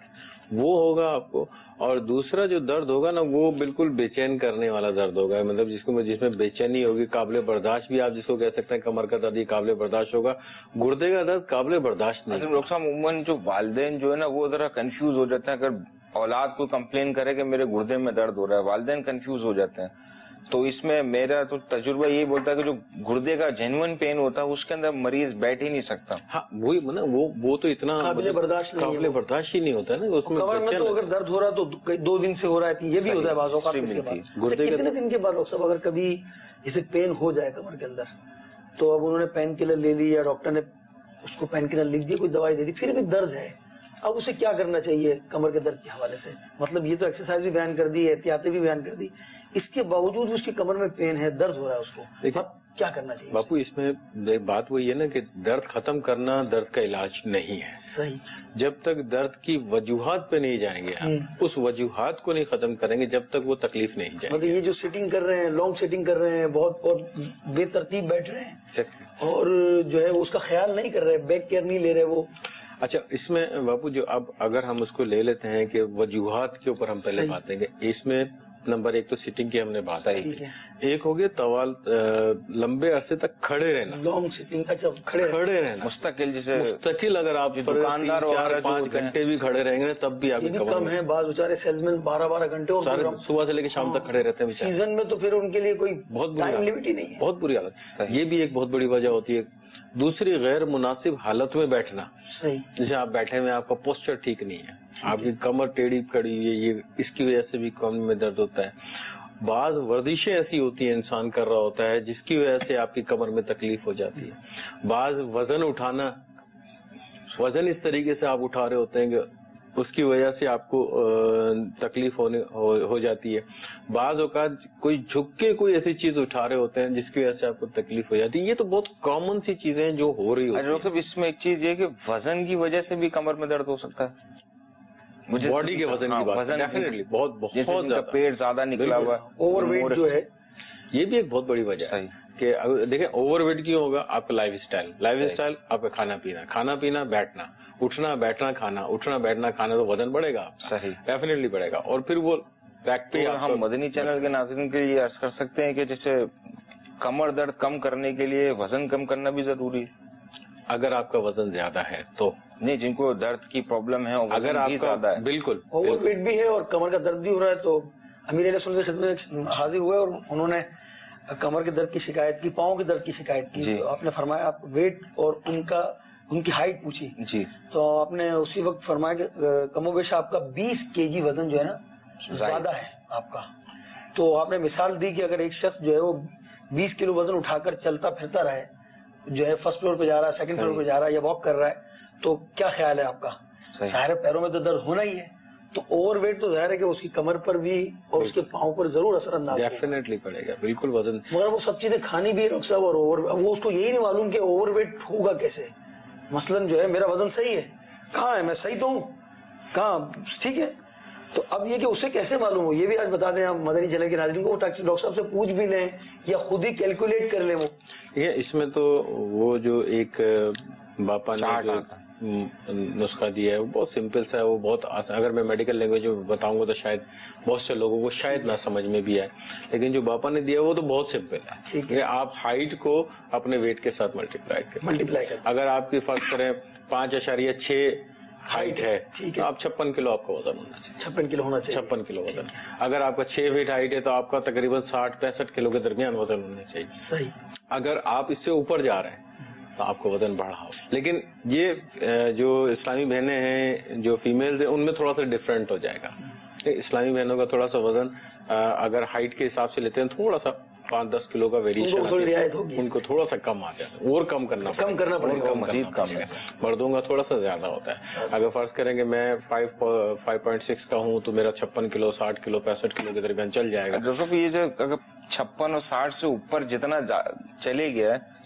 وہ ہوگا آپ کو. اور دوسرا جو درد ہوگا نا وہ بالکل بے چین کرنے والا درد ہوگا, مطلب جس کو جس میں بے چینی ہوگی, قابل برداشت بھی آپ جس کو کہہ سکتے ہیں. کمر کا درد قابل برداشت ہوگا, گردے کا درد قابل برداشت نہیں. ڈاکٹر صاحب عموماً جو والدین جو ہے نا وہ ذرا کنفیوز ہو جاتے ہیں. اگر اولاد کو کمپلین کرے کہ میرے گردے میں درد ہو رہا ہے, والدین کنفیوز ہو جاتے ہیں. تو اس میں میرا تو تجربہ یہی بولتا ہے کہ جو گردے کا جینوئن پین ہوتا ہے اس کے اندر مریض بیٹھ ہی نہیں سکتا. ہاں وہی نا, وہ وہ تو اتنا قابل برداشت قابل برداشت ہی نہیں ہوتا ہے نا. اس میں کمر میں تو اگر درد ہو رہا ہے تو دو دن سے ہو رہا ہے, یہ بھی ہوتا ہے بعض اوقات. گردے کتنے دن کے بعد ڈاکٹر صاحب اگر کبھی جیسے پین ہو جائے کمر کے اندر, تو اب انہوں نے پین کلر لے لی یا ڈاکٹر نے اس کو پین کلر لکھ دی, کوئی دوائی دے دی, پھر بھی درد ہے, اب اسے کیا کرنا چاہیے کمر کے درد کے حوالے سے؟ مطلب یہ تو ایکسرسائز بھی بیان کر دی, احتیاطیں بھی بیان کر دی, اس کے باوجود اس کی کمر میں پین ہے, درد ہو رہا ہے, اس کو کیا کرنا چاہیے؟ باپو اس میں بات وہی ہے نا کہ درد ختم کرنا درد کا علاج نہیں ہے. صحیح. جب تک درد کی وجوہات پہ نہیں جائیں گے آپ, اس وجوہات کو نہیں ختم کریں گے جب تک وہ تکلیف نہیں جائے. مطلب یہ جو سیٹنگ کر رہے ہیں, لانگ سیٹنگ کر رہے ہیں, بہت بہت بے ترتیب بیٹھ رہے ہیں اور جو ہے اس کا خیال نہیں کر رہے, بیک کیئر نہیں لے رہے وہ. اچھا اس میں باپو جو اب اگر ہم اس کو لے لیتے ہیں کہ وجوہات کے اوپر ہم پہلے بات دیں گے, اس میں نمبر ایک تو سیٹنگ کی ہم نے بات آئی, ایک ہو گیا طوال لمبے عرصے تک کھڑے رہنا, لانگ سیٹنگ. اچھا کھڑے کھڑے رہنا مستقل, جیسے مستقل اگر آپ دکاندار چار پانچ گھنٹے بھی کھڑے رہیں گے تب بھی آپ کم ہے. بعض بیچارے سیلس مین بارہ بارہ گھنٹے صبح سے لے کے شام تک کھڑے رہتے ہیں. سیزن میں تو پھر ان کے لیے کوئی بہت ٹائم لمٹ ہی نہیں ہے, بہت بری حالت. یہ بھی ایک بہت بڑی وجہ ہوتی ہے. دوسری غیر مناسب حالت میں بیٹھنا, جیسے آپ بیٹھے ہوئے آپ کا پوسچر ٹھیک نہیں ہے, آپ کی کمر ٹیڑھی کھڑی ہوئی ہے, یہ اس کی وجہ سے بھی کمر میں درد ہوتا ہے. بعض ورزشیں ایسی ہوتی ہیں انسان کر رہا ہوتا ہے جس کی وجہ سے آپ کی کمر میں تکلیف ہو جاتی ہے. بعض وزن اٹھانا, وزن اس طریقے سے آپ اٹھا رہے ہوتے ہیں کہ اس کی وجہ سے آپ کو تکلیف ہونے ہو جاتی ہے. بعض اوقات کوئی جھک کے کوئی ایسی چیز اٹھا رہے ہوتے ہیں جس کی وجہ سے آپ کو تکلیف ہو جاتی ہے. یہ تو بہت کامن سی چیزیں ہیں جو ہو رہی ہوتی ہیں. ڈاکٹر صاحب اس میں ایک چیز یہ کہ وزن کی وجہ سے بھی کمر میں درد ہو سکتا ہے. باڈی کے وزن کی بات ڈیفینیٹلی بہت بہت پیٹ زیادہ نکلا ہوا ہے, اوور ویٹ جو ہے, یہ بھی ایک بہت بڑی وجہ ہے کہ دیکھیں اوور ویٹ کیوں ہوگا. آپ کا لائف اسٹائل, لائف اسٹائل آپ کا کھانا پینا, کھانا پینا بیٹھنا, اٹھنا بیٹھنا کھانا, اٹھنا بیٹھنا کھانا, تو وزن بڑھے گا, صحیح ڈیفینیٹلی بڑھے گا. اور پھر وہ بیک پہ ہم مدنی چینل کے ناظرین کے لیے عرض کر سکتے ہیں کہ جیسے کمر درد کم کرنے کے لیے وزن کم کرنا بھی ضروری ہے. اگر آپ کا وزن زیادہ ہے تو نہیں, جن کو درد کی پرابلم ہے اگر آپ کا زیادہ ہے, بالکل اوور ویٹ بھی ہے اور کمر کا درد بھی ہو رہا ہے, تو امیر علیہ سنت کے خدمت میں حاضر ہوئے اور انہوں نے کمر کے درد کی شکایت کی, پاؤں کے درد کی شکایت کی. تو آپ نے فرمایا آپ ویٹ اور ان کا ان کی ہائٹ پوچھی, جی تو آپ نے اسی وقت فرمایا کہ کم و بیش آپ کا بیس کے جی وزن جو ہے نا زیادہ ہے آپ کا. تو آپ نے مثال دی کہ اگر ایک شخص جو ہے وہ بیس کلو وزن اٹھا کر چلتا پھرتا رہے, جو ہے فرسٹ فلور پہ جا رہا ہے, سیکنڈ فلور پہ جا رہا ہے یا واک کر رہا ہے, تو کیا خیال ہے آپ کا؟ ظاہر ہے پیروں میں تو درد ہونا ہی ہے, تو اوور ویٹ تو ظاہر ہے کہ اس کی کمر پر بھی اور اس کے پاؤں پر ضرور اثر انداز ڈیفینیٹلی پڑے گا, بالکل وزن. مگر وہ سب چیزیں کھانی بھی ہے ڈاکٹر صاحب, اور اوور وہ اس کو یہی نہیں معلوم کہ اوور ویٹ ہوگا کیسے. مثلاً جو ہے میرا وزن صحیح ہے, کہاں ہے, میں صحیح تو ہوں, کہاں ٹھیک ہے, تو اب یہ کہ اسے کیسے معلوم ہو, یہ بھی آج بتا دیں آپ مدنی چینل کے ناظرین کو, ڈاکٹر صاحب سے پوچھ بھی لیں یا خود ہی کیلکولیٹ کر لیں. وہ یہ اس میں تو وہ جو ایک باپا نے جو نسخہ دیا ہے وہ بہت سمپل سا ہے, وہ بہت آسان. اگر میں میڈیکل لینگویج میں بتاؤں گا تو شاید بہت سے لوگوں کو شاید نہ سمجھ میں بھی آئے, لیکن جو باپا نے دیا وہ تو بہت سمپل ہے. آپ ہائٹ کو اپنے ویٹ کے ساتھ ملٹیپلائی کریں. ملٹیپلائی کریں اگر آپ کی فرض کریں پانچ اشاریہ چھ ہائٹ ہے, تو آپ چھپن کلو آپ کا وزن ہونا چاہیے. چھپن کلو ہونا چاہیے. چھپن کلو وزن. اگر آپ کا چھ فیٹ ہائٹ ہے تو آپ کا تقریباً ساٹھ پینسٹھ کلو کے درمیان وزن ہونا چاہیے. صحیح. اگر آپ اس سے اوپر جا رہے ہیں تو آپ کو وزن بڑھا ہو. لیکن یہ جو اسلامی بہنیں ہیں جو فیمیلز ہیں ان میں تھوڑا سا ڈفرینٹ ہو جائے گا. اسلامی بہنوں کا تھوڑا سا وزن اگر ہائٹ کے حساب سے لیتے ہیں تھوڑا سا پانچ دس کلو کا ویریشن, ان کو تھوڑا سا کم آ جاتا ہے, اور کم کرنا کم کرنا پڑے گا, مزید کم ہے. مردوں کا تھوڑا سا زیادہ ہوتا ہے. اگر فرض کریں کہ میں فائیو فائیو پوائنٹ سکس کا ہوں تو میرا چھپن کلو ساٹھ کلو پینسٹھ کلو کے درمیان چل جائے گا. دوستوں یہ جو اگر چھپن اور ساٹھ سے اوپر جتنا چلے گیا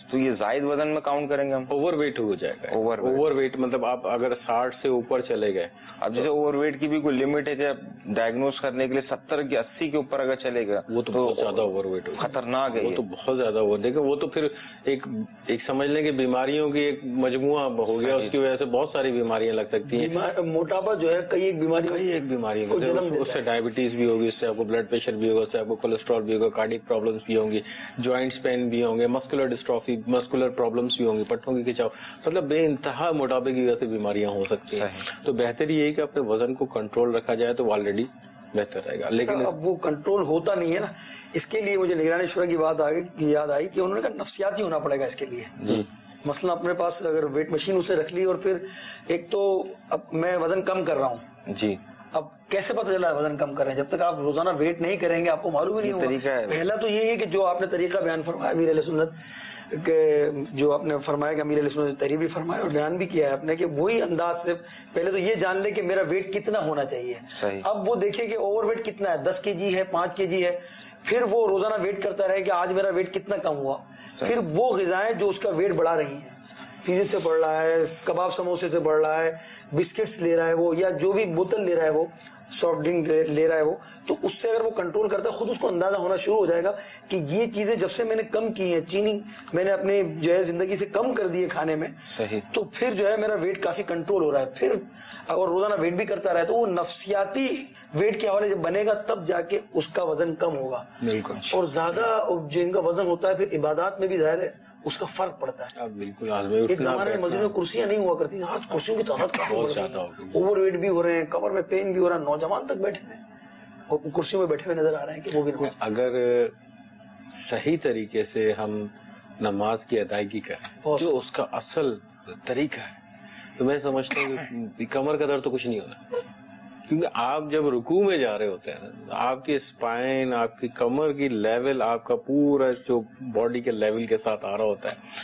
تو یہ زائد وزن میں کاؤنٹ کریں گے ہم؟ اوور ویٹ ہو جائے گا. اوور اوور ویٹ مطلب آپ اگر ساٹھ سے اوپر چلے گئے. اب جیسے اوور ویٹ کی بھی کوئی لمٹ ہے کہ ڈائگنوز کرنے کے لیے ستر کی اسی کے اوپر اگر چلے گا وہ تو بہت زیادہ اوور ویٹ ہو, خطرناک ہے. وہ تو بہت زیادہ اوور. دیکھیں وہ تو پھر ایک ایک سمجھ لیں کہ بیماریوں کی ایک مجموعہ ہو گیا, اس کی وجہ سے بہت ساری بیماریاں لگ سکتی ہیں. موٹاپا جو ہے کئی ایک بیماری کئی ایک بیماری اس سے ڈائبٹیز بھی ہوگی, اس سے آپ کو بلڈ پریشر بھی ہوگا, اس سے آپ کو کولیسٹرول بھی ہوگا, کارڈیک پرابلمس بھی ہوں گی, جوائنٹس پین بھی ہوں گے, مسکولر ڈسٹرافی مسکولر پرابلمس بھی ہوں گی, پٹھوں کی کھچاؤ, مطلب بے انتہا موٹاپے کی وجہ سے بیماریاں ہو سکتی ہیں. تو بہتر یہ ہے کہ اپنے وزن کو کنٹرول رکھا جائے تو آلریڈی بہتر رہے گا. لیکن اب وہ کنٹرول ہوتا نہیں ہے نا, اس کے لیے مجھے نگرانی شورا کی بات یاد آئی کہ انہوں نے کہا نفسیاتی ہونا پڑے گا اس کے لیے. مثلا اپنے پاس اگر ویٹ مشین اسے رکھ لی اور پھر ایک تو اب میں وزن کم کر رہا ہوں جی, اب کیسے پتہ چلا ہے وزن کم کر رہے ہیں؟ جب تک آپ روزانہ ویٹ نہیں کریں گے آپ کو معلوم ہی نہیں ہوگا. پہلا تو یہ ہے کہ جو آپ نے طریقہ بیان فرمایا امیر علیہ سنت کہ جو آپ نے فرمایا کہ امیر علیہ سنت نے تحریر بھی فرمایا اور بیان بھی کیا ہے آپ نے کہ وہی انداز سے پہلے تو یہ جان لے کہ میرا ویٹ کتنا ہونا چاہیے. اب وہ دیکھیں کہ اوور ویٹ کتنا ہے, دس کے جی ہے, پانچ کے جی ہے, پھر وہ روزانہ ویٹ کرتا رہے کہ آج میرا ویٹ کتنا کم ہوا. پھر وہ غذائیں جو اس کا ویٹ بڑھا رہی ہیں, پیزے سے بڑھ رہا ہے, کباب سموسے سے بڑھ رہا ہے, بسکٹس لے رہا ہے وہ, یا جو بھی بوتل لے رہا ہے وہ, سافٹ ڈرنک لے رہا ہے وہ, تو اس سے اگر وہ کنٹرول کرتا ہے خود اس کو اندازہ ہونا شروع ہو جائے گا کہ یہ چیزیں جب سے میں نے کم کی ہیں, چینی میں نے اپنے جو ہے زندگی سے کم کر دی ہے کھانے میں, تو پھر جو ہے میرا ویٹ کافی کنٹرول ہو رہا ہے. پھر اگر روزانہ ویٹ بھی کرتا رہے تو وہ نفسیاتی ویٹ کے حوالے جب بنے گا تب جا کے اس کا وزن کم ہوگا. بالکل. اور زیادہ جن کا وزن ہوتا ہے پھر عبادات میں بھی ظاہر ہے اس کا فرق پڑتا ہے. بالکل. ایک زمانے میں مسجد میں کرسیاں نہیں ہوا کرتی, آج کرسیوں کی تعداد بہت زیادہ ہو گئی, اوور ویٹ بھی ہو رہے ہیں, کمر میں پین بھی ہو رہا ہے, نوجوان تک بیٹھے ہیں اور کرسیوں میں بیٹھے ہوئے نظر آ رہے ہیں کہ وہ بھی. اگر صحیح طریقے سے ہم نماز کی ادائیگی کریں جو اس کا اصل طریقہ ہے تو میں سمجھتا ہوں کہ کمر کا درد تو کچھ نہیں ہونا, کیونکہ آپ جب رکوع میں جا رہے ہوتے ہیں آپ کی اسپائن, آپ کی کمر کی لیول, آپ کا پورا جو باڈی کے لیول کے ساتھ آ رہا ہوتا ہے.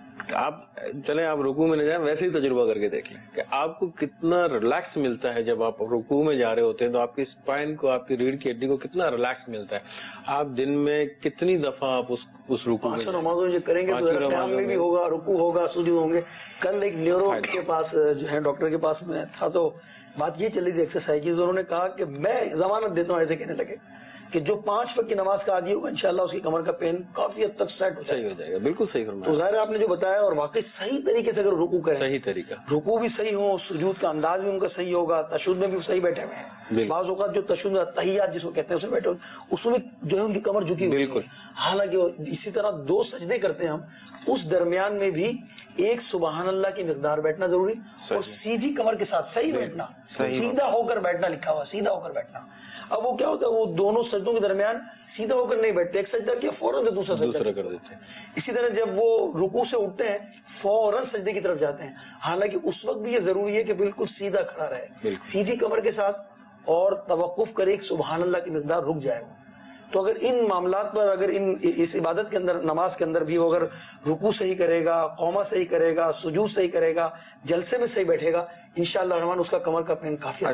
آپ چلیں آپ رکوع میں نہ جائیں, ویسے ہی تجربہ کر کے دیکھ لیں کہ آپ کو کتنا ریلیکس ملتا ہے جب آپ رکوع میں جا رہے ہوتے ہیں. تو آپ کی اسپائن کو, آپ کی ریڑھ کی ہڈی کو کتنا ریلیکس ملتا ہے. آپ دن میں کتنی دفعہ آپ اس اس رکوع میں نمازوں جو کریں گے تو بھی ہوگا, رکوع ہوگا, سجود ہوں گے. کل ایک نیورو کے پاس جو ہے ڈاکٹر کے پاس میں تھا تو بات یہ چل رہی تھی ایکسرسائز کی, انہوں نے کہا کہ میں ضمانت دیتا ہوں, ایسے کہنے لگے کہ جو پانچ وقت کی نماز کا عادی ہوگا انشاءاللہ اس کی کمر کا پین کافی حد تک سیٹ صحیح ہو جائے گا. بالکل صحیح فرمایا. تو ظاہر آپ نے جو بتایا اور واقعی صحیح طریقے سے اگر رکوع کریں, صحیح طریقہ رکوع بھی صحیح ہو, سجود کا انداز بھی ان کا صحیح ہوگا, تشہد میں بھی صحیح بیٹھے ہوئے ہیں. بعض اوقات جو تشہد تحیات جس کو کہتے ہیں اس میں بیٹھے ہوئے اس میں جو ہے ان کی کمر جھکی ہوئی. بالکل. حالانکہ اسی طرح دو سجدے کرتے ہیں ہم, اس درمیان میں بھی ایک سبحان اللہ کی مقدار بیٹھنا ضروری اور سیدھی کمر کے ساتھ صحیح بیٹھنا, سیدھا ہو کر بیٹھنا لکھا ہوا, سیدھا ہو کر بیٹھنا. اب وہ کیا ہوتا ہے وہ دونوں سجدوں کے درمیان سیدھا ہو کر نہیں بیٹھتے, ایک سجدہ کیا فوراً سے دوسرا سجدہ کر دیتے ہیں. اسی طرح جب وہ رکوع سے اٹھتے ہیں فوراً سجدے کی طرف جاتے ہیں, حالانکہ اس وقت بھی یہ ضروری ہے کہ بالکل سیدھا کھڑا رہے, سیدھی کمر کے ساتھ, اور توقف کرے ایک سبحان اللہ کی مقدار رک جائے وہ. تو اگر ان معاملات پر, اگر ان اس عبادت کے اندر, نماز کے اندر بھی وہ اگر رکوع صحیح کرے گا, قومہ صحیح کرے گا, سجود صحیح کرے گا, جلسے میں صحیح بیٹھے گا, انشاءاللہ الرحمن اس کا کمر کا پین کافی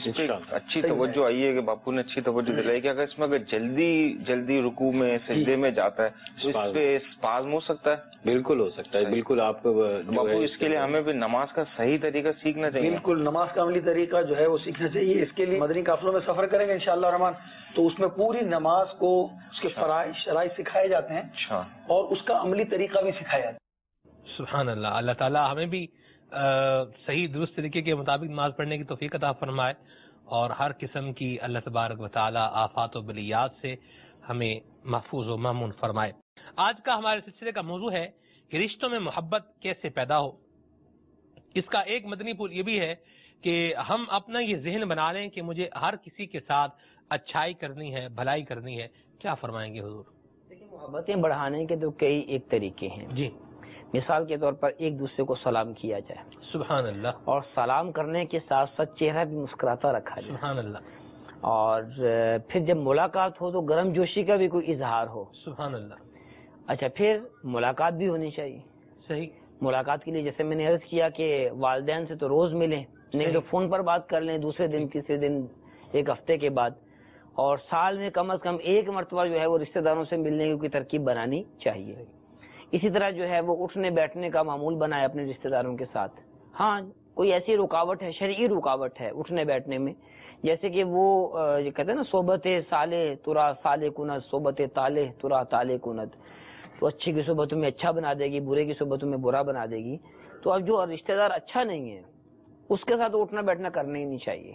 اچھی توجہ آئی ہے کہ باپو نے اچھی توجہ دلائی کہ اگر اس میں اگر جلدی جلدی رکوع میں سجدے میں جاتا ہے تو اس پہ اسپازم ہو سکتا ہے. بالکل ہو سکتا ہے. بالکل. آپ کو باپو اس کے لیے ہمیں بھی نماز کا صحیح طریقہ سیکھنا چاہیے. بالکل نماز کا عملی طریقہ جو ہے وہ سیکھنا چاہیے. اس کے لیے مدنی قافلوں میں سفر کریں گے انشاءاللہ الرحمن تو اس میں پوری نماز کو اس کے فرائض شرائط سکھائے جاتے ہیں اور اس کا عملی طریقہ بھی سکھایا جاتا ہے. سبحان اللہ. اللہ تعالیٰ ہمیں بھی صحیح درست طریقے کے مطابق نماز پڑھنے کی توفیق عطا فرمائے اور ہر قسم کی اللہ تبارک و تعالیٰ آفات و بلیات سے ہمیں محفوظ و مامون فرمائے. آج کا ہمارے سلسلے کا موضوع ہے کہ رشتوں میں محبت کیسے پیدا ہو. اس کا ایک مدنی پور یہ بھی ہے کہ ہم اپنا یہ ذہن بنا لیں کہ مجھے ہر کسی کے ساتھ اچھائی کرنی ہے, بھلائی کرنی ہے. کیا فرمائیں گے حضور؟ دیکھیں محبتیں بڑھانے کے تو کئی ایک طریقے ہیں. جی مثال کے طور پر ایک دوسرے کو سلام کیا جائے. سبحان اللہ. اور سلام کرنے کے ساتھ ساتھ چہرہ بھی مسکراتا رکھا جائے. سبحان اللہ. اور پھر جب ملاقات ہو تو گرم جوشی کا بھی کوئی اظہار ہو. سبحان اللہ. اچھا پھر ملاقات بھی ہونی چاہیے. صحیح. ملاقات کے لیے جیسے میں نے عرض کیا کہ والدین سے تو روز ملیں, نہیں تو فون پر بات کر لیں دوسرے دن, تیسرے دن, ایک ہفتے کے بعد, اور سال میں کم از کم ایک مرتبہ جو ہے وہ رشتہ داروں سے ملنے کی ترکیب بنانی چاہیے. اسی طرح جو ہے وہ اٹھنے بیٹھنے کا معمول بنائے اپنے رشتہ داروں کے ساتھ. ہاں کوئی ایسی رکاوٹ ہے، شرعی رکاوٹ ہے اٹھنے بیٹھنے میں، جیسے کہ وہ یہ کہتے ہیں نا صحبت سالے ترا سالے کند، صحبت تالے ترا تالے کند، تو اچھے کی صحبتوں میں اچھا بنا دے گی، برے کی صحبتوں میں برا بنا دے گی. تو اب جو رشتہ دار اچھا نہیں ہے اس کے ساتھ اٹھنا بیٹھنا کرنا ہی نہیں چاہیے،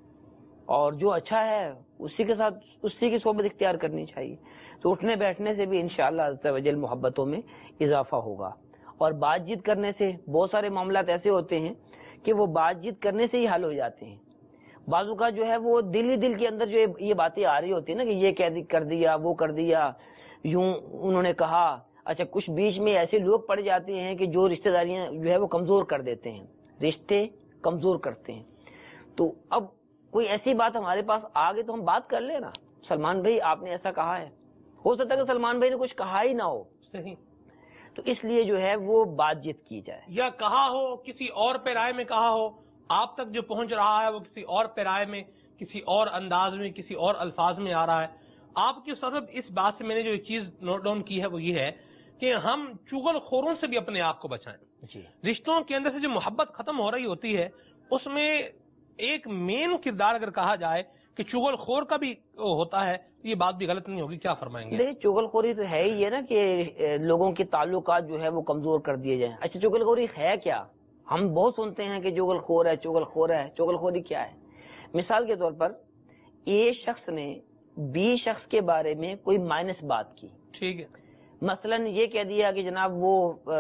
اور جو اچھا ہے اسی کے ساتھ اسی کی صحبت اختیار کرنی چاہیے. تو اٹھنے بیٹھنے سے بھی انشاءاللہ عز و جل محبتوں میں اضافہ ہوگا. اور بات چیت کرنے سے بہت سارے معاملات ایسے ہوتے ہیں کہ وہ بات چیت کرنے سے ہی حل ہو جاتے ہیں. بعضوں کا جو ہے وہ دل ہی دل کے اندر جو یہ باتیں آ رہی ہوتی ہیں نا کہ یہ کہہ کر دیا، وہ کر دیا، یوں انہوں نے کہا. اچھا کچھ بیچ میں ایسے لوگ پڑ جاتے ہیں کہ جو رشتہ داریاں جو ہے وہ کمزور کر دیتے ہیں، رشتے کمزور کرتے ہیں. تو اب کوئی ایسی بات ہمارے پاس آ گئی تو ہم بات کر لیں نا، سلمان بھائی آپ نے ایسا کہا ہے، ہو سکتا ہے کہ سلمان بھائی نے کچھ کہا ہی نہ ہو. صحیح. تو اس لیے جو ہے وہ بات چیت کی جائے، یا کہا ہو کسی اور پیرائے میں کہا ہو، آپ تک جو پہنچ رہا ہے وہ کسی اور پیرائے میں، کسی اور انداز میں، کسی اور الفاظ میں آ رہا ہے. آپ کے سبب اس بات سے میں نے جو چیز نوٹ ڈاؤن کی ہے وہ یہ ہے کہ ہم چغل خوروں سے بھی اپنے آپ کو بچائیں. جی. رشتوں کے اندر سے جو محبت ختم ہو رہی ہوتی ہے اس میں ایک مین کردار اگر کہا جائے کہ چغل خور کا بھی ہوتا ہے، یہ بات بھی غلط نہیں ہوگی. کیا فرمائیں گے؟ نہیں، چغل خوری تو ہے ہی ہے نا کہ لوگوں کے تعلقات جو ہے وہ کمزور کر دیے جائیں. اچھا چغل خوری ہے کیا؟ ہم بہت سنتے ہیں کہ چغل خور ہے، چغل خور ہے. چغل خوری کیا ہے؟ مثال کے طور پر اے شخص نے بی شخص کے بارے میں کوئی مائنس بات کی، ٹھیک ہے، مثلا یہ کہہ دیا کہ جناب وہ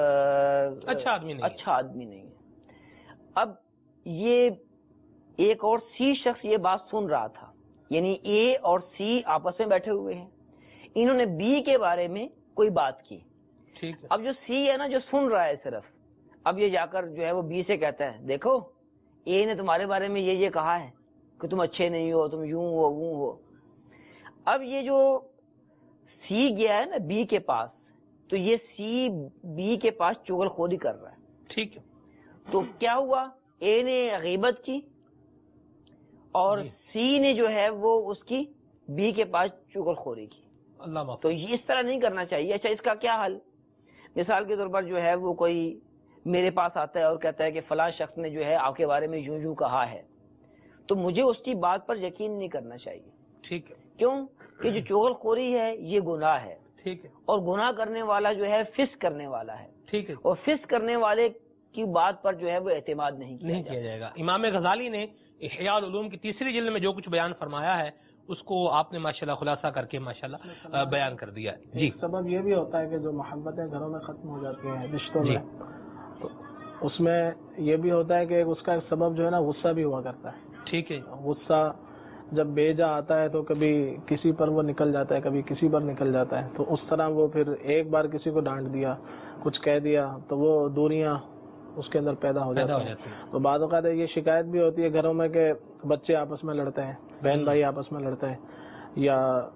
اچھا آدمی نہیں اچھا آدمی نہیں ہے. اب یہ ایک اور سی شخص یہ بات سن رہا تھا، یعنی اے اور سی آپس میں بیٹھے ہوئے ہیں، انہوں نے بی کے بارے میں کوئی بات کی. ٹھیک ہے. اب جو سی ہے نا جو سن رہا ہے صرف، اب یہ جا کر جو ہے وہ بی سے کہتا ہے دیکھو اے نے تمہارے بارے میں یہ یہ کہا ہے کہ تم اچھے نہیں ہو، تم یوں ہو وہ ہو. اب یہ جو سی گیا ہے نا بی کے پاس، تو یہ سی بی کے پاس چغل خوری کر رہا ہے. ٹھیک ہے. تو کیا ہوا؟ اے نے غیبت کی اور سی نے جو ہے وہ اس کی بی کے پاس چغل خوری کی. اللہ. تو یہ اس طرح نہیں کرنا چاہیے. اچھا اس کا کیا حل؟ مثال کے طور پر جو ہے وہ کوئی میرے پاس آتا ہے اور کہتا ہے کہ فلاں شخص نے جو ہے آپ کے بارے میں یوں یوں کہا ہے، تو مجھے اس کی بات پر یقین نہیں کرنا چاہیے. ٹھیک ہے. کیوں؟ کہ جو چغل خوری ہے یہ گناہ ہے. ٹھیک ہے. اور گناہ کرنے والا جو ہے فسق کرنے والا ہے. ٹھیک ہے. اور فسق کرنے والے کی بات پر جو ہے وہ اعتماد نہیں نہیں کیا جائے گا. امام غزالی نے احیاء العلوم کی تیسری جلد میں جو کچھ بیان فرمایا ہے اس کو آپ نے ماشاءاللہ خلاصہ کر کے ماشاءاللہ بیان کر دیا ہے. جی. سبب یہ بھی ہوتا ہے کہ جو محبتیں گھروں میں ختم ہو جاتی ہیں رشتوں میں، تو اس میں یہ بھی ہوتا ہے کہ اس کا ایک سبب جو ہے نا غصہ بھی ہوا کرتا ہے. ٹھیک ہے. غصہ جب بیجا آتا ہے تو کبھی کسی پر وہ نکل جاتا ہے، کبھی کسی پر نکل جاتا ہے. تو اس طرح وہ پھر ایک بار کسی کو ڈانٹ دیا، کچھ کہہ دیا، تو وہ دوریاں اس کے اندر پیدا ہو جاتی ہیں. تو بعض اوقات یہ شکایت بھی ہوتی ہے گھروں میں کہ بچے آپس میں لڑتے ہیں، بہن بھائی آپس میں لڑتے ہیں، یا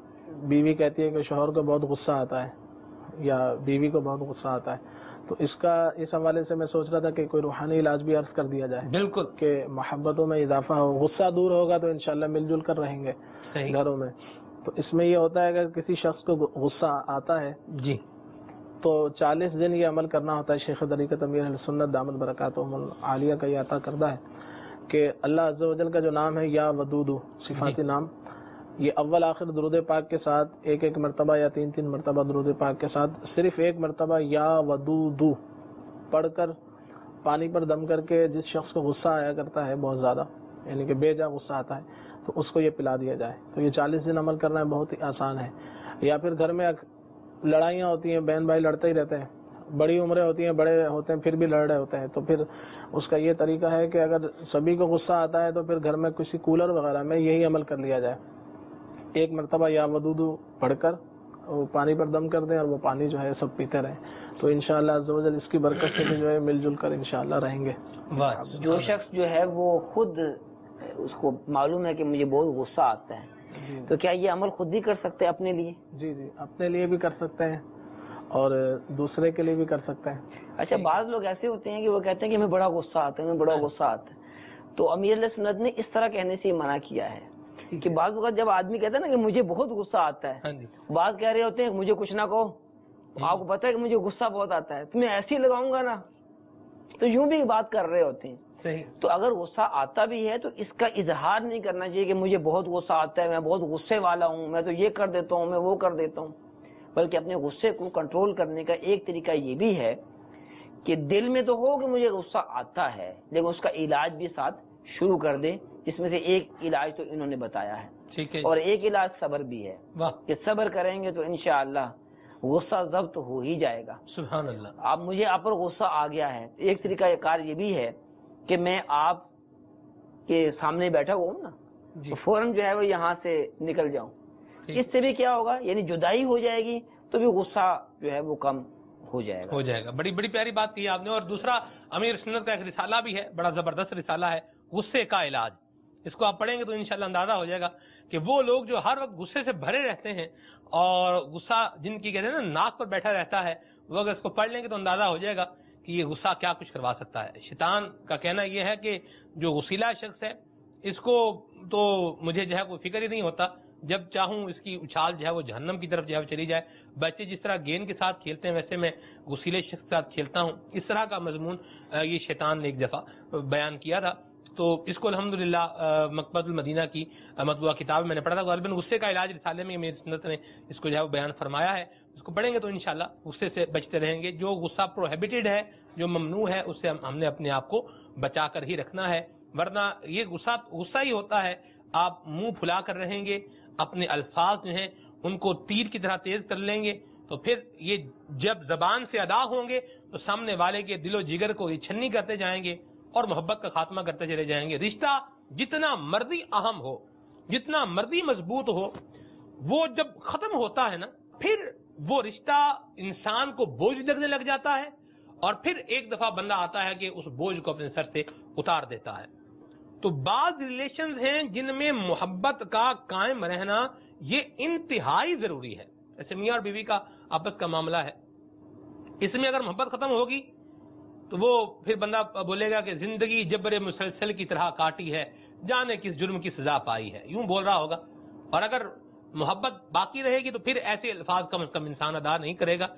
بیوی کہتی ہے کہ شوہر کو بہت غصہ آتا ہے یا بیوی کو بہت غصہ آتا ہے. تو اس کا اس حوالے سے میں سوچ رہا تھا کہ کوئی روحانی علاج بھی عرض کر دیا جائے. بالکل. کہ محبتوں میں اضافہ ہو، غصہ دور ہوگا تو انشاءاللہ مل جل کر رہیں گے گھروں میں. تو اس میں یہ ہوتا ہے کہ کسی شخص کو غصہ آتا ہے جی تو چالیس دن یہ عمل کرنا ہوتا ہے. شیخ طریقت امیر اہل سنت دامت برکاتہم العالیہ کا یہ عطا کردہ ہے کہ اللہ عز و جل کا جو نام ہے یا ودود صفاتی نام، یہ اول آخر درود پاک کے ساتھ ایک ایک مرتبہ یا تین تین مرتبہ درود پاک کے ساتھ صرف ایک مرتبہ یا ودود پڑھ کر پانی پر دم کر کے جس شخص کو غصہ آیا کرتا ہے بہت زیادہ، یعنی کہ بے جا غصہ آتا ہے، تو اس کو یہ پلا دیا جائے. تو یہ چالیس دن عمل کرنا بہت ہی آسان ہے. یا پھر گھر میں لڑائیاں ہوتی ہیں، بہن بھائی لڑتے ہی رہتے ہیں، بڑی عمریں ہوتی ہیں، بڑے ہوتے ہیں پھر بھی لڑ رہے ہوتے ہیں، تو پھر اس کا یہ طریقہ ہے کہ اگر سبھی کو غصہ آتا ہے تو پھر گھر میں کسی کولر وغیرہ میں یہی عمل کر لیا جائے. ایک مرتبہ یا ودود پڑھ کر وہ پانی پر دم کر دیں اور وہ پانی جو ہے سب پیتے رہیں. تو انشاءاللہ عز و جل اس کی برکت سے بھی جو ہے مل جل کر انشاءاللہ رہیں گے. جو شخص جو ہے وہ خود اس کو معلوم ہے کہ مجھے بہت غصہ آتا ہے، تو کیا یہ عمل خود ہی کر سکتے ہیں اپنے لیے؟ جی جی اپنے لیے بھی کر سکتے ہیں اور دوسرے کے لیے بھی کر سکتے ہیں. اچھا بعض لوگ ایسے ہوتے ہیں کہ وہ کہتے ہیں کہ ہمیں بڑا غصہ آتا ہے، ہمیں بڑا غصہ آتا ہے. تو امیر علیہ سنت نے اس طرح کہنے سے منع کیا ہے کہ بعض اوقات جب آدمی کہتا ہے نا کہ مجھے بہت غصہ آتا ہے، بعض کہہ رہے ہوتے ہیں مجھے کچھ نہ کہو آپ کو پتا ہے کہ مجھے غصہ بہت آتا ہے، تو میں ایسے ہی لگاؤں گا نا، تو یوں بھی بات کر رہے ہوتے ہیں. صحیح. تو اگر غصہ آتا بھی ہے تو اس کا اظہار نہیں کرنا چاہیے کہ مجھے بہت غصہ آتا ہے، میں بہت غصے والا ہوں، میں تو یہ کر دیتا ہوں، میں وہ کر دیتا ہوں. بلکہ اپنے غصے کو کنٹرول کرنے کا ایک طریقہ یہ بھی ہے کہ دل میں تو ہو کہ مجھے غصہ آتا ہے، لیکن اس کا علاج بھی ساتھ شروع کر دے، جس میں سے ایک علاج تو انہوں نے بتایا ہے. ٹھیک ہے. اور ایک علاج صبر بھی ہے کہ صبر کریں گے تو انشاءاللہ غصہ ضبط ہو ہی جائے گا. سبحان اللہ. اب مجھے آپ پر غصہ آ گیا ہے، ایک طریقہ کار یہ بھی ہے کہ میں آپ کے سامنے بیٹھا ہوا ہوں نا، تو فوراً جو ہے وہ یہاں سے نکل جاؤں. اس سے بھی کیا ہوگا، یعنی جدائی ہو جائے گی تو بھی غصہ جو ہے وہ کم ہو جائے گا. ہو جائے گا. بڑی بڑی پیاری بات کی آپ نے. اور دوسرا امیر سنت کا ایک رسالہ بھی ہے، بڑا زبردست رسالہ ہے، غصے کا علاج. اس کو آپ پڑھیں گے تو انشاءاللہ اندازہ ہو جائے گا کہ وہ لوگ جو ہر وقت غصے سے بھرے رہتے ہیں اور غصہ جن کی کہتے ہیں نا ناک پر بیٹھا رہتا ہے، وہ اگر اس کو پڑھ لیں گے تو اندازہ ہو جائے گا کہ یہ غصہ کیا کچھ کروا سکتا ہے. شیطان کا کہنا یہ ہے کہ جو غصیلا شخص ہے اس کو تو مجھے جو ہے کوئی فکر ہی نہیں ہوتا، جب چاہوں اس کی اچھال جو ہے وہ جہنم کی طرف جو ہے وہ چلی جائے. بچے جس طرح گیند کے ساتھ کھیلتے ہیں ویسے میں غصیلے شخص کے ساتھ کھیلتا ہوں. اس طرح کا مضمون یہ شیطان نے ایک دفعہ بیان کیا تھا. تو اس کو الحمدللہ مکتبۃ المدینہ کی مطبوعہ کتاب میں نے پڑھا تھا. غالباً غصے کا علاج رسالے میں میری سنت نے اس کو جو ہے وہ بیان فرمایا ہے. اس کو پڑھیں گے تو انشاءاللہ غصے سے بچتے رہیں گے. جو غصہ پروہیبٹڈ ہے، جو ممنوع ہے، اس سے ہم نے اپنے آپ کو بچا کر ہی رکھنا ہے، ورنہ یہ غصہ غصہ ہی ہوتا ہے. آپ منہ پھلا کر رہیں گے، اپنے الفاظ جو ہیں ان کو تیر کی طرح تیز کر لیں گے، تو پھر یہ جب زبان سے ادا ہوں گے تو سامنے والے کے دل و جگر کو یہ چھنی کرتے جائیں گے اور محبت کا خاتمہ کرتے چلے جائیں گے. رشتہ جتنا مرضی اہم ہو، جتنا مرضی مضبوط ہو، وہ جب ختم ہوتا ہے نا، پھر وہ رشتہ انسان کو بوجھ لگنے لگ جاتا ہے اور پھر ایک دفعہ بندہ آتا ہے کہ اس بوجھ کو اپنے سر سے اتار دیتا ہے. تو بعض ریلیشنز ہیں جن میں محبت کا قائم رہنا یہ انتہائی ضروری ہے. ایسے میاں اور بیوی کا آپس کا معاملہ ہے، اس میں اگر محبت ختم ہوگی تو وہ پھر بندہ بولے گا کہ زندگی جبر مسلسل کی طرح کاٹی ہے، جانے کس جرم کی سزا پائی ہے، یوں بول رہا ہوگا. اور اگر محبت باقی رہے گی تو پھر ایسے الفاظ کم از کم انسان ادا نہیں کرے گا.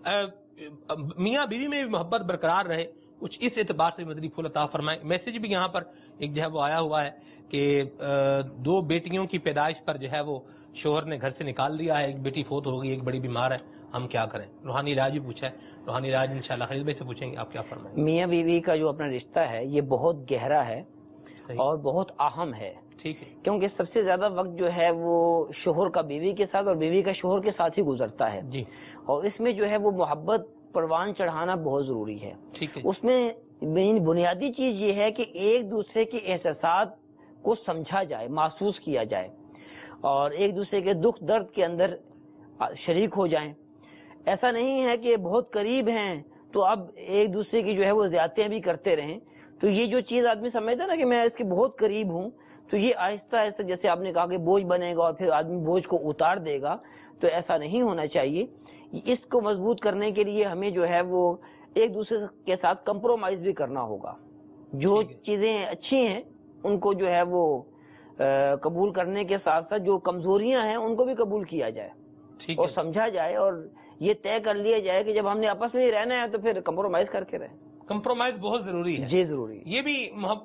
میاں بیوی میں بھی محبت برقرار رہے، کچھ اس اعتبار سے مدنی پھول عطا فرمائے. میسج بھی یہاں پر ایک جو ہے وہ آیا ہوا ہے کہ دو بیٹیوں کی پیدائش پر جو ہے وہ شوہر نے گھر سے نکال دیا ہے، ایک بیٹی فوت ہو گئی، ایک بڑی بیمار ہے، ہم کیا کریں. روحانی علاج بھی پوچھا ہے، روحانی علاج انشاءاللہ خلیل بھائی سے پوچھیں گے، آپ کیا فرمائیں. میاں بیوی کا جو اپنا رشتہ ہے یہ بہت گہرا ہے اور بہت اہم ہے. ٹھیک ہے. کیونکہ سب سے زیادہ وقت جو ہے وہ شوہر کا بیوی کے ساتھ اور بیوی کا شوہر کے ساتھ ہی گزرتا ہے. جی. اور اس میں جو ہے وہ محبت پروان چڑھانا بہت ضروری ہے. ٹھیک ہے. اس میں بنیادی چیز یہ ہے کہ ایک دوسرے کے احساسات کو سمجھا جائے، محسوس کیا جائے اور ایک دوسرے کے دکھ درد کے اندر شریک ہو جائیں. ایسا نہیں ہے کہ بہت قریب ہیں تو اب ایک دوسرے کی جو ہے وہ زیادتیاں بھی کرتے رہیں. تو یہ جو چیز آدمی سمجھتا ہے نا کہ میں اس کے بہت قریب ہوں، تو یہ آہستہ آہستہ جیسے آپ نے کہا کہ بوجھ بنے گا اور پھر آدمی بوجھ کو اتار دے گا. تو ایسا نہیں ہونا چاہیے. اس کو مضبوط کرنے کے لیے ہمیں جو ہے وہ ایک دوسرے کے ساتھ کمپرومائز بھی کرنا ہوگا. جو چیزیں اچھی ہیں ان کو جو ہے وہ قبول کرنے کے ساتھ ساتھ جو کمزوریاں ہیں ان کو بھی قبول کیا جائے اور سمجھا جائے اور یہ طے کر لیا جائے کہ جب ہم نے آپس میں ہی رہنا ہے تو پھر کمپرومائز کر کے رہیں. کمپرومائز بہت ضروری ہے. جی ضروری. یہ بھی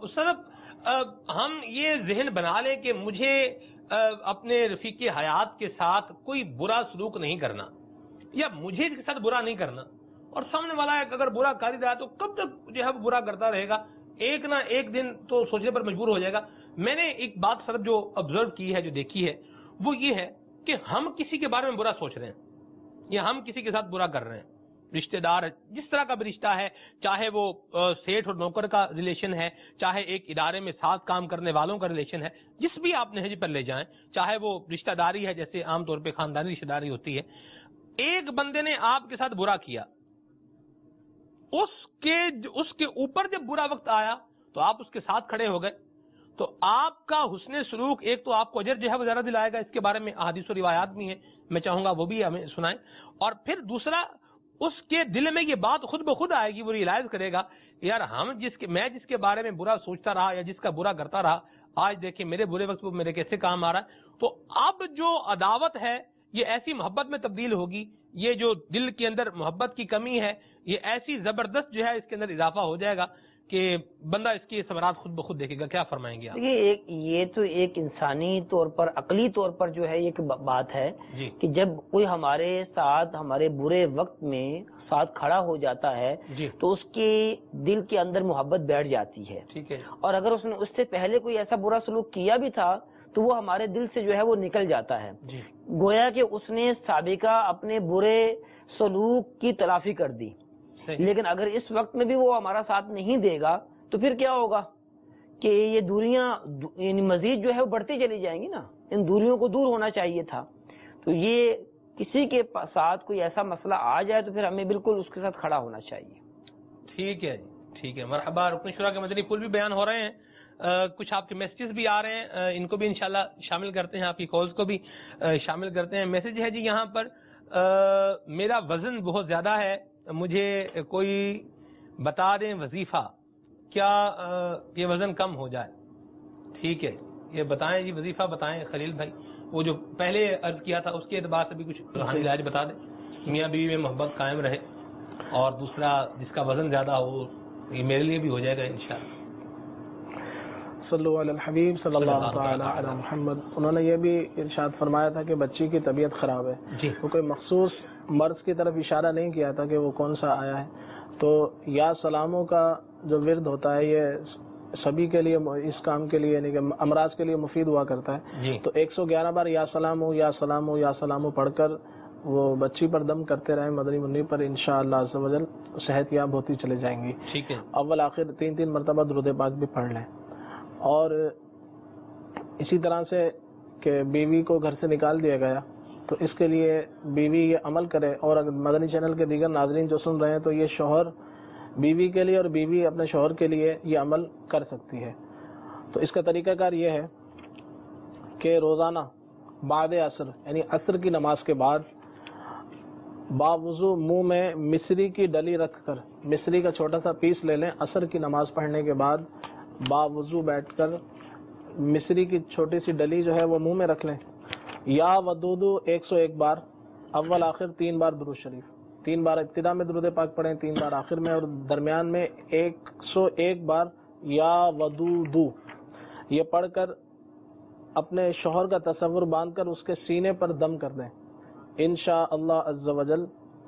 صرف ہم یہ ذہن بنا لیں کہ مجھے اپنے رفیق حیات کے ساتھ کوئی برا سلوک نہیں کرنا یا مجھے اس کے ساتھ برا نہیں کرنا، اور سامنے والا اگر برا کر ہی رہا تو کب تک جو ہے برا کرتا رہے گا، ایک نہ ایک دن تو سوچنے پر مجبور ہو جائے گا. میں نے ایک بات صرف جو آبزرو کی ہے، جو دیکھی ہے، وہ یہ ہے کہ ہم کسی کے بارے میں برا سوچ رہے ہیں یا ہم کسی کے ساتھ برا کر رہے ہیں. رشتہ دار جس طرح کا بھی رشتہ ہے، چاہے وہ سیٹھ اور نوکر کا ریلیشن ہے، چاہے ایک ادارے میں ساتھ کام کرنے والوں کا ریلیشن ہے، جس بھی آپ نہج پر لے جائیں، چاہے وہ رشتہ داری ہے جیسے عام طور پہ خاندانی رشتہ داری ہوتی ہے. ایک بندے نے آپ کے ساتھ برا کیا، اس کے اس کے اوپر جب برا وقت آیا تو آپ اس کے ساتھ کھڑے ہو گئے، تو آپ کا حسن سلوک ایک تو آپ کو اجر جو ہے وہ زیادہ دلائے گا. اس کے بارے میں احادیث و روایات بھی ہیں، میں چاہوں گا وہ بھی ہمیں سنائیں. اور پھر دوسرا، اس کے دل میں یہ بات خود بخود آئے گی، وہ ریئلائز کرے گا یار ہم جس کے میں جس کے بارے میں برا سوچتا رہا یا جس کا برا کرتا رہا، آج دیکھیں میرے برے وقت وہ میرے کیسے کام آ رہا ہے. تو اب جو عداوت ہے یہ ایسی محبت میں تبدیل ہوگی، یہ جو دل کے اندر محبت کی کمی ہے یہ ایسی زبردست جو ہے اس کے اندر اضافہ ہو جائے گا کہ بندہ اس کی ثمرات خود بخود دیکھے گا. کیا فرمائیں گے آپ؟ یہ یہ تو ایک انسانی طور پر، عقلی طور پر جو ہے ایک بات ہے جی. کہ جب کوئی ہمارے ساتھ ہمارے برے وقت میں ساتھ کھڑا ہو جاتا ہے جی. تو اس کے دل کے اندر محبت بیٹھ جاتی ہے. ٹھیک ہے. اور اگر اس نے اس سے پہلے کوئی ایسا برا سلوک کیا بھی تھا تو وہ ہمارے دل سے جو ہے وہ نکل جاتا ہے. جی. گویا کہ اس نے سابقہ اپنے برے سلوک کی تلافی کر دی. لیکن اگر اس وقت میں بھی وہ ہمارا ساتھ نہیں دے گا تو پھر کیا ہوگا کہ یہ دوریاں یعنی مزید جو ہے وہ بڑھتی چلی جائیں گی نا. ان دوریوں کو دور ہونا چاہیے تھا. تو یہ کسی کے ساتھ کوئی ایسا مسئلہ آ جائے تو پھر ہمیں بالکل اس کے ساتھ کھڑا ہونا چاہیے. ٹھیک ہے جی، ٹھیک ہے. مرحبا. رکن شورا کے مدنی پھول بھی بیان ہو رہے ہیں، آ, کچھ آپ کے میسیجز بھی آ رہے ہیں، آ, ان کو بھی انشاءاللہ شامل کرتے ہیں، آپ کی کالز کو بھی آ, شامل کرتے ہیں. میسج ہے جی یہاں پر آ, میرا وزن بہت زیادہ ہے، مجھے کوئی بتا دیں وظیفہ کیا آ, یہ وزن کم ہو جائے. ٹھیک ہے، یہ بتائیں جی وظیفہ بتائیں خلیل بھائی. وہ جو پہلے عرض کیا تھا اس کے اعتبار سے بھی کچھ روحانی علاج بتا دیں. میاں بیوی میں محبت قائم رہے، اور دوسرا جس کا وزن زیادہ ہو یہ میرے لیے بھی ہو جائے گا انشاءاللہ. صلو علی الحبیب صلی اللہ تعالی علی محمد. انہوں نے یہ بھی ارشاد فرمایا تھا کہ بچی کی طبیعت خراب ہے. جی. وہ کوئی مخصوص مرض کی طرف اشارہ نہیں کیا تھا کہ وہ کون سا آیا ہے. تو یا سلاموں کا جو ورد ہوتا ہے یہ سبھی کے لیے اس کام کے لیے یعنی کہ امراض کے لیے مفید ہوا کرتا ہے. جی. تو ایک سو گیارہ بار یا سلام ہو یا سلام ہو یا سلام ہو پڑھ کر وہ بچی پر دم کرتے رہیں مدنی منی پر، انشاءاللہ عز و جل صحت یاب ہوتی چلے جائیں گی. ٹھیک ہے. اول آخر تین تین مرتبہ درود پاک بھی پڑھ لیں. اور اسی طرح سے کہ بیوی کو گھر سے نکال دیا گیا تو اس کے لیے بیوی یہ عمل کرے. اور اگر مدنی چینل کے دیگر ناظرین جو سن رہے ہیں تو یہ شوہر بیوی کے لیے اور بیوی اپنے شوہر کے لیے یہ عمل کر سکتی ہے. تو اس کا طریقہ کار یہ ہے کہ روزانہ بعد عصر یعنی عصر کی نماز کے بعد باوضو منہ میں مصری کی ڈلی رکھ کر مصری کا چھوٹا سا پیس لے لیں. عصر کی نماز پڑھنے کے بعد باوضو بیٹھ کر مصری کی چھوٹی سی ڈلی جو ہے وہ منہ میں رکھ لیں. یا ودودو ایک سو ایک بار، اول آخر تین بار درود شریف، تین بار ابتدا میں درود پاک پڑھیں، تین بار آخر میں، اور درمیان میں ایک سو ایک بار یا ودودو یہ پڑھ کر اپنے شوہر کا تصور باندھ کر اس کے سینے پر دم کر دیں. انشاءاللہ عز و جل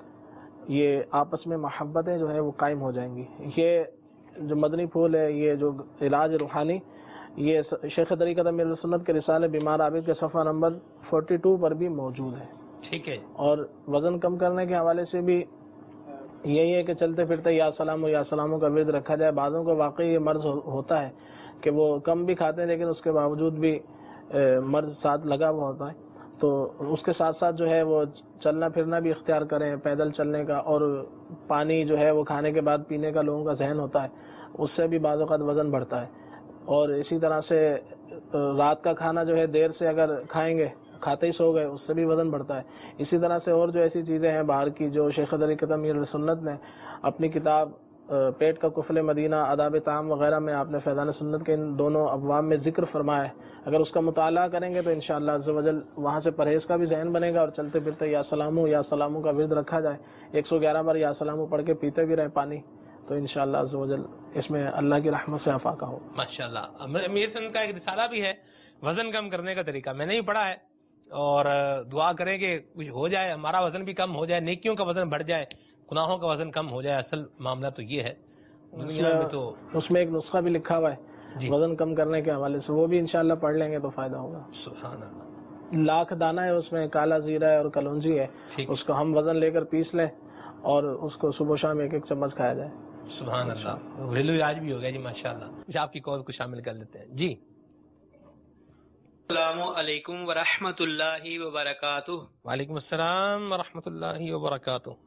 یہ آپس میں محبتیں جو ہے وہ قائم ہو جائیں گی. یہ جو مدنی پھول ہے، یہ جو علاج روحانی، یہ شیخ طریقت امیر سنت کے رسالے بیمار عابد کے صفحہ نمبر بائیس پر بھی موجود ہے. ٹھیک ہے. اور وزن کم کرنے کے حوالے سے بھی یہی ہے کہ چلتے پھرتے یا سلام یا سلاموں کا ورد رکھا جائے. بعضوں کو واقعی یہ مرض ہوتا ہے کہ وہ کم بھی کھاتے ہیں لیکن اس کے باوجود بھی مرض ساتھ لگا ہوا ہوتا ہے. تو اس کے ساتھ ساتھ جو ہے وہ چلنا پھرنا بھی اختیار کریں، پیدل چلنے کا، اور پانی جو ہے وہ کھانے کے بعد پینے کا لوگوں کا ذہن ہوتا ہے، اس سے بھی بعض اوقات وزن بڑھتا ہے. اور اسی طرح سے رات کا کھانا جو ہے دیر سے اگر کھائیں گے، کھاتے ہی سو گئے، اس سے بھی وزن بڑھتا ہے. اسی طرح سے اور جو ایسی چیزیں ہیں باہر کی جو شیخ طریقت امیر سنت نے اپنی کتاب پیٹ کا کفل مدینہ آداب طعام وغیرہ میں آپ نے فیضان سنت کے ان دونوں ابواب میں ذکر فرمایا ہے. اگر اس کا مطالعہ کریں گے تو انشاءاللہ عز و جل وہاں سے پرہیز کا بھی ذہن بنے گا، اور چلتے پھرتے یا سلامو یا سلاموں کا ورد رکھا جائے، ایک سو گیارہ بار یا سلامو پڑھ کے پیتے بھی رہیں پانی، تو انشاءاللہ عز و جل اس میں اللہ کی رحمت سے افاقہ ہو. ماشاءاللہ. امیر سنت کا ایک رسالہ بھی ہے وزن کم کرنے کا طریقہ، میں نے بھی پڑھا ہے، اور دعا کریں کہ کچھ ہو جائے، ہمارا وزن بھی کم ہو جائے، نیکیوں کا وزن بڑھ جائے، گناہوں کا وزن کم ہو جائے. اصل معاملہ تو یہ ہے. دنیا میں تو اس میں ایک نسخہ بھی لکھا ہوا ہے وزن کم کرنے کے حوالے سے، وہ بھی انشاءاللہ پڑھ لیں گے تو فائدہ ہوگا. سبحان اللہ. لاکھ دانہ ہے اس میں، کالا زیرہ ہے اور کلونجی ہے، اس کو ہم وزن لے کر پیس لیں اور اس کو صبح شام ایک ایک چمچ کھایا جائے. سبحان اللہ. گھریلو علاج بھی ہو گیا جی ماشاءاللہ. آپ کی کال کو شامل کر لیتے ہیں. جی السلام علیکم ورحمۃ اللہ وبرکاتہ. وعلیکم السلام ورحمۃ اللہ وبرکاتہ.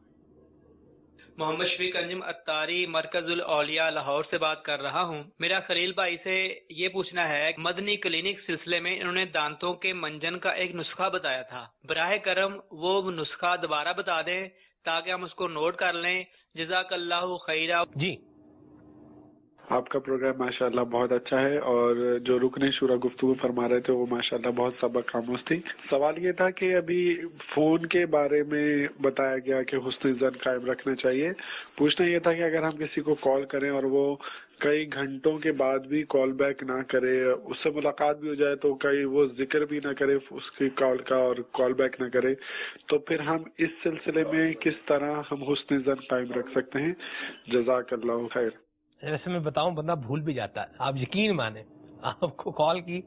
محمد شفیق انجم اتاری مرکز الاولیاء لاہور سے بات کر رہا ہوں. میرا خلیل بھائی سے یہ پوچھنا ہے، مدنی کلینک سلسلے میں انہوں نے دانتوں کے منجن کا ایک نسخہ بتایا تھا، براہ کرم وہ نسخہ دوبارہ بتا دیں تاکہ ہم اس کو نوٹ کر لیں. جزاک اللہ خیرہ. جی آپ کا پروگرام ماشاءاللہ بہت اچھا ہے، اور جو رکن شورا گفتگو فرما رہے تھے وہ ماشاءاللہ بہت سبق آموز تھی. سوال یہ تھا کہ ابھی فون کے بارے میں بتایا گیا کہ حسن ظن قائم رکھنا چاہیے. پوچھنا یہ تھا کہ اگر ہم کسی کو کال کریں اور وہ کئی گھنٹوں کے بعد بھی کال بیک نہ کرے، اس سے ملاقات بھی ہو جائے تو کئی وہ ذکر بھی نہ کرے اس کی کال کا اور کال بیک نہ کرے، تو پھر ہم اس سلسلے میں کس طرح ہم حسن ظن قائم رکھ سکتے ہیں؟ جزاک اللہ خیر. ویسے میں بتاؤں بندہ بھول بھی جاتا ہے، آپ یقین مانیں آپ کو کال کی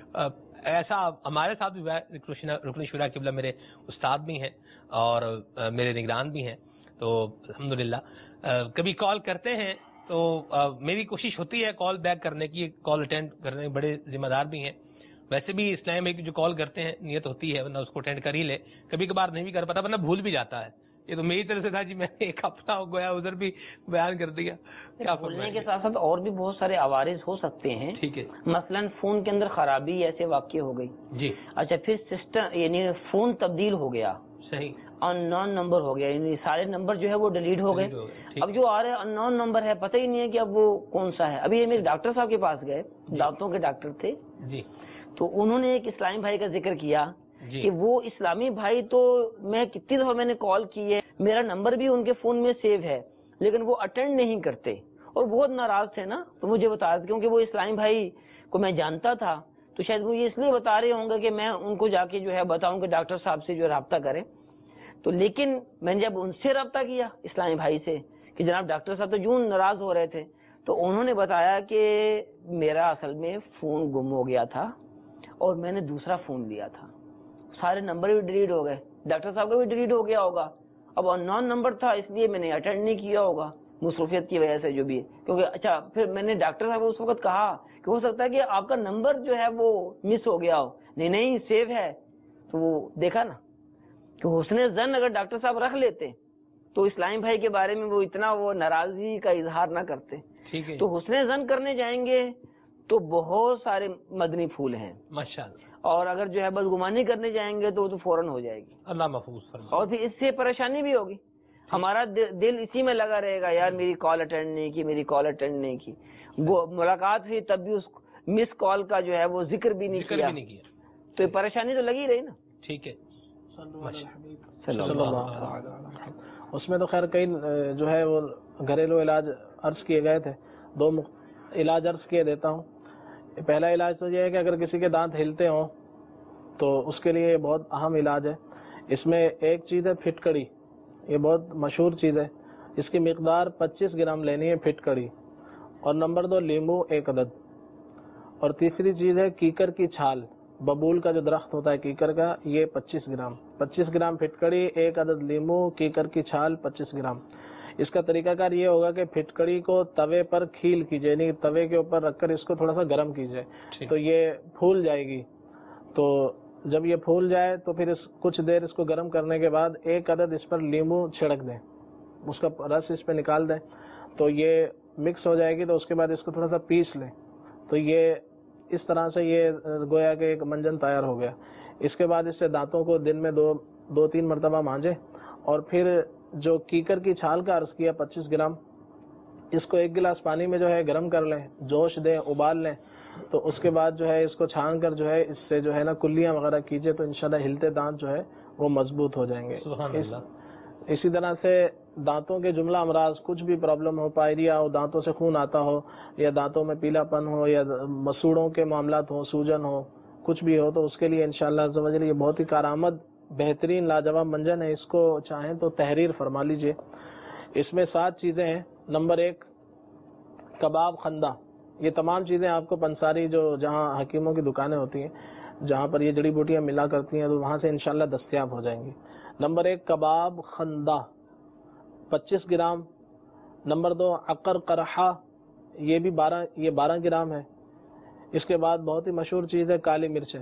ایسا ہمارے ساتھ بھی ہوا ہے. رکن شورا قبلہ میرے استاد بھی ہیں اور میرے نگران بھی ہیں، تو الحمدللہ کبھی کال کرتے ہیں تو میری کوشش ہوتی ہے کال بیک کرنے کی، کال اٹینڈ کرنے کے بڑے ذمہ دار بھی ہیں. ویسے بھی اسلام میں جو کال کرتے ہیں نیت ہوتی ہے ورنہ اس کو اٹینڈ کر ہی لے، کبھی کبھار نہیں بھی کر پاتا ورنہ بھول بھی جاتا ہے. یہ تو میری طرف سے تھا جی، میں ایک اپنا گویا ادھر بھی بیان کر دیا. کیا بولنے کے ساتھ ساتھ اور بھی بہت سارے عوارض ہو سکتے ہیں. ٹھیک ہے، مثلا فون کے اندر خرابی ایسے واقع ہو گئی جی. اچھا پھر سسٹم یعنی فون تبدیل ہو گیا، صحیح، ان نون نمبر ہو گیا، یعنی سارے نمبر جو ہے وہ ڈیلیٹ ہو گئے. اب جو آ رہے ان نون نمبر ہے پتہ ہی نہیں ہے کہ اب وہ کون سا ہے. ابھی یہ میرے ڈاکٹر صاحب کے پاس گئے، دانتوں کے ڈاکٹر تھے جی، تو انہوں نے ایک اسلامی بھائی کا ذکر کیا جی. کہ وہ اسلامی بھائی تو میں کتنی دفعہ میں نے کال کی ہے، میرا نمبر بھی ان کے فون میں سیو ہے لیکن وہ اٹینڈ نہیں کرتے اور بہت ناراض تھے نا. تو مجھے بتا رہے کیونکہ وہ اسلامی بھائی کو میں جانتا تھا تو شاید وہ یہ اس لیے بتا رہے ہوں گے کہ میں ان کو جا کے جو ہے بتاؤں کہ ڈاکٹر صاحب سے جو رابطہ کریں. تو لیکن میں نے جب ان سے رابطہ کیا اسلامی بھائی سے کہ جناب ڈاکٹر صاحب تو یوں ناراض ہو رہے تھے، تو انہوں نے بتایا کہ میرا اصل میں فون گم ہو گیا تھا اور میں نے دوسرا فون لیا تھا، سارے نمبر بھی ڈیلیٹ ہو گئے، ڈاکٹر صاحب کا بھی ڈیلیٹ ہو گیا ہوگا، اب ان نون نمبر تھا اس لیے میں نے اٹینڈ نہیں کیا ہوگا مصروفیت کی وجہ سے جو بھی ہے. کیونکہ اچھا پھر میں نے ڈاکٹر صاحب کو اس وقت کہا کہ ہو سکتا ہے کہ آپ کا نمبر جو ہے وہ مس ہو گیا ہو. نہیں نہیں سیو ہے. تو وہ دیکھا نا کہ حسن ظن اگر ڈاکٹر صاحب رکھ لیتے تو اسلامی بھائی کے بارے میں وہ اتنا وہ ناراضگی کا اظہار نہ کرتے. تو حسن ظن کرنے جائیں گے تو بہت سارے مدنی پھول ہیں ماشاءاللہ، اور اگر جو ہے بد گمانی کرنے جائیں گے تو وہ تو فوراً ہو جائے گی. اللہ محفوظ فرمائے. اور پھر اس سے پریشانی بھی ہوگی، ہمارا دل اسی میں لگا رہے گا یار میری کال اٹینڈ نہیں کی، میری کال اٹینڈ نہیں کی. وہ ملاقات ہوئی تب بھی اس مس کال کا جو ہے وہ ذکر بھی نہیں کیا، تو یہ پریشانی تو لگی رہی نا. ٹھیک ہے. اس میں تو خیر کئی جو ہے وہ گھریلو علاج عرض کیے گئے تھے، دو علاج عرض کیے دیتا ہوں. پہلا علاج تو یہ ہے کہ اگر کسی کے دانت ہلتے ہوں تو اس کے لیے بہت اہم علاج ہے. اس میں ایک چیز ہے پھٹکڑی، یہ بہت مشہور چیز ہے، اس کی مقدار پچیس گرام لینی ہے پھٹکڑی. اور نمبر دو لیمو ایک عدد. اور تیسری چیز ہے کیکر کی چھال، ببول کا جو درخت ہوتا ہے کیکر کا، یہ پچیس گرام پچیس گرام پھٹکڑی، ایک عدد لیمو، کیکر کی چھال پچیس گرام. اس کا طریقہ کار یہ ہوگا کہ پھٹکڑی کو توے پر کھیل کیجیے، یعنی توے کے اوپر رکھ کر اس کو تھوڑا سا گرم کیجیے تو یہ پھول جائے گی. تو جب یہ پھول جائے تو پھر اس کچھ دیر اس کو گرم کرنے کے بعد ایک عدد اس پر لیمو چھڑک دیں، اس کا رس اس پہ نکال دیں تو یہ مکس ہو جائے گی. تو اس کے بعد اس کو تھوڑا سا پیس لیں تو یہ اس طرح سے یہ گویا کہ ایک منجن تیار ہو گیا. اس کے بعد اس سے دانتوں کو دن میں دو دو تین مرتبہ مانجے. اور پھر جو کیکر کی چھال کا عرض کیا پچیس گرام، اس کو ایک گلاس پانی میں جو ہے گرم کر لیں، جوش دیں، ابال لیں. تو اس کے بعد جو ہے اس کو چھان کر جو ہے اس سے جو ہے نا کلیاں وغیرہ کیجیے تو انشاءاللہ ہلتے دانت جو ہے وہ مضبوط ہو جائیں گے. سبحان اللہ. اسی طرح سے دانتوں کے جملہ امراض، کچھ بھی پرابلم ہو، پائریا ہو، دانتوں سے خون آتا ہو یا دانتوں میں پیلا پن ہو یا مسوڑوں کے معاملات ہوں، سوجن ہو، کچھ بھی ہو، تو اس کے لیے انشاءاللہ عز و جل یہ بہت ہی کارآمد بہترین لاجواب منجن ہے. اس کو چاہیں تو تحریر فرما لیجئے. اس میں سات چیزیں ہیں. نمبر ایک کباب خندہ. یہ تمام چیزیں آپ کو پنساری جو جہاں حکیموں کی دکانیں ہوتی ہیں جہاں پر یہ جڑی بوٹیاں ملا کرتی ہیں تو وہاں سے انشاءاللہ دستیاب ہو جائیں گی. نمبر ایک کباب خندہ پچیس گرام. نمبر دو عقر قرحہ، یہ بھی بارہ یہ بارہ گرام ہے. اس کے بعد بہت ہی مشہور چیز ہے کالی مرچ ہے،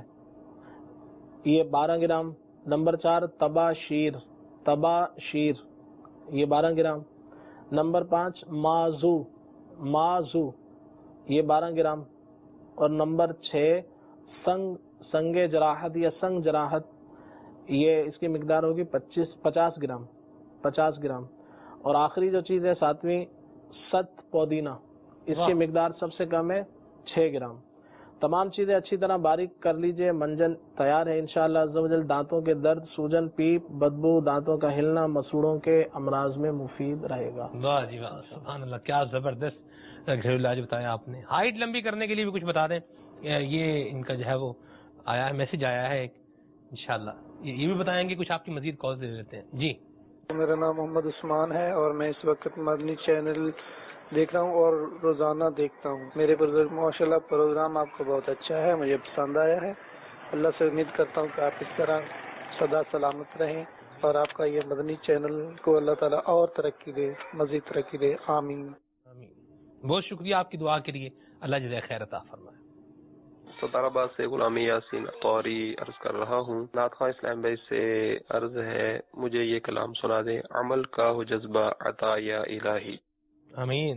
یہ بارہ گرام. نمبر چار تبا شیر تبا شیر یہ بارہ گرام. نمبر پانچ مازو مازو یہ بارہ گرام. اور نمبر چھ سنگ سنگ جراحت یا سنگ جراحت، یہ اس کی مقدار ہوگی پچیس پچاس گرام پچاس گرام. اور آخری جو چیز ہے ساتویں ست پودینہ इसकी मिकदार सबसे कम है छह ग्राम। तमाम चीजें अच्छी तरह बारीक कर लीजिए। मंजन तैयार है इंशाअल्लाह अज़्ज़ा वजल। दांतों के दर्द, सूजन, पीप, बदबू, दांतों का हिलना, मसूड़ों के अमराज में मुफीद रहेगा। वाह जी वाह, सुभान अल्लाह, क्या जबरदस्त घरेलू इलाज बताया आपने। हाइट लंबी करने के लिए भी कुछ बता दें। ये इनका जो है वो आया है, मैसेज आया है एक, इंशाअल्लाह ये भी बताएंगे। कुछ आपकी मजीद कॉल दे देते हैं जी। मेरा नाम मोहम्मद उस्मान है और मैं इस वक्त मदनी चैनल देख रहा हूँ और रोजाना देखता हूँ। मेरे बुजुर्ग माशाल्लाह प्रोग्राम आपका बहुत अच्छा है, मुझे पसंद आया है। अल्लाह से उम्मीद करता हूँ कि आप इस तरह सदा सलामत रहें और आपका ये मदनी चैनल को अल्लाह ताला और तरक्की दे, मजीद तरक्की दे। आमीन आमीन। बहुत शुक्रिया आपकी दुआ के लिए, अल्लाह जज़ा खैर अता फरमाए। सताराबाद से गुलामी यासीन तौरी अर्ज कर रहा हूँ। नाथ खां इस्लाम भाई से अर्ज है, मुझे ये कलाम सुना दें, अमल का हो जज्बा अता या इलाही। आमीन।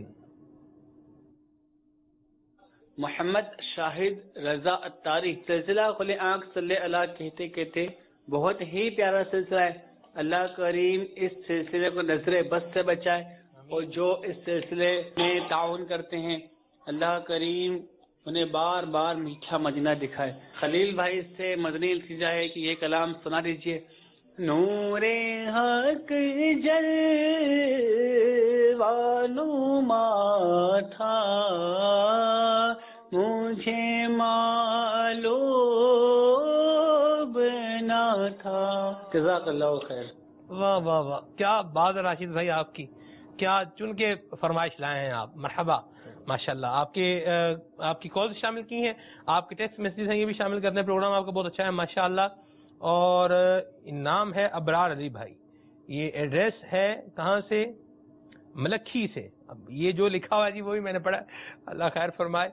मोहम्मद शाहिद रजा अत्तारी सिलसिला खुले आंख सल्ले अला कहते कहते बहुत ही प्यारा सिलसिला है। अल्लाह करीम इस सिलसिले को नजरे बस से बचाए और जो इस सिलसिले में ताउन करते हैं अल्लाह करीम उन्हें बार बार मीठा मदीना दिखाए। खलील भाई से मदनी इल्तिजा है कि ये कलाम सुना दीजिए। नूरे हक जल वालुमा था मुझे मालूम न था। जज़ाकल्लाहु खैर। वाह वाह वाह, क्या बात है राशिद भाई आपकी, क्या चुन के फरमाइश लाए हैं आप। मरहबा, माशाल्लाह। आपके आपकी कॉल शामिल की हैं, आपके टेक्स्ट मैसेज हैं, ये भी शामिल करने। प्रोग्राम आपका बहुत अच्छा है माशाल्लाह। और नाम है अबरार अली भाई। ये एड्रेस है कहाँ से? मलखी से। अब ये जो लिखा हुआ है जी वही मैंने पढ़ा। अल्लाह खैर फरमाए,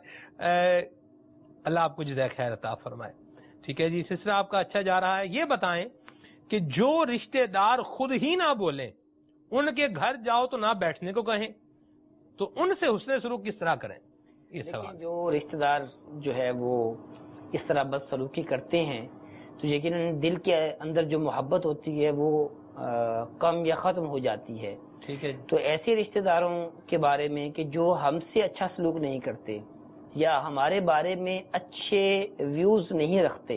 अल्लाह आपको जज़ा खैर अता फरमाए। ठीक है जी, सिलसिला आपका अच्छा जा रहा है। ये बताएं कि जो रिश्तेदार खुद ही ना बोलें, उनके घर जाओ तो ना बैठने को कहें, तो उनसे हुस्न सलूक किस तरह करें? ये सवाल। जो रिश्तेदार जो है वो इस तरह बदसलूकी करते हैं तो यकीनन दिल के अंदर जो मोहब्बत होती है वो आ, कम या खत्म हो जाती है। ठीक है। तो ऐसे रिश्तेदारों के बारे में कि जो हमसे अच्छा सलूक नहीं करते या हमारे बारे में अच्छे व्यूज नहीं रखते,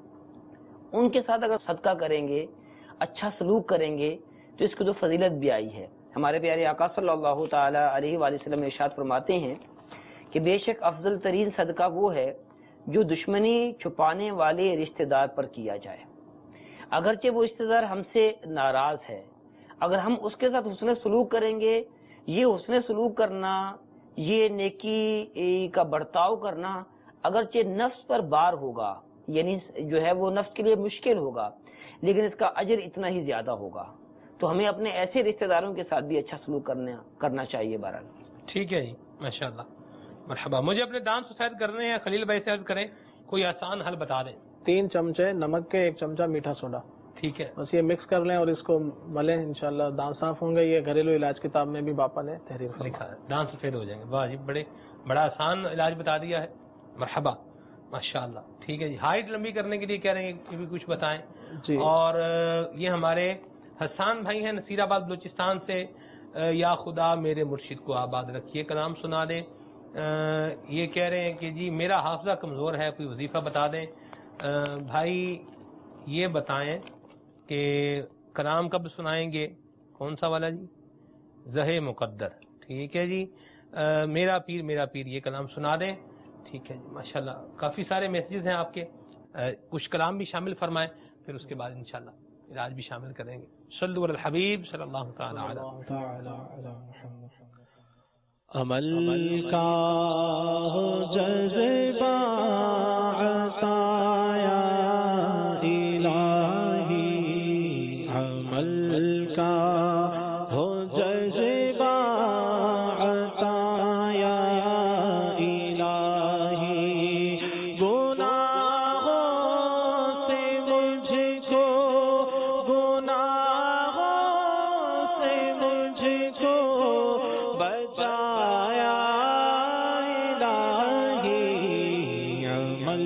उनके साथ अगर सदका करेंगे, अच्छा सलूक करेंगे तो इसकी तो फजीलत भी आई है। हमारे प्यारे आका सल्लल्लाहु ताला अलैहि वसल्लम इरशाद फरमाते हैं कि बेशक अफजल तरीन सदका वो है जो दुश्मनी छुपाने वाले रिश्तेदार पर किया जाए। अगरचे वो रिश्तेदार हमसे नाराज है, अगर हम उसके साथ हुस्न सलूक करेंगे, ये हुस्न सलूक करना, ये नेकी का बर्ताव करना अगरचे नफ्स पर बार होगा, यानी जो है वो नफ्स के लिए मुश्किल होगा, लेकिन इसका अजर इतना ही ज्यादा होगा। तो हमें अपने ऐसे रिश्तेदारों के साथ भी अच्छा सलूक करने करना चाहिए। बहरहाल ठीक है जी, माशाल्लाह, मरहबा। मुझे अपने दांत सफेद करने हैं, खलील भाई से अर्ज करें कोई आसान हल बता दें। तीन चमचे नमक के, एक चमचा मीठा सोडा। ठीक है, बस ये मिक्स कर लें और इसको मलें, इंशाल्लाह दांत साफ होंगे। ये घरेलू इलाज किताब में भी बापा ने तहरीर लिखा है, दांत सफेद हो जाएंगे। वाह जी, बड़े बड़ा आसान इलाज बता दिया है, मरहबा, माशाल्लाह। ठीक है जी, हाइट लंबी करने के लिए कह रहे हैं कि भी कुछ बताएं जी। और ये हमारे हसान भाई हैं नसीराबाद बलूचिस्तान से, या खुदा मेरे मुर्शिद को आबाद रखिए कलाम सुना दें। ये कह रहे हैं कि जी मेरा हाफजा कमजोर है, कोई वजीफा बता दें। भाई ये बताएं कि कलाम कब सुनाएंगे, कौन सा वाला जी? ज़हे मुकद्दर। ठीक है जी, आ, मेरा पीर मेरा पीर ये कलाम सुना दें। ठीक है जी, माशाल्लाह काफी सारे मैसेजेस हैं आपके, आ, कुछ कलाम भी शामिल फरमाएं, फिर उसके बाद इंशाल्लाह इलाज भी शामिल करेंगे। सल्लु अल हबीब सल्लल्लाहु तआला अलैहि। अमल का हो जज़्बा अताया इलाही, अमल का हो जज़्बा अताया इलाही, गुनाहों से मुझको, गुनाहों से मुझको बचा, अमल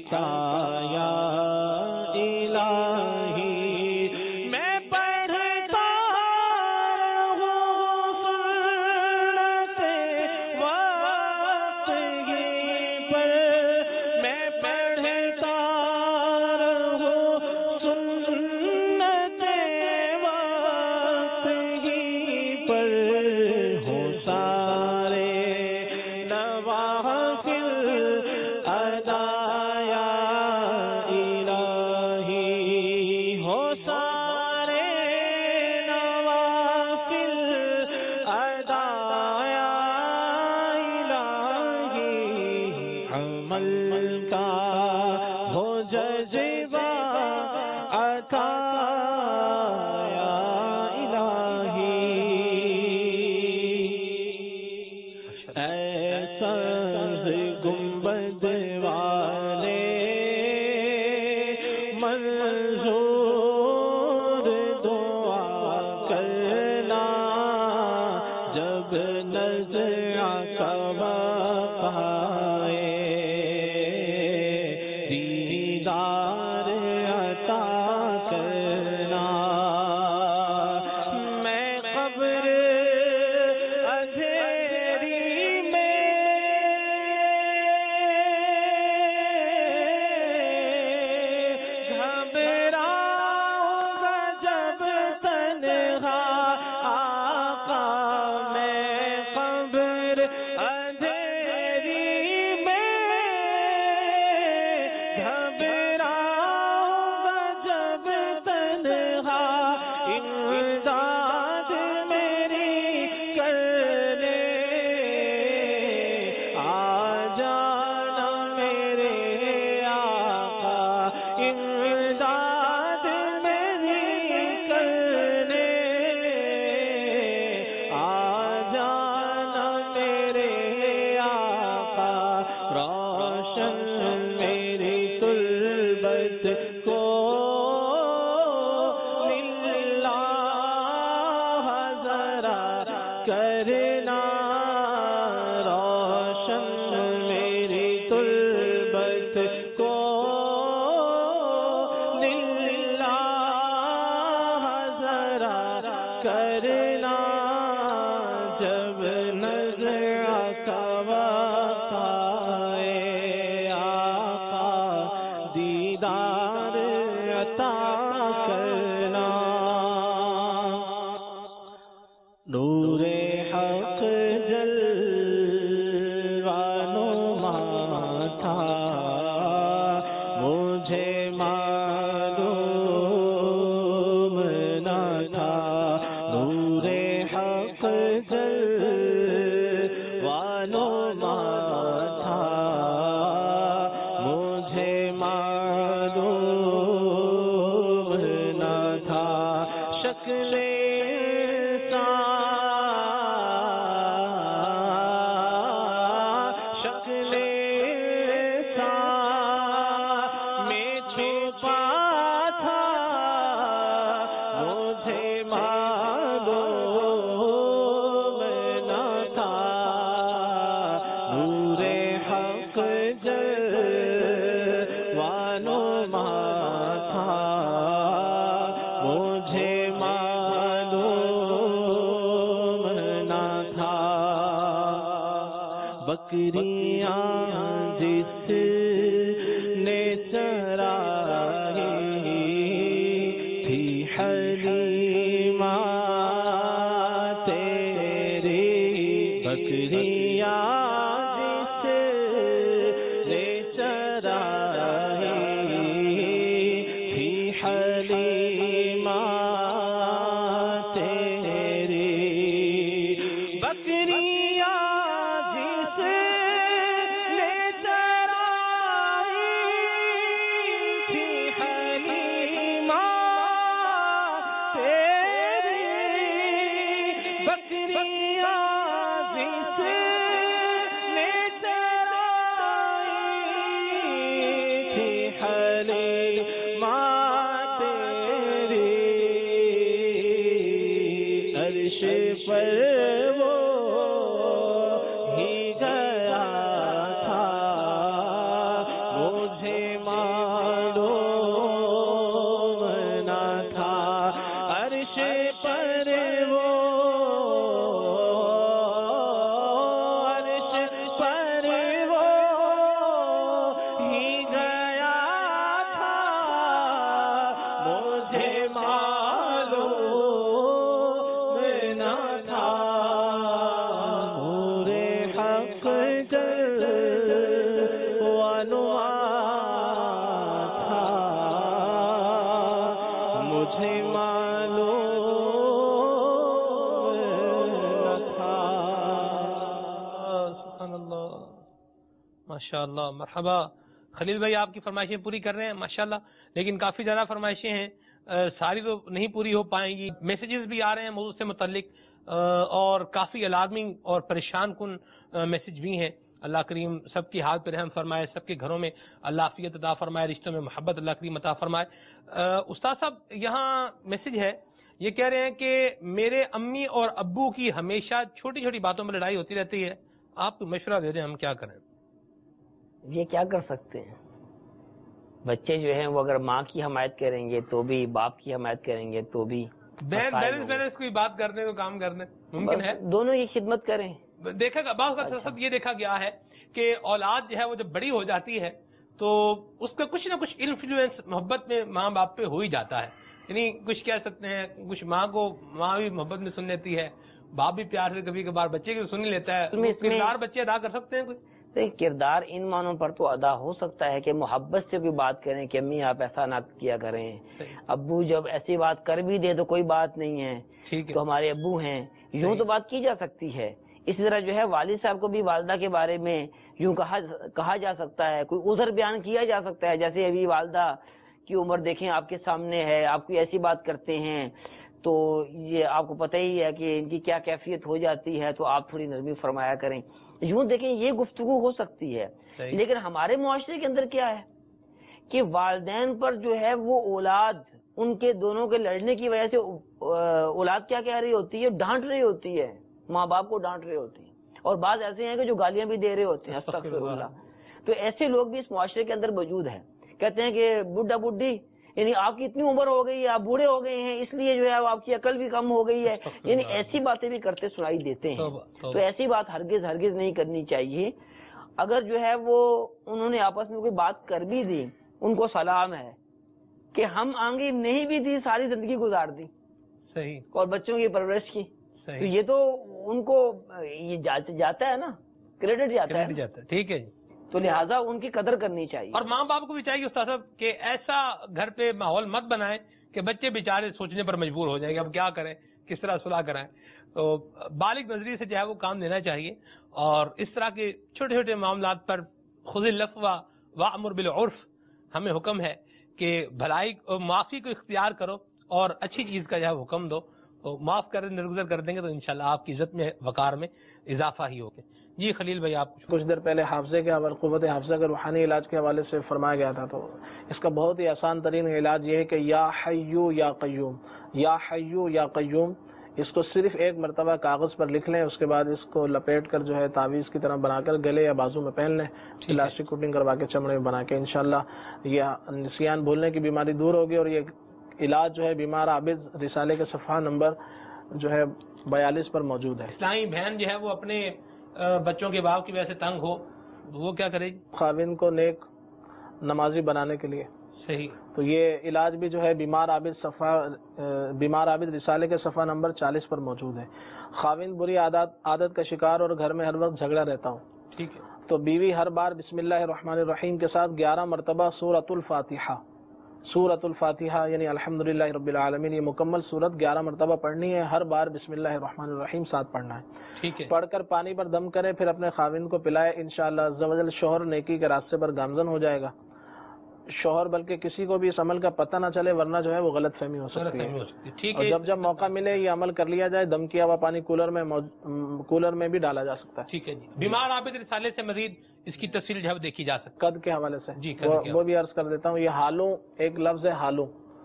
عطایا الہی میں پڑھتا رہوں سنت وقت ہی پر میں پڑھتا رہوں سنت وقت ہی پر ہو سارے نوافل ادا یا الہی ہو سارے نوافل ادا یا الہی عمل کا ہو جذبہ عطا یا الہی ایسا گنبد والے منظور دعا کرنا جب نظر کا وقت آئے دیدار عطا کرنا میں قبر اندھیری میں گھبراؤں گا جب تنہا آقا میں قبر اندھیری میں گھبراؤں گا جب تنہا امداد میری کرنے آ جانا میرے آقا امداد میری کرنے آ جانا میرے آقا روشن میری تربت کو للہ ذرا کرنا روشن میری تربت کو للہ ذرا کرنا جب نظر کا وقت آئے آقا دیدار عطا کرنا نور حق جلوہ نما تھا مجھے معلوم نہ تھا نور حق جلوہ نما تھا مجھے معلوم نہ تھا شکل شکل میں چھپا تھا مجھے معلوم نہ تھا نور حق جلوہ نما تھا مجھے معلوم نہ تھا بکریاں جس نے چرائی تھی حلیمہ تیری بکریاں جس نے چرائی تھی حلیمہ تیری بکریاں جس نے چرائی تھی حلیمہ تیری بکریاں جس نے چرائی تھی حلیمہ تیری عرش پر وہ ہی گیا تھا مجھے معلوم نہ تھا عرش پر وہ عرش پر وہ ہی گیا تھا مجھے معلوم نہ تھا نور حق جل ونما تھا مجھے معلوم نہ تھا. سبحان اللہ ماشاء اللہ. مرحبا خلیل بھائی، آپ کی فرمائشیں پوری کر رہے ہیں ماشاءاللہ، لیکن کافی زیادہ فرمائشیں ہیں، ساری تو نہیں پوری ہو پائیں گی. میسیجز بھی آ رہے ہیں موضوع سے متعلق اور کافی الارمنگ اور پریشان کن میسیج بھی ہیں. اللہ کریم سب کی حال پہ رحم فرمائے، سب کے گھروں میں اللہ عافیت عطا فرمائے، رشتوں میں محبت اللہ کریم عطا فرمائے. استاد صاحب یہاں میسیج ہے، یہ کہہ رہے ہیں کہ میرے امی اور ابو کی ہمیشہ چھوٹی چھوٹی باتوں میں لڑائی ہوتی رہتی ہے، آپ مشورہ دے دیں ہم کیا کریں. یہ کیا کر سکتے ہیں؟ بچے جو ہیں وہ اگر ماں کی حمایت کریں گے تو بھی، باپ کی حمایت کریں گے تو بھی، بیلنس بیلنس کوئی بات کرنے کو کام کرنے ممکن ہے، دونوں کی خدمت کریں. دیکھا گا بعض کا سب یہ دیکھا گیا ہے کہ اولاد جو ہے وہ جب بڑی ہو جاتی ہے تو اس کا کچھ نہ کچھ انفلوئنس محبت میں ماں باپ پہ ہو ہی جاتا ہے. یعنی کچھ کہہ سکتے ہیں، کچھ ماں کو ماں بھی محبت میں سن لیتی ہے، باپ بھی پیار سے کبھی کبھار بچے کی سن لیتا ہے. کردار بچے ادا کر سکتے ہیں کوئی کردار ان معنوں پر تو ادا ہو سکتا ہے کہ محبت سے بھی بات کریں کہ امی آپ ایسا نہ کیا کریں، ابو جب ایسی بات کر بھی دے تو کوئی بات نہیں ہے، تو ہمارے ابو ہیں، یوں تو بات کی جا سکتی ہے. اسی طرح جو ہے والد صاحب کو بھی والدہ کے بارے میں یوں کہا کہا جا سکتا ہے، کوئی عذر بیان کیا جا سکتا ہے. جیسے ابھی والدہ کی عمر دیکھیں آپ کے سامنے ہے، آپ کوئی ایسی بات کرتے ہیں تو یہ آپ کو پتہ ہی ہے کہ ان کی کیا کیفیت ہو جاتی ہے، تو آپ تھوڑی نرمی فرمایا کریں. یوں دیکھیں یہ گفتگو ہو سکتی ہے. لیکن ہمارے معاشرے کے اندر کیا ہے کہ والدین پر جو ہے وہ اولاد ان کے دونوں کے لڑنے کی وجہ سے اولاد کیا کہہ رہی ہوتی ہے، ڈانٹ رہی ہوتی ہے، ماں باپ کو ڈانٹ رہے ہوتے ہیں، اور بعض ایسے ہیں کہ جو گالیاں بھی دے رہے ہوتے ہیں، استغفر اللہ. تو ایسے لوگ بھی اس معاشرے کے اندر موجود ہیں. کہتے ہیں کہ بڈھا بڈھی، یعنی آپ کی اتنی عمر ہو گئی ہے، آپ بوڑھے ہو گئے ہیں، اس لیے جو ہے آپ کی عقل بھی کم ہو گئی ہے، یعنی ایسی باتیں بھی کرتے سنائی دیتے ہیں. تو ایسی بات ہرگز ہرگز نہیں کرنی چاہیے. اگر جو ہے وہ انہوں نے آپس میں کوئی بات کر بھی دی، ان کو سلام ہے کہ ہم آگے نہیں بھی دی، ساری زندگی گزار دی صحیح اور بچوں کی پرورش کی، تو یہ تو ان کو یہ جاتا ہے نا، کریڈٹ جاتا ہے. ٹھیک ہے جی. تو لہٰذا ان کی قدر کرنی چاہیے. اور ماں باپ کو بھی چاہیے استاد صاحب کہ ایسا گھر پہ ماحول مت بنائیں کہ بچے بیچارے سوچنے پر مجبور ہو جائیں گے اب کیا کریں، کس طرح صلح کرائیں. تو بالغ نظریے سے جو ہے وہ کام لینا چاہیے، اور اس طرح کے چھوٹے چھوٹے معاملات پر خذ العفو وامر بالعرف ہمیں حکم ہے کہ بھلائی معافی کو اختیار کرو اور اچھی چیز کا جو ہے حکم دو. تو معاف کر درگزر کر دیں گے تو انشاءاللہ آپ کی عزت میں وقار میں اضافہ ہی ہوگا. جی خلیل بھائی، آپ کچھ دیر پہلے حافظے کے حوالے قوت حافظہ کے روحانی علاج کے حوالے سے فرمایا گیا تھا، تو اس کا بہت ہی آسان ترین علاج یہ ہے کہ یا حیو یا قیوم، یا حیو یا قیوم، اس کو صرف ایک مرتبہ کاغذ پر لکھ لیں، اس کے بعد اس کو لپیٹ کر جو ہے تعویذ کی طرح بنا کر گلے یا بازو میں پہن لیں، پلاسٹک کوٹنگ کروا کے چمڑے میں بنا کے، انشاءاللہ یہ نسیان بھولنے کی بیماری دور ہوگی. اور یہ علاج جو ہے بیمار عابد رسالے کے صفحہ نمبر جو ہے بیالیس پر موجود ہے. اسلامی بہن جو ہے وہ اپنے بچوں کے باپ کی وجہ سے تنگ ہو، وہ کیا کرے گی؟ خاوند کو نیک نمازی بنانے کے لیے صحیح. تو یہ علاج بھی جو ہے بیمار عابد صفحہ بیمار عابد رسالے کے صفحہ نمبر چالیس پر موجود ہے. خاوند بری عادت عادت کا شکار اور گھر میں ہر وقت جھگڑا رہتا ہوں، ٹھیک ہے، تو بیوی ہر بار بسم اللہ الرحمن الرحیم کے ساتھ گیارہ مرتبہ سورۃ الفاتحہ سورۃ الفاتحہ یعنی الحمدللہ رب العالمین یہ مکمل سورت گیارہ مرتبہ پڑھنی ہے، ہر بار بسم اللہ الرحمن الرحیم ساتھ پڑھنا ہے. ٹھیک ہے. پڑھ کر پانی پر دم کرے، پھر اپنے خاوند کو پلائے، انشاءاللہ عز و جل شوہر نیکی کے راستے پر گامزن ہو جائے گا. شوہر بلکہ کسی کو بھی اس عمل کا پتہ نہ چلے، ورنہ جو ہے وہ غلط فہمی ہو سکتی ہے. اور جب جب موقع ملے یہ عمل کر لیا جائے، دم کیا ہوا پانی کولر میں کولر میں بھی ڈالا جا سکتا ہے. ٹھیک ہے جی. بیمار عابد رسالے سے مزید اس کی تفصیل جو ہے دیکھی جا سکتی ہے. قد کے حوالے سے جی وہ بھی عرض کر دیتا ہوں. یہ ہالوں ایک لفظ ہے، ہالوں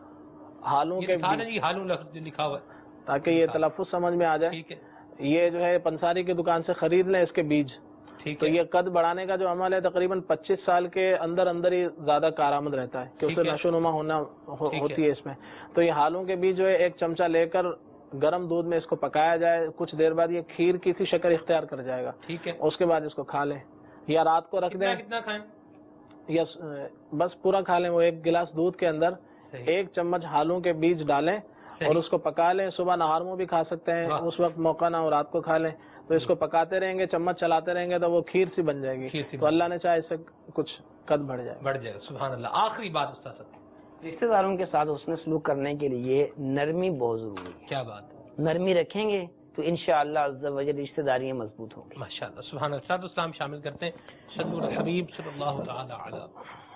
ہالوں کے ہالوں لفظ لکھا ہوا ہے تاکہ یہ تلفظ سمجھ میں آ جائے. یہ جو ہے پنساری کی دکان سے خرید لیں اس کے بیج، تو یہ قد بڑھانے کا جو عمل ہے تقریباً پچیس سال کے اندر اندر ہی زیادہ کارآمد رہتا ہے کہ اسے نشو نما ہونا ہوتی ہے اس میں. تو یہ حالوں کے بیج جو ہے ایک چمچہ لے کر گرم دودھ میں اس کو پکایا جائے, کچھ دیر بعد یہ کھیر کی سی شکل اختیار کر جائے گا. ٹھیک ہے, اس کے بعد اس کو کھا لیں یا رات کو رکھ دیں. کتنا کھائیں؟ یا بس پورا کھا لیں. وہ ایک گلاس دودھ کے اندر ایک چمچ حالوں کے بیج ڈالیں اور اس کو پکا لیں. صبح نہار میں بھی کھا سکتے ہیں, اس وقت موقع نہ ہو رات کو کھا لیں. تو اس کو پکاتے رہیں گے, چمچ چلاتے رہیں گے تو وہ کھیر سی بن جائے گی. تو اللہ نے چاہے اس سے کچھ قد بڑھ جائے بڑھ جائے. سبحان اللہ. آخری بات استاد صاحب, رشتے داروں کے ساتھ حسن سلوک کرنے کے لیے نرمی بہت ضروری ہے. کیا بات ہے, نرمی رکھیں گے تو انشاءاللہ عز و جل رشتے داریاں مضبوط ہوں گی. ماشاءاللہ. سبحان اللہ. ساتھ اسلام شامل کرتے ہیں. صلی اللہ حبیب صلی اللہ تعالی علیہ.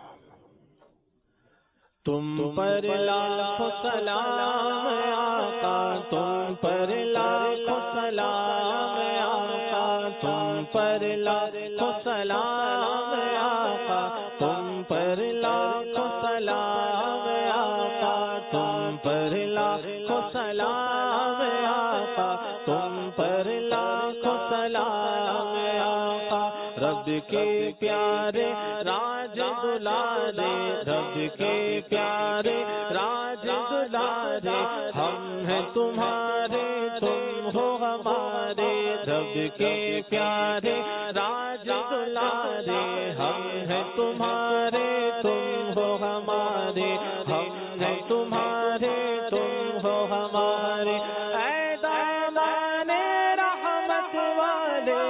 تم پر لاکھوں سلام آقا, تم پر لاکھوں سلام آقا, تم پر لاکھوں سلام آقا, تم پر لاکھوں سلام آقا, تم پر لاکھوں سلام آقا, تم پر لاکھوں سلام آقا. رب کے پیارے راج دلالے, رب کے پیارے راج دلالے, ہم ہیں تمہارے تم ہو ہمارے. رب کے پیارے راج دلالے, ہم ہیں تمہارے تم ہو ہمارے. ہم ہیں تمہارے تم ہو ہمارے. اے دامان رحمت والے,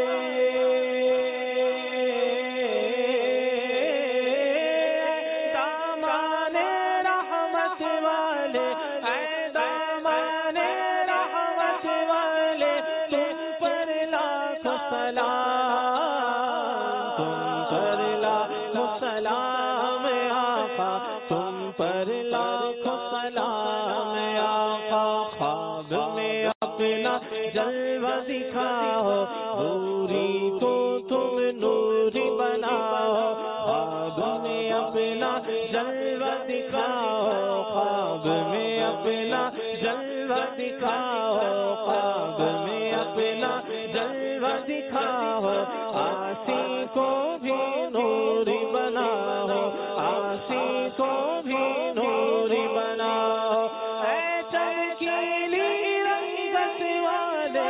جلوہ دکھاؤ نوری کو تم نوری بناؤ. خواب میں اپنا جلوہ دکھاؤ, خواب میں اپنا جلوہ دکھاؤ, خواب میں اپنا جلوہ دکھاؤ. آسی کو بھی نوری بناؤ, آسی کو بھی نوری بناؤ. اے چمکیلی رنگت والے,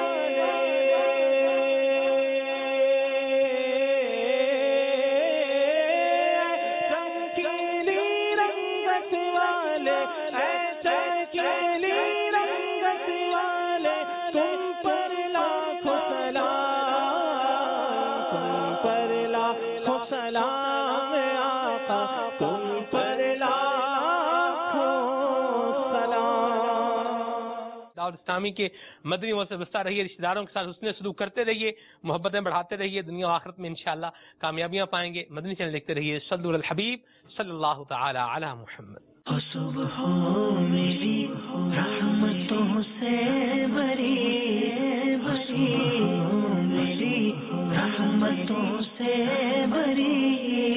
چمکیلی رنگت والے, اے چمکیلی رنگت والے, تم پر لاکھوں سلام, تم پر لاکھوں سلام آقا, تم پر لاکھوں سلام. دعوت اسلامی کے مدنی و سے بستہ رہیے, رشتہ داروں کے ساتھ حسن سلوک کرتے رہیے, محبتیں بڑھاتے رہیے, دنیا و آخرت میں انشاءاللہ کامیابیاں پائیں گے. مدنی چینل دیکھتے رہیے. صلو علی الحبیب صلی اللہ تعالی علی محمد. صبح میری رحمتوں سے بری, بری میری رحمتوں سے بری.